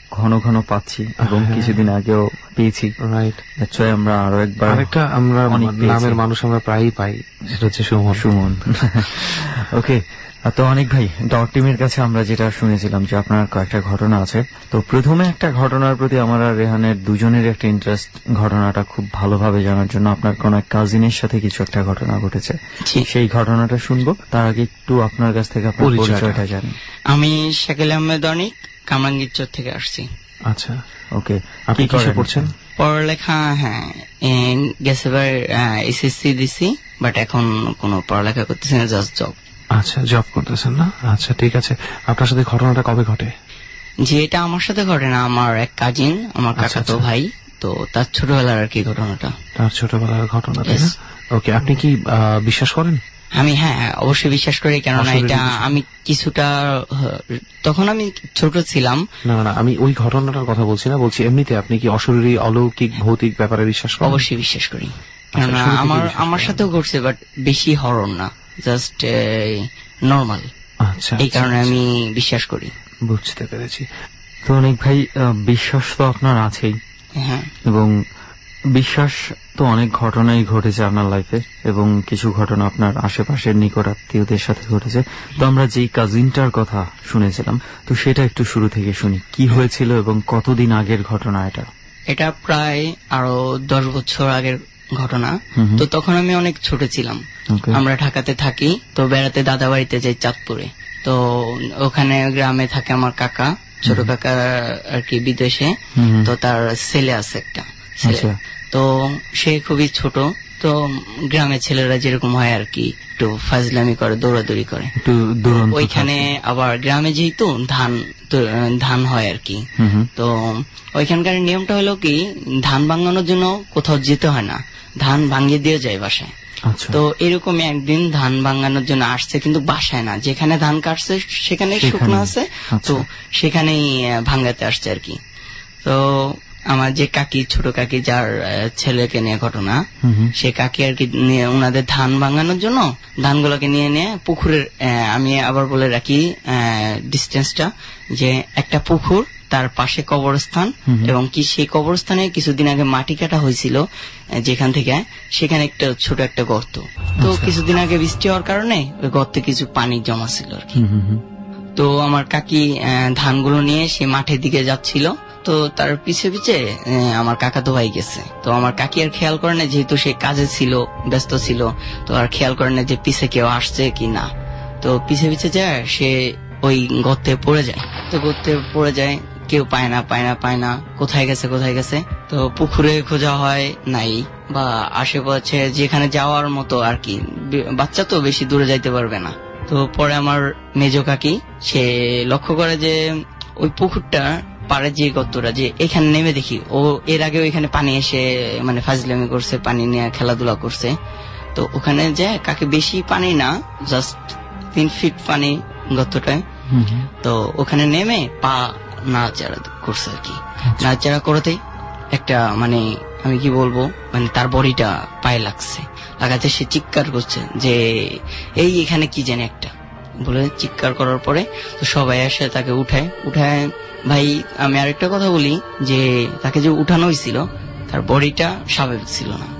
ঘন ঘন পাচ্ছি এবং কিছুদিন আগেও পেয়েছি। রাইট, আমরা আরো একবার আরেকটা আমরা নামের মানুষ আমরা প্রায়ই পাই, সেটা হচ্ছে সুমন। ওকে, তো অনেক ভাই, ডট টিমের কাছে আমরা যেটা শুনেছিলাম যে আপনার কয়েকটা ঘটনা আছে। তো প্রথমে একটা ঘটনার প্রতি আমার আর রেহানের দুজনের একটা ইন্টারেস্ট, ঘটনাটা খুব ভালোভাবে জানার জন্য। আপনার কোন এক কাজিনের সাথে কিছু একটা ঘটনা ঘটেছে, সেই ঘটনাটা শুনবো। তার আগে একটু আপনার কাছ থেকে আপনার পরিচয়টা জানি। আমি শাকিল আহমেদ অনিক, কামরাঙ্গীরচর থেকে আসছি। আচ্ছা, ওকে। আপনি কি পড়ছেন? পড়ালেখা, হ্যাঁ, গেছেবার এসএসসি দিছি, বাট এখন কোনো পড়ালেখা করতেছি না, জাস্ট জব। আচ্ছা, জব করতেছেন না? আচ্ছা, ঠিক আছে। আপনার সাথে ঘটনাটা কবে ঘটে? যে এটা আমার সাথে ঘটে না, আমার এক কাজিন, আমার কাকাতো ভাই, তো তার ছোটবেলার আর কি ঘটনাটা। তার ছোটবেলার ঘটনা, তাই না? ওকে, আপনি কি বিশ্বাস করেন? আমি হ্যাঁ অবশ্যই বিশ্বাস করি, কেননা এটা আমি কিছুটা, তখন আমি ছোট ছিলাম। না, আমি ওই ঘটনাটার কথা বলছি না, বলছি এমনিতে আপনি কি অশরীরী, অলৌকিক, ভৌতিক ব্যাপারে বিশ্বাস করেন? অবশ্যই বিশ্বাস করি, কেননা আমার সাথেও ঘটছে, বাট বেশি হরর না, জাস্ট নর্মাল। আচ্ছা, এই কারণে আমি বিশ্বাস করি। বুঝতে পেরেছি। তো অনেক ভাই, বিশ্বাস তো আপনার আছেই, হ্যাঁ, এবং বিশ্বাস তো অনেক ঘটনাই ঘটেছে আপনার লাইফে, এবং কিছু ঘটনা আপনার আশেপাশের নিকট আত্মীয়দের সাথে ঘটেছে। তো আমরা যেই কাজিনটার কথা শুনেছিলাম, তো সেটা একটু শুরু থেকে শুনি, কি হয়েছিল এবং কতদিন আগের ঘটনা এটা? এটা প্রায় আরো 10 বছর আগের ঘটনা। তো তখন আমি অনেক ছোট ছিলাম। আমরা ঢাকাতে থাকি, তো বেড়াতে দাদা বাড়িতে যাই চাঁদপুরে। তো ওখানে গ্রামে থাকে আমার কাকা, ছোট কাকা আর কি বিদেশে। তো তার ছেলে আছে একটা ছেলে, তো সে খুবই ছোট। তো গ্রামের ছেলেরা যেরকম হয় আর কি, একটু ফাজলামি করে, দৌড়াদৌড়ি করে। ওইখানে আবার গ্রামে যেহেতু ধান হয় আর কি, তো ওইখানকার নিয়মটা হলো কি, ধান ভাঙানোর জন্য কোথাও যেতে হয় না, ধান ভাঙিয়ে দিয়ে যায় বাসায়। তো এরকমই একদিন ধান ভাঙানোর জন্য আসছে, কিন্তু বাসায় না, যেখানে ধান কাটছে সেখানে শুকনো আছে, তো সেখানেই ভাঙাতে আসছে আর কি। তো আমার যে কাকি, ছোট কাকি, যার ছেলেকে নিয়ে ঘটনা, সে কাকি আর কি ওনাদের ধান ভাঙানোর জন্য ধানগুলোকে নিয়ে পুকুরের, আমি আবার বলে রাখি ডিস্টেন্সটা, যে একটা পুকুর, তার পাশে কবরস্থান, এবং কি সেই কবরস্থানে কিছুদিন আগে মাটি কাটা হয়েছিল যেখান থেকে, সেখানে একটা ছোট একটা গর্ত। তো কিছুদিন আগে বৃষ্টি হওয়ার কারণে ওই গর্তে কিছু পানি জমা ছিল আর কি। তো আমার কাকি ধানগুলো নিয়ে সে মাঠের দিকে যাচ্ছিল, তো তার পিছে পিছে আমার কাকাতো ভাই গেছে। তো আমার কাকি আর খেয়াল করে না, যেহেতু সে কাজে ছিল, ব্যস্ত ছিল, তো আর খেয়াল করে না যে পিছে কেউ আসছে কি না। তো পিছে পিছে যায়, সে ওই গর্তে পড়ে যায়। তো গর্তে পড়ে যায়, কেউ পায় না, কোথায় গেছে। তো পুকুরে খোঁজা হয়, নাই, বা আশেপাশে যেখানে যাওয়ার মতো আর কি, বাচ্চা তো বেশি দূরে যাইতে পারবে না। তো পরে আমার মেজো কাকি সে লক্ষ্য করে যে ওই পুকুরটা পাড়ে যে গর্তটা, যে এখানে নেমে দেখি, ও এর আগে ওইখানে পানি এসে মানে ফাজলামি করছে, পানি নিয়ে খেলাধুলা করছে। তো ওখানে যে কাকে বেশি পানি না, জাস্ট 3 ফিট পানি গর্তটায়। তো ওখানে নেমে পা নাড়াচাড়া করছে আর কি। নাড়াচাড়া করতেই একটা মানে আমি কি বলবো, মানে তার বডিটা পায়ে লাগাতে সে চিৎকার করছে যে এই এখানে কি জানি একটা বলে, চিৎকার করার পরে তো সবাই এসে তাকে উঠায়। ভাই আমি আরেকটা কথা বলি, যে তাকে যে উঠানো হয়েছিল, তার বডিটা স্বাভাবিক ছিল না,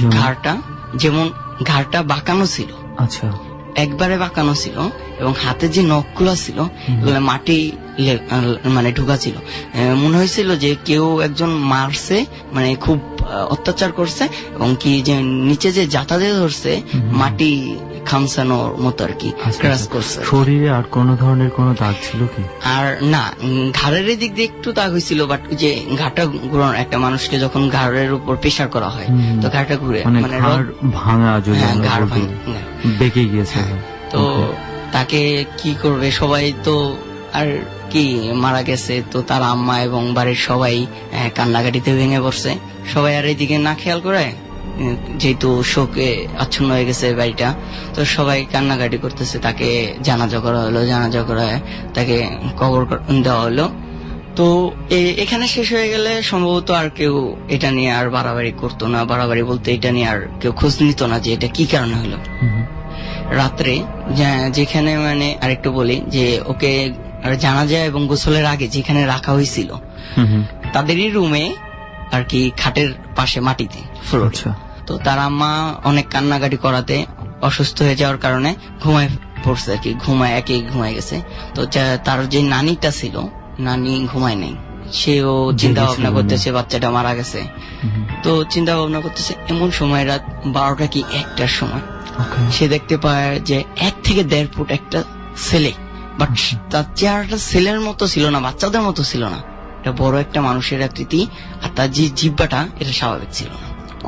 ঘাড়টা বাঁকানো ছিল। আচ্ছা, একবারে বাঁকানো ছিল, এবং হাতে যে নখগুলো ছিল এগুলো মাটি মানে ঢুকা ছিল। মনে হয়েছিল যে কেউ একজন মারছে, মানে খুব অত্যাচার করছে, এবং কি যে নিচে যে জাতা দিয়ে ধরছে, মাটি খামসানোর মতো আর কি ক্রাশ করছে। শরীরে আর কোন ধরনের কোন দাগ ছিল কি? আর না, ঘাড়ের দিক দিয়ে একটু দাগ হয়েছিল, বাট যে ঘাড়টা ঘুরানো, একটা মানুষকে যখন ঘাড়ের উপর প্রেসার করা হয়, তো ঘাড়টা ঘুরে মানে ভাঙা, ঘাড় বেঁকে গিয়েছে। তো তাকে কি করবে, সবাই তো আর কি মারা গেছে, তো তার আম্মা এবং বাড়ির সবাই কান্নাকাটিতে ভেঙে পড়ছে। সবাই আর এইদিকে না খেয়াল করে, যেহেতু শোকে আচ্ছন্ন হয়ে গেছে বাড়িটা, তো সবাই কান্নাকাটি করতেছে। তাকে জানাজা করা হলো, জানাজা করে তাকে কবর দেওয়া হলো। তো এখানে শেষ হয়ে গেলে সম্ভবত আর কেউ এটা নিয়ে আর বাড়াবাড়ি করতো না। বাড়াবাড়ি বলতে এটা নিয়ে আর কেউ খোঁজ নিত না যে এটা কি কারণে হলো। রাত্রে যেখানে মানে আরেকটু বলি যে ওকে জানাজা এবং গোসলের আগে যেখানে রাখা হয়েছিল তাদেরই রুমে আর কি, খাটের পাশে মাটিতে ফ্লোরে। তো তার আম্মা অনেক কান্নাকাটি করাতে অসুস্থ হয়ে যাওয়ার কারণে ঘুমায় পড়ছে আর কি, ঘুমায় গেছে। তো তার যে নানিটা ছিল, নানি ঘুমায় নেই, সেও চিন্তা ভাবনা করতেছে বাচ্চাটা মারা গেছে। তো চিন্তা ভাবনা করতেছে, এমন সময় রাত 12টা কি 1টার সময় সে দেখতে পায় যে 1 থেকে 1.5 ফুট একটা ছেলে, বাট তার চেহারাটা ছেলের মতো ছিল না, বাচ্চাদের মতো ছিল না, এটা বড় একটা মানুষের আকৃতি, আর তার যে জিহ্বাটা এটা স্বাভাবিক ছিল না।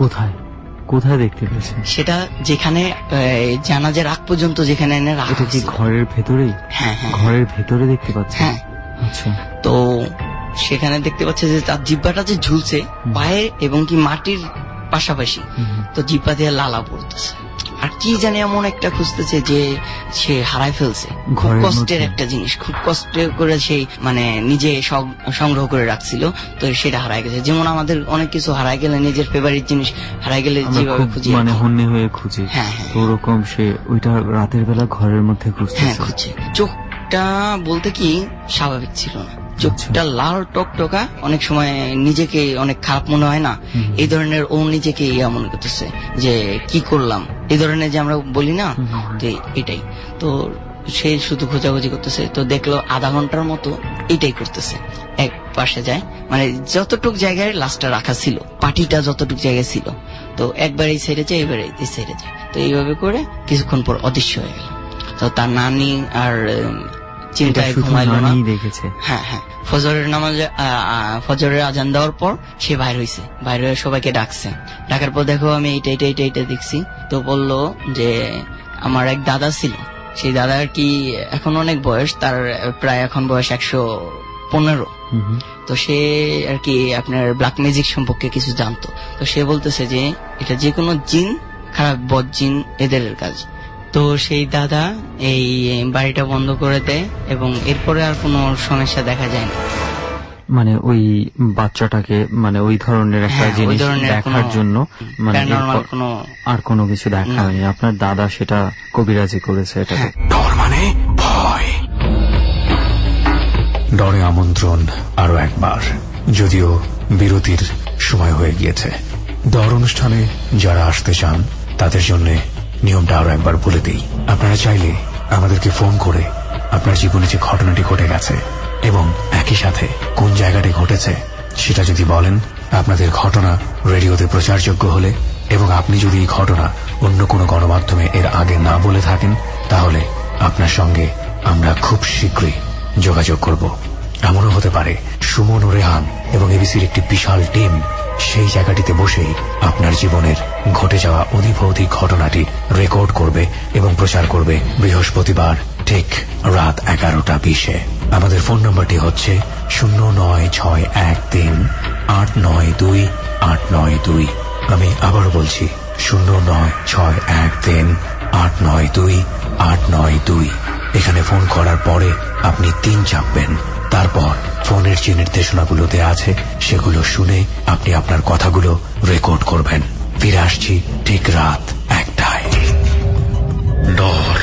কোথায় দেখতে পেয়েছেন সেটা? যেখানে জানাজার আগ পর্যন্ত যেখানে এনে রাখা। এটা কি ঘরের ভেতরেই? হ্যাঁ, ঘরের ভেতরে দেখতে পাচ্ছেন? হ্যাঁ। আচ্ছা। তো সেখানে দেখতে পাচ্ছে যে তার জিহ্বাটা যে ঝুলছে পায়ে এবং কি মাটির পাশাপাশি, তো জিহ্বা দিয়ে লালা পড়তেছে, আর কি জানি এমন একটা খুঁজতেছে যে সে হারাই ফেলছে। খুব কষ্টের একটা জিনিস, খুব কষ্ট করে সেই মানে নিজে সংগ্রহ করে রাখছিল, তো সেটা হারাই গেছে। যেমন আমাদের অনেক কিছু হারাই গেলে, নিজের ফেভারিট জিনিস হারাই গেলে যেভাবে খুঁজি, মানে হন্যে হয়ে খুঁজি, ওরকম সে ওইটা রাতের বেলা ঘরের মধ্যে খুঁজছে। চোখটা বলতে কি স্বাভাবিক ছিল না, চোখটা লাল টকটকা, অনেক সময় নিজেকে অনেক খারাপ মনে হয় না, এই ধরনের। ও নিজেকে ইয়া মনে করতেছে যে কি করলাম, এই ধরনের যে আমরা বলি না, তো এটাই। তো সে শুধু খোঁজাখুঁজি করতেছে, তো দেখলো আধা ঘন্টার মতো এটাই করতেছে। এক পাশে যায়, মানে যতটুক জায়গায় লাশটা রাখা ছিল, পাটিটা যতটুক জায়গায় ছিল, তো একবার এই সাইডে যায়, এবার এই সাইডে যায়, তো এইভাবে করে কিছুক্ষণ পর অদৃশ্য হয়ে গেল। তো তার নানি আর চিন্তায় ঘুমাইলো না। হ্যাঁ, ফজরের নামাজে ফজরের আজান দেওয়ার পর সে বাইর হয়েছে, বাইর হয়ে সবাইকে ডাকছে। ডাকার পর দেখো আমি এইটা দেখছি। তো বললো যে আমার এক দাদা ছিল, সেই দাদার কি এখন অনেক বয়স, তার প্রায় এখন বয়স 115। তো সে আর কি আপনার ব্ল্যাক ম্যাজিক সম্পর্কে কিছু জানতো। তো সে বলতেছে যে এটা যে কোনো জিন, খারাপ বদ জিন, এদের কাজ। তো সেই দাদা এই বাড়িটা বন্ধ করে দেয় এবং এরপরে আর কোনো সমস্যা দেখা যায় না। মানে ওই বাচ্চাটাকে মানে ওই ধরনের একটা জিনিস দেখার জন্য মানে আর কোনো কিছু দেখা হয়নি। আপনার দাদা সেটা কবিরাজি করেছে। এটাকে ডর মানে ভয়। ডরে আমন্ত্রণ আরো একবার, যদিও বিরতির সময় হয়ে গিয়েছে। ডর অনুষ্ঠানে যারা আসতে চান তাদের জন্য নিয়মটা আরো একবার বলে দিই। আপনারা চাইলে আমাদেরকে ফোন করে আপনার জীবনে যে ঘটনাটি ঘটে গেছে এবং একই সাথে কোন জায়গাটি ঘটেছে সেটা যদি বলেন, আপনাদের ঘটনা রেডিওতে প্রচারযোগ্য হলে এবং আপনি যদি এই ঘটনা অন্য কোনো গণমাধ্যমে এর আগে না বলে থাকেন, তাহলে আপনার সঙ্গে আমরা খুব শীঘ্রই যোগাযোগ করব। এমনও হতে পারে সুমন ও রেহান এবং এবিসির একটি বিশাল টিম সেই জায়গাটিতে বসেই আপনার জীবনের ঘটে যাওয়া অধিভৌতিক ঘটনাটি রেকর্ড করবে এবং প্রচার করবে বৃহস্পতিবার ঠিক রাত 11:20। আমাদের ফোন নম্বরটি হচ্ছে 09613892892। আমি আবারও বলছি 09613892892। এখানে ফোন করার পরে আপনি 3 চাপবেন, তারপর ফোনের যে নির্দেশনাগুলোতে আছে সেগুলো শুনে আপনি আপনার কথাগুলো রেকর্ড করবেন। ফিরে আসছি ঠিক রাত 1টায়। ডর।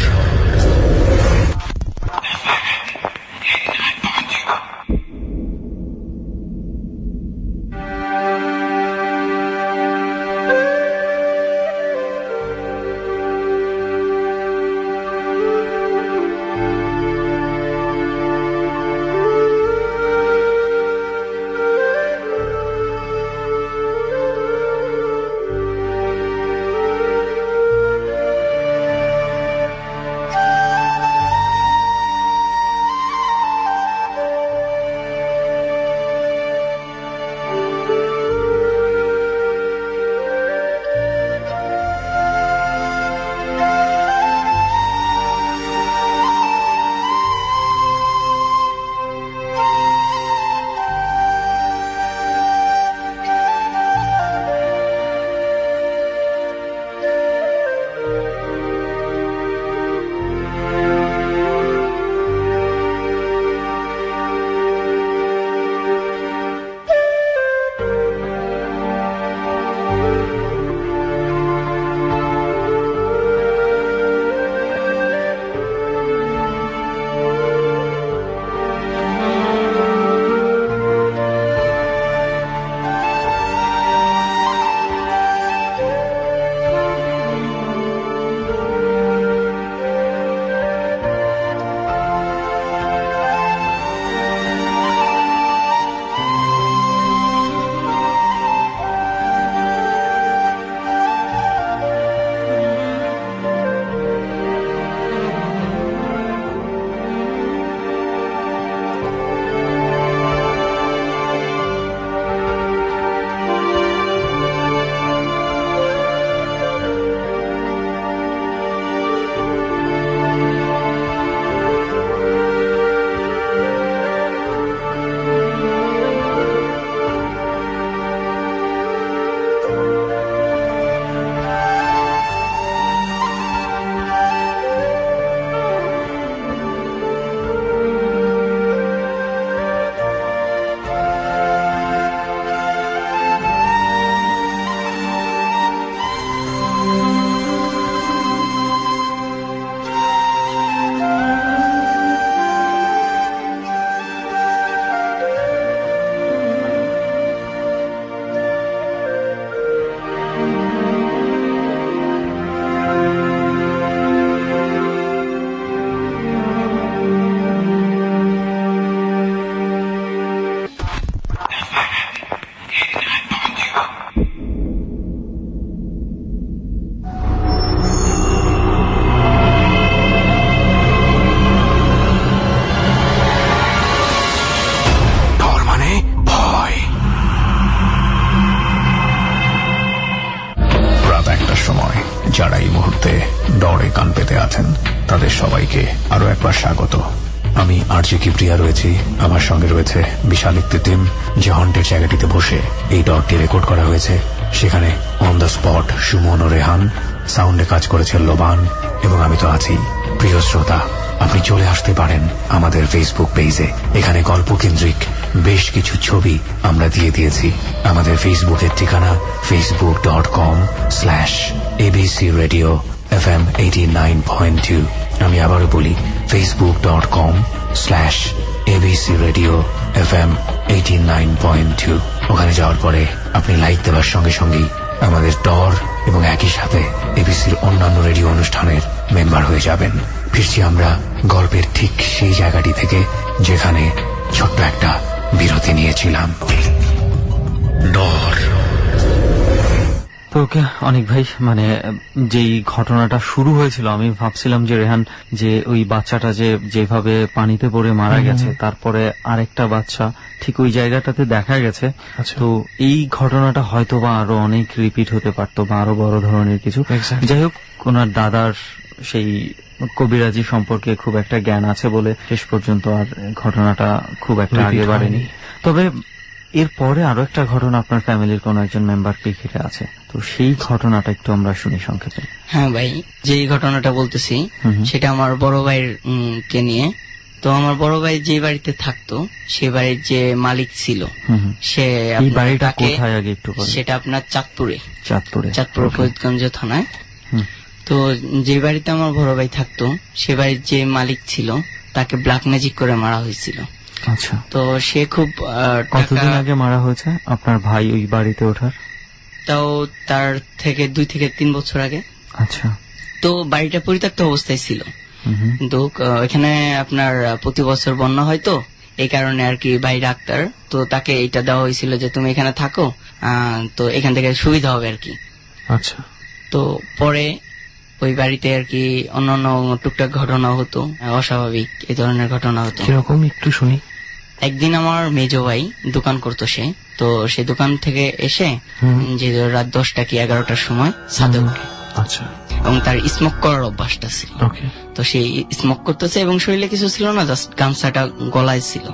যারা এই মুহূর্তে ডরে কান পেতে আছেন তাদের সবাইকে আরো একবার স্বাগত। আমি আরজে কিবরিয়া রয়েছি, আমার সঙ্গে রয়েছে বিশাল একটি টিম যে হন্টের জায়গাটিতে বসে এই ডরটি রেকর্ড করা হয়েছে। সেখানে অন দ্য স্পট সুমন ও রেহান, সাউন্ডে কাজ করেছে লোবান, এবং আমি তো আছি। প্রিয় শ্রোতা, আপনি চলে আসতে পারেন আমাদের ফেসবুক পেজে। এখানে গল্প কেন্দ্রিক বেশ কিছু ছবি আমরা দিয়ে দিয়েছি। আমাদের ফেসবুকের ঠিকানা facebook.com/ABC Radio FM 89.2। আমি আবারও বলি, facebook.com/ABC Radio FM 89.2। ওখানে যাওয়ার পরে আপনি লাইক দেওয়ার সঙ্গে সঙ্গেই আমাদের ডর এবং একই সাথে এবিসির অন্যান্য রেডিও অনুষ্ঠানের মেম্বার হয়ে যাবেন। ফিরছি আমরা গল্পের ঠিক সেই জায়গাটি থেকে যেখানে ছোট্ট একটা বিরতি নিয়েছিলাম। ডর। তো অনেক ভাই, মানে যেই ঘটনাটা শুরু হয়েছিল, আমি ভাবছিলাম যে রেহান, যে ওই বাচ্চাটা যেভাবে পানিতে পড়ে মারা গেছে, তারপরে আরেকটা বাচ্চা ঠিক ওই জায়গাটাতে দেখা গেছে। তো এই ঘটনাটা হয়তো বা আরো অনেক রিপিট হতে পারতো, বা আরো বড় ধরনের কিছু। যাই হোক, ওনার দাদার সেই কবিরাজি সম্পর্কে খুব একটা জ্ঞান আছে বলে শেষ পর্যন্ত আর ঘটনাটা খুব একটা আগে বাড়েনি। তবে এরপরে আরো একটা ঘটনা আপনার ফ্যামিলির কোন একজন মেম্বারকে ঘিরে আছে, তো সেই ঘটনাটা একটু আমরা শুনি সংক্ষেপে। হ্যাঁ ভাই, যে ঘটনাটা বলতেছি সেটা আমার বড় ভাইয়ের কে নিয়ে। তো আমার বড় ভাই যে বাড়িতে থাকতো, সে বাড়ির যে মালিক ছিল, সে বাড়িটা কোথায় আগে একটু বলেন। সেটা আপনার চাঁদপুর ফরিদগঞ্জ থানায়। তো যে বাড়িতে আমার বড় ভাই থাকতো, সে বাড়ির যে মালিক ছিল তাকে ব্ল্যাক ম্যাজিক করে মারা হয়েছিল। আচ্ছা, তো সে খুব কতদিন আগে মারা হয়েছে আপনার ভাই ওই বাড়িতে ওঠার? তাও তার থেকে 2 থেকে 3 বছর আগে। আচ্ছা। তো বাড়িটা পরিত্যক্ত অবস্থায় ছিল, কিন্তু এখানে আপনার প্রতি বছর বন্যা হয়, তো এই কারণে আর কি ভাই ডাক্তার, তো তাকে এটা দেওয়া হয়েছিল যে তুমি এখানে থাকো, তো এখান থেকে সুবিধা হবে আর কি। আচ্ছা। তো পরে ওই বাড়িতে আর কি অন্যান্য টুকটাক ঘটনা হতো, অস্বাভাবিক এই ধরনের ঘটনা হতো। কিরকম একটু শুনি। একদিন আমার মেজো ভাই দোকান করতো, তো সে দোকান থেকে এসে যে রাত 10টা কি 11টার সময় ছাদে ওঠে। আচ্ছা। এবং তার স্মোক করার অভ্যাসটা ছিল। তো সেই স্মোক করতেছে এবং শরীরে কিছু ছিল না, জাস্ট গামছাটা গলায় ছিল।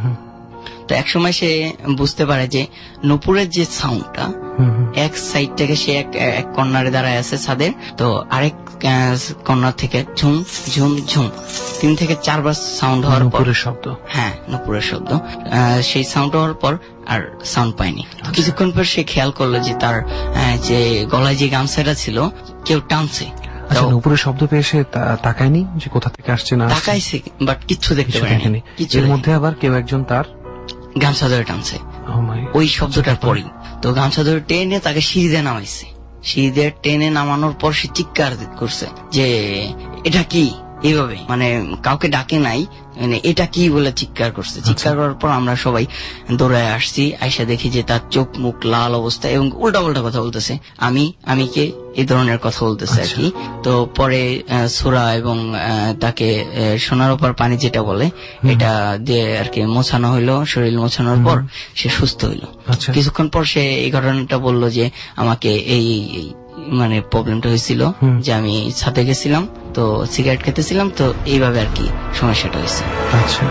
তো এক সময় সে বুঝতে পারে যে নুপুরের যে সাউন্ডটা, এক সাইড থেকে সে এক কর্নারে দাঁড়ায় আছে ছাদের, তো আরেক কর্নার থেকে ঝুম ঝুম ঝুম 3 থেকে 4 বার সাউন্ড হওয়ার পর, শব্দ, হ্যাঁ নুপুরের শব্দ, সেই সাউন্ড হওয়ার পর আর সাউন্ড পায়নি। কিছুক্ষণ পর সে খেয়াল করলো যে তার যে গলায় যে গামছাটা ছিল কেউ টানছে। নুপুরের শব্দ পেয়ে সে তাকায়নি যে কোথা থেকে আসছে না, তাকাইছে বাট কিচ্ছু দেখতে পারেনি। এর মধ্যে আবার কেউ একজন তার গামছা ধরে টানছে ওই শব্দটার পরেই। তো গামছা ধরে টেনে তাকে সিঁড়িতে নামাইছে। সিঁড়িতে টেনে নামানোর পর সে চিৎকার করছে যে এটা কি, এইভাবে মানে কাউকে ডাকে নাই, মানে এটা কি বলে চিৎকার করছে। চিৎকার করার পর আমরা সবাই দৌড়ায় আসছি, আইসা দেখি যে তার চোখ মুখ লাল অবস্থা এবং উল্টা পাল্টা কথা বলতেছে, আমি কে, এই ধরনের কথা বলতেছে আর কি। তো পরে সুরা এবং তাকে সোনার উপর পানি যেটা বলে, এটা দিয়ে আর কি মোছানো হইলো। শরীর মোছানোর পর সে সুস্থ হইলো। কিছুক্ষণ পর সে এই ঘটনাটা বললো যে আমাকে এই মানে প্রবলেমটা হয়েছিল যে আমি ছাদে গেছিলাম, তো সিগারেট খেতেছিলাম, তো এইভাবে আর কি সমস্যাটা হয়েছে। আচ্ছা।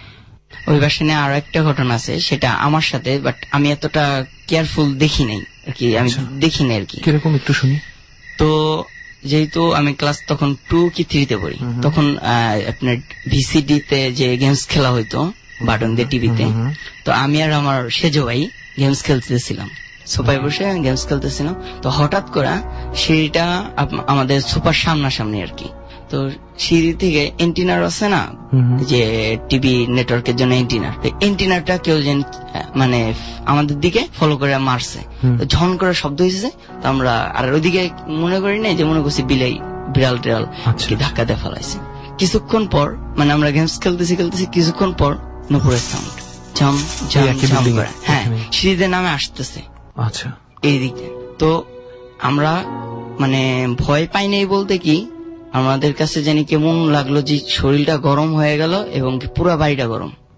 ওই ভার্সনে আরো একটা ঘটনা আছে, সেটা আমার সাথে, বাট আমি এতটা কেয়ারফুল দেখি নাই আর কি, আমি দেখিনি আর কি। কিরকম একটু শুনি। তো যেহেতু আমি ক্লাস তখন 2 কি 3-তে পড়ি, তখন আপনার ভিসিডি তে যে গেমস খেলা হইতো বাটন দিয়ে টিভিতে, তো আমি আর আমার সেজো ভাই গেমস খেলতেছিলাম, সোফায় বসে গেমস খেলতেছিলাম। তো হঠাৎ করে সিঁড়িটা আমাদের সোফার সামনাসামনি আর কি। তো সিঁড়ি থেকে এন্টিনার আছে না, যে টিভি নেটওয়ার্কের জন্য এন্টিনারটা কেউ যেন মানে আমাদের দিকে ফলো করে মারছে। ঝন করে শব্দ হয়েছে, তো আমরা আর ওইদিকে মনে করি নাই, যে মনে করছি বিড়াল ধাক্কা দিয়ে ফেলাইছে। কিছুক্ষণ পর মানে আমরা গেমস খেলতেছি কিছুক্ষণ পর নুপুরের সাউন্ড ঝম ঝম ঝম করে, হ্যাঁ সিঁড়িতে নামে আসতেছে। আচ্ছা। এই দিকে তো আমরা মানে ভয় পাই নাই বলতে কি, আমাদের কাছে জানি কেমন লাগলো যে শরীরটা গরম হয়ে গেল এবং পুরো বাড়িটা গরম।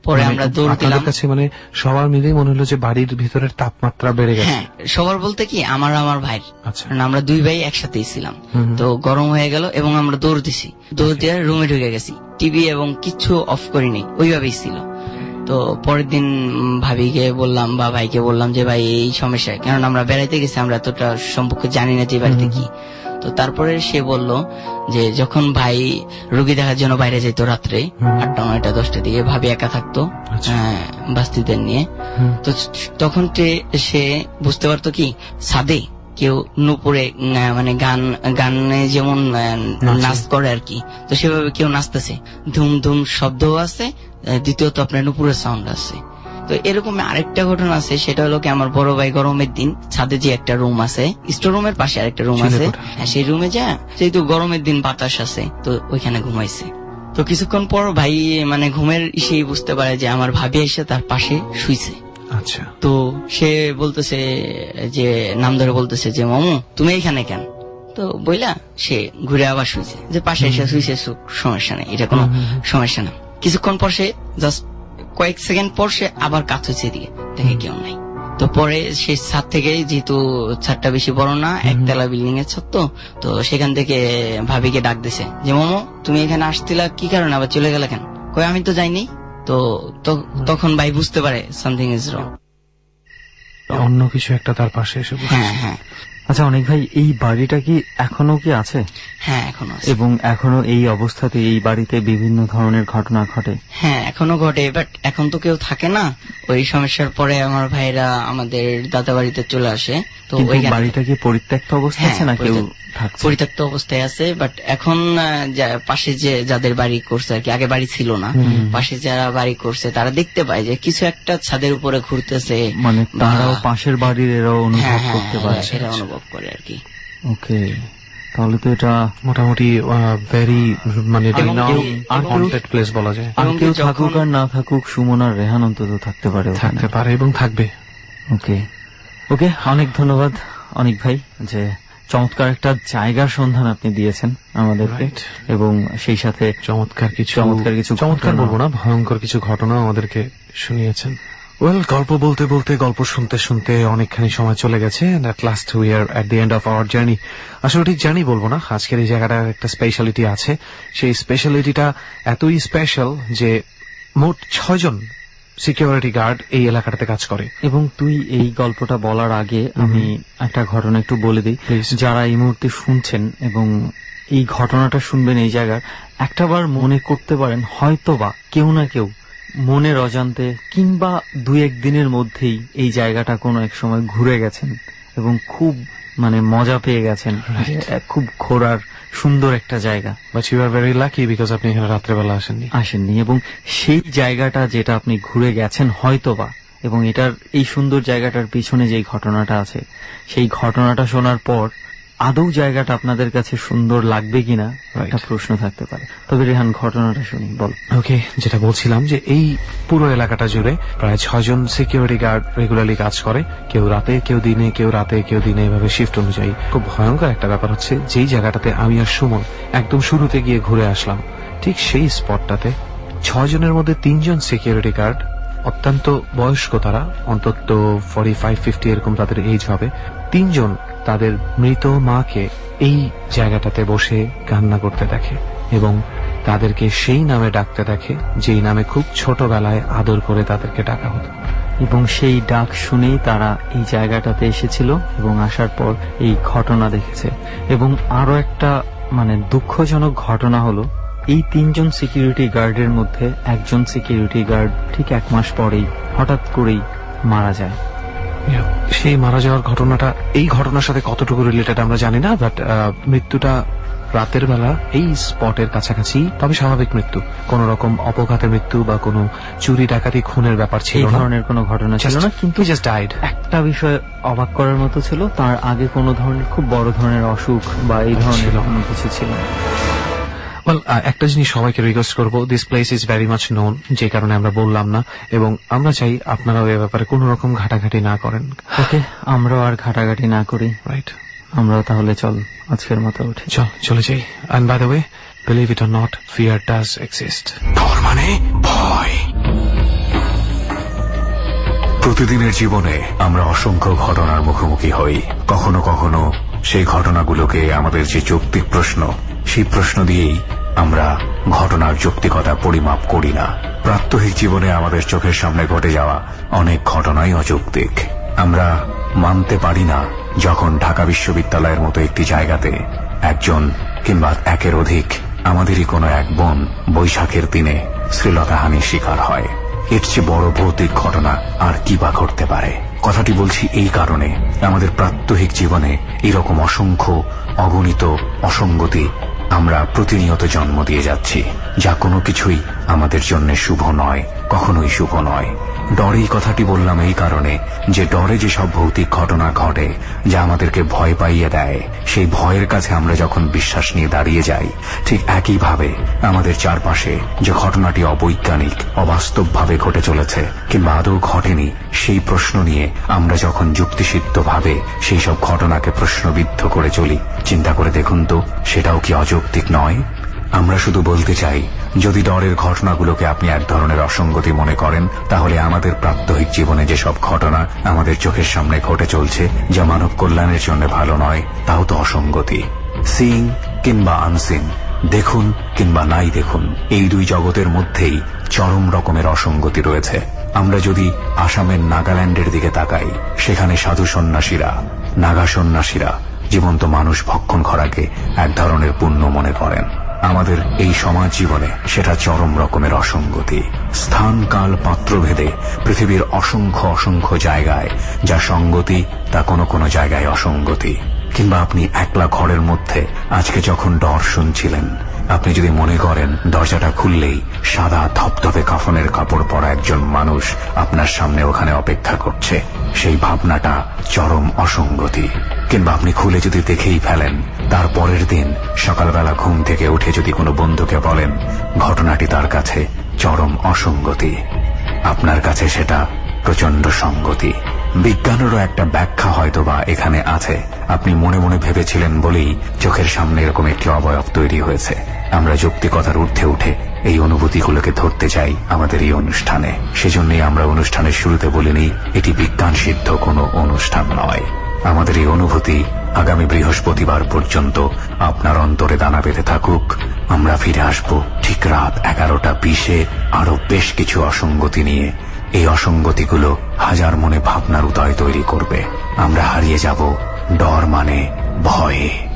পরে আমরা দৌড় দিলাম। আপনাদের কাছে মানে সবার মিলেই মনে হলো যে বাড়ির ভিতরের তাপমাত্রা বেড়ে গেছে। হ্যাঁ, সবার বলতে কি আমার ভাইয়ের, কারণ আমরা দুই ভাই একসাথেই ছিলাম। তো গরম হয়ে গেল এবং আমরা দৌড় দিছি, দৌড় দিয়ে রুমে ঢুকে গেছি, টিভি এবং কিছু অফ করিনি, ওইভাবেই ছিল। তো পরের দিন ভাবিকে বললাম বা ভাইকে বললাম যে ভাই এই সমস্যা, কারণ আমরা বেড়াইতে গেছি, আমরা এতটা সম্পর্কে জানি না যে বাড়িতে কি। তো তারপরে সে বলল যে যখন ভাই রোগী দেখার জন্য বাইরে যেত রাত্রে 8টা 9টা 10টার দিকে, ভাবি একা থাকতো বাস্তিদের নিয়ে। তো তখন সে বুঝতে পারতো কি ছাদে কেউ নুপুরে মানে গানে যেমন নাচ করে আর কি, তো সেভাবে কেউ নাচতেছে, ধুম ধুম শব্দও আছে, দ্বিতীয়ত আপনার নুপুরের সাউন্ড আছে। তো এরকম আরেকটা ঘটনা আছে, সেটা হলো কি আমার বড় ভাই গরমের দিন ছাদে যে একটা রুম আছে, স্টোর রুমের পাশে আরেকটা রুম আছে, সেই রুমে যায়, যেহেতু গরমের দিন বাতাস আছে, তো ওইখানে ঘুমাইছে। তো কিছুক্ষণ পর ভাই মানে ঘুমের ইসেই বুঝতে পারে যে আমার ভাবি এসে তার পাশে শুইছে। আচ্ছা। তো সে বলতেছে যে নাম ধরে বলতেছে যে মামু তুমি এখানে কেন? তো বইলা সে ঘুরে আবার শুইছে, যে পাশে এসে শুইছে, সমস্যা নেই, এটা কোনো সমস্যা না। কিছুক্ষণ পর সে জাস্ট কয়েক সেকেন্ড পর সে আবার কাজ হয়েছে, এদিকে দেখে কেউ নাই। তো পরে সে ছাদ থেকে, যেহেতু ছাদটা বেশি বড় না, একতলা বিল্ডিং এর ছাদ, তো সেখান থেকে ভাবিকে ডাক দিছে যে মামু তুমি এখানে আসছিলা, কি কারণে আবার চলে গেলে কেন? কই আমি তো যাইনি। তো তখন ভাই বুঝতে পারে সামথিং ইজ রং, অন্য কিছু একটা তার পাশে এসে। হ্যাঁ হ্যাঁ। আচ্ছা অনেক ভাই, এই বাড়িটা কি এখনো কি আছে? হ্যাঁ এখনো আছে। এবং এখনো এই অবস্থাতে এই বাড়িতে বিভিন্ন ধরনের ঘটনা ঘটে? হ্যাঁ এখনো ঘটে, বাট এখন তো কেউ থাকে না। ওই সমস্যার পরে আমার ভাইরা আমাদের দাদা বাড়িতে চলে আসে। তো ওই বাড়িটা কি পরিত্যক্ত অবস্থায় আছে না কেউ থাকছে? পরিত্যক্ত অবস্থায় আছে, বাট এখন পাশে যে যাদের বাড়ি করছে আর কি, আগে বাড়ি ছিল না, পাশে যারা বাড়ি করছে তারা দেখতে পায় যে কিছু একটা ছাদের উপরে ঘুরতেছে, মানে তারাও পাশের বাড়ির এরাও অনুভব করতে পারে, এরা অনুভব করে আর কি। ওকে, তাহলে তো এটা মোটামুটি ভেরি মানে হন্টেড প্লেস বলা যায়। আর কেউ থাকুক আর না থাকুক, সুমন আর রেহান অন্তত থাকতে পারে এবং থাকবে। ওকে ওকে, অনেক ধন্যবাদ অনেক ভাই, যে চমৎকার একটা জায়গার সন্ধান আপনি দিয়েছেন আমাদেরকে, এবং সেই সাথে চমৎকার চমৎকার বলবো না, ভয়ঙ্কর কিছু ঘটনা আমাদেরকে শুনিয়েছেন। গল্প বলতে বলতে, গল্প শুনতে শুনতে অনেকখানি সময় চলে গেছে। At last we are at the end of our journey. আসলে ঠিক জার্নি বলবো না, আজকের এই জায়গাটার একটা স্পেশালিটি আছে। সেই স্পেশালিটিটা এতই স্পেশাল যে মোট 6 জন সিকিউরিটি গার্ড এই এলাকাটাতে কাজ করে। এবং তুই এই গল্পটা বলার আগে আমি একটা ঘটনা একটু বলে দিই, যারা এই মুহূর্তে শুনছেন এবং এই ঘটনাটা শুনবেন, এই জায়গার একটাবার মনে করতে পারেন হয়তোবা কেউ না কেউ মনের অজান্তে কিংবা 2-1 দিনের মধ্যেই এই জায়গাটা কোনো এক সময় ঘুরে গেছেন এবং খুব মানে মজা পেয়ে গেছেন, খুব ঘোরার সুন্দর একটা জায়গা। But you are very lucky because আপনি এখানে রাত্রেবেলা আসেননি, এবং সেই জায়গাটা যেটা আপনি ঘুরে গেছেন হয়তোবা, এবং এটার এই সুন্দর জায়গাটার পিছনে যেই ঘটনাটা আছে, সেই ঘটনাটা শোনার পর আদৌ জায়গাটা আপনাদের কাছে সুন্দর লাগবে কিনা একটা প্রশ্ন থাকতে পারে। তবে রেহান, ঘটনাটা শুনি, বল। ওকে, যেটা বলছিলাম যে এই পুরো এলাকাটা জুড়ে প্রায় 6 জন সিকিউরিটি গার্ড রেগুলারলি কাজ করে, কেউ রাতে, কেউ দিনে, কেউ রাতে, কেউ দিনে, এভাবে শিফট অনুযায়ী। খুব ভয়ঙ্কর একটা ব্যাপার হচ্ছে, যেই জায়গাটাতে আমি আর সুমন একদম শুরুতে গিয়ে ঘুরে আসলাম, ঠিক সেই স্পটটাতে 6 জনের মধ্যে 3 জন সিকিউরিটি গার্ড, অত্যন্ত বয়স্ক, তারা অন্তত 45-50 এরকম তাদের এজ হবে। 3 জন তাদের মৃত মাকে এই জায়গাটাতে বসে কান্না করতে দেখে এবং তাদেরকে সেই নামে ডাকতে দেখে যেই নামে খুব ছোটবেলায় আদর করে তাদেরকে ডাকা হতো। এবং সেই ডাক শুনেই তারা এই জায়গাটাতে এসেছিল এবং আসার পর এই ঘটনা দেখেছে। এবং আরো একটা মানে দুঃখজনক ঘটনা হলো, এই 3 জন সিকিউরিটি গার্ডের মধ্যে একজন সিকিউরিটি গার্ড ঠিক 1 মাস পরেই হঠাৎ করেই মারা যায়। সেই মারা যাওয়ার ঘটনাটা এই ঘটনার সাথে কতটুকু রিলেটেড আমরা জানি না, বাট মৃত্যুটা রাতের বেলা এই স্পটের কাছাকাছি, তবে স্বাভাবিক মৃত্যু, কোন রকম অপঘাতের মৃত্যু বা কোনো চুরি ডাকাতি খুনের ব্যাপার ছিল না, এই ধরনের কোনো ঘটনা ছিল না। কিন্তু জাস্ট ডাইড। একটা বিষয় অবাক করার মতো ছিল, তার আগে কোনো ধরনের খুব বড় ধরনের অসুখ বা এই ধরনের কোনো কিছু ছিল না। একটা জিনিস সবাইকে রিকোয়েস্ট করবো, this place is very much known, যে কারণে আমরা বললাম না, এবং আমরা চাই আপনারাও এ ব্যাপারে কোন রকম ঘাটাঘাটি না করেন। ওকে, আমরাও আর ঘাটাঘাটি না করি। রাইট, আমরাও তাহলে চল আজকের মতো উঠি, চলে যাই। And by the way, believe it or not, fear does exist. Dor মানে ভয়। প্রতিদিনের জীবনে আমরা অসংখ্য ঘটনার মুখোমুখি হই। কখনো কখনো সেই ঘটনাগুলোকে আমাদের যে যৌক্তিক প্রশ্ন, সেই প্রশ্ন দিয়েই আমরা ঘটনার যৌক্তিকতা পরিমাপ করি না। প্রাত্যহিক জীবনে আমাদের চোখের সামনে ঘটে যাওয়া অনেক ঘটনাই অযৌক্তিক। আমরা মানতে পারি না যখন ঢাকা বিশ্ববিদ্যালয়ের মতো একটি জায়গাতে একজন কিংবা একের অধিক আমাদেরই কোনো এক বোন বৈশাখের দিনে শ্লীলতাহানির শিকার হয়। এর চেয়ে বড় ভৌতিক ঘটনা আর কি বা ঘটতে পারে? কথাটি বলছি এই কারণে, আমাদের প্রাত্যহিক জীবনে এরকম অসংখ্য অগণিত অসঙ্গতি আমরা প্রতিনিয়ত জন্ম দিয়ে যাচ্ছি, যা কোনো কিছুই আমাদের জন্য শুভ নয়, কখনোই শুভ নয়। ডরেই কথাটি বললাম এই কারণে যে ডরে যেসব ভৌতিক ঘটনা ঘটে যা আমাদেরকে ভয় পাইয়ে দেয়, সেই ভয়ের কাছে আমরা যখন বিশ্বাস নিয়ে দাঁড়িয়ে যাই, ঠিক একইভাবে আমাদের চারপাশে যে ঘটনাটি অবৈজ্ঞানিক, অবাস্তবভাবে ঘটে চলেছে কিংবা আদৌ ঘটেনি, সেই প্রশ্ন নিয়ে আমরা যখন যুক্তিসিদ্ধভাবে সেই সব ঘটনাকে প্রশ্নবিদ্ধ করে চলি, চিন্তা করে দেখুন তো সেটাও কি অযৌক্তিক নয়? আমরা শুধু বলতে চাই, যদি ডরের ঘটনাগুলোকে আপনি এক ধরনের অসঙ্গতি মনে করেন, তাহলে আমাদের প্রাত্যহিক জীবনে যেসব ঘটনা আমাদের চোখের সামনে ঘটে চলছে যা মানব কল্যাণের জন্য ভালো নয়, তাও তো অসঙ্গতি। সিইং কিংবা আনসিন, দেখুন কিংবা নাই দেখুন, এই দুই জগতের মধ্যেই চরম রকমের অসঙ্গতি রয়েছে। আমরা যদি আসামের নাগাল্যান্ডের দিকে তাকাই, সেখানে সাধু সন্ন্যাসীরা, নাগা সন্ন্যাসীরা জীবন্ত মানুষ ভক্ষণ করাকে এক ধরনের পুণ্য মনে করেন। আমাদের এই সমাজ জীবনে সেটা চরম রকমের অসঙ্গতি। স্থান কাল পাত্রভেদে পৃথিবীর অসংখ্য অসংখ্য জায়গায় যা সঙ্গতি, তা কোনো কোনো জায়গায় অসঙ্গতি। কিংবা আপনি একলা ঘরের মধ্যে আজকে যখন ডর শুনছিলেন, আপনি যদি মনে করেন দরজাটা খুললেই সাদা ধপধপে কাফনের কাপড় পরা একজন মানুষ আপনার সামনে ওখানে অপেক্ষা করছে, সেই ভাবনাটা চরম অসঙ্গতি। কিংবা আপনি খুলে যদি দেখেই ফেলেন, তার পরের দিন সকালবেলা ঘুম থেকে উঠে যদি কোনো বন্ধুকে বলেন, ঘটনাটি তার কাছে চরম অসঙ্গতি, আপনার কাছে সেটা প্রচন্ড সঙ্গতি। বিজ্ঞানেরও একটা ব্যাখ্যা হয়তোবা এখানে আছে। আপনি মনে মনে ভেবেছিলেন বলেই চোখের সামনে এরকম একটি অবয়ব তৈরি হয়েছে। আমরা যৌক্তিকতার ঊর্ধ্বে উঠে এই অনুভূতিগুলোকে ধরতে চাই আমাদের এই অনুষ্ঠানে। সেজন্যই আমরা অনুষ্ঠানের শুরুতে বলিনি এটি বিজ্ঞান সিদ্ধ কোনো অনুষ্ঠান নয়। আমাদের এই অনুভূতি আগামী বৃহস্পতিবার পর্যন্ত আপনার অন্তরে দানা বেঁধে থাকুক। আমরা ফিরে আসব ঠিক রাত 11:20 আরো বেশ কিছু অসঙ্গতি নিয়ে। এই অসঙ্গতিগুলো হাজার মনে ভাবনার উদয় তৈরি করবে। আমরা হারিয়ে যাব ডর মানে ভয়ে।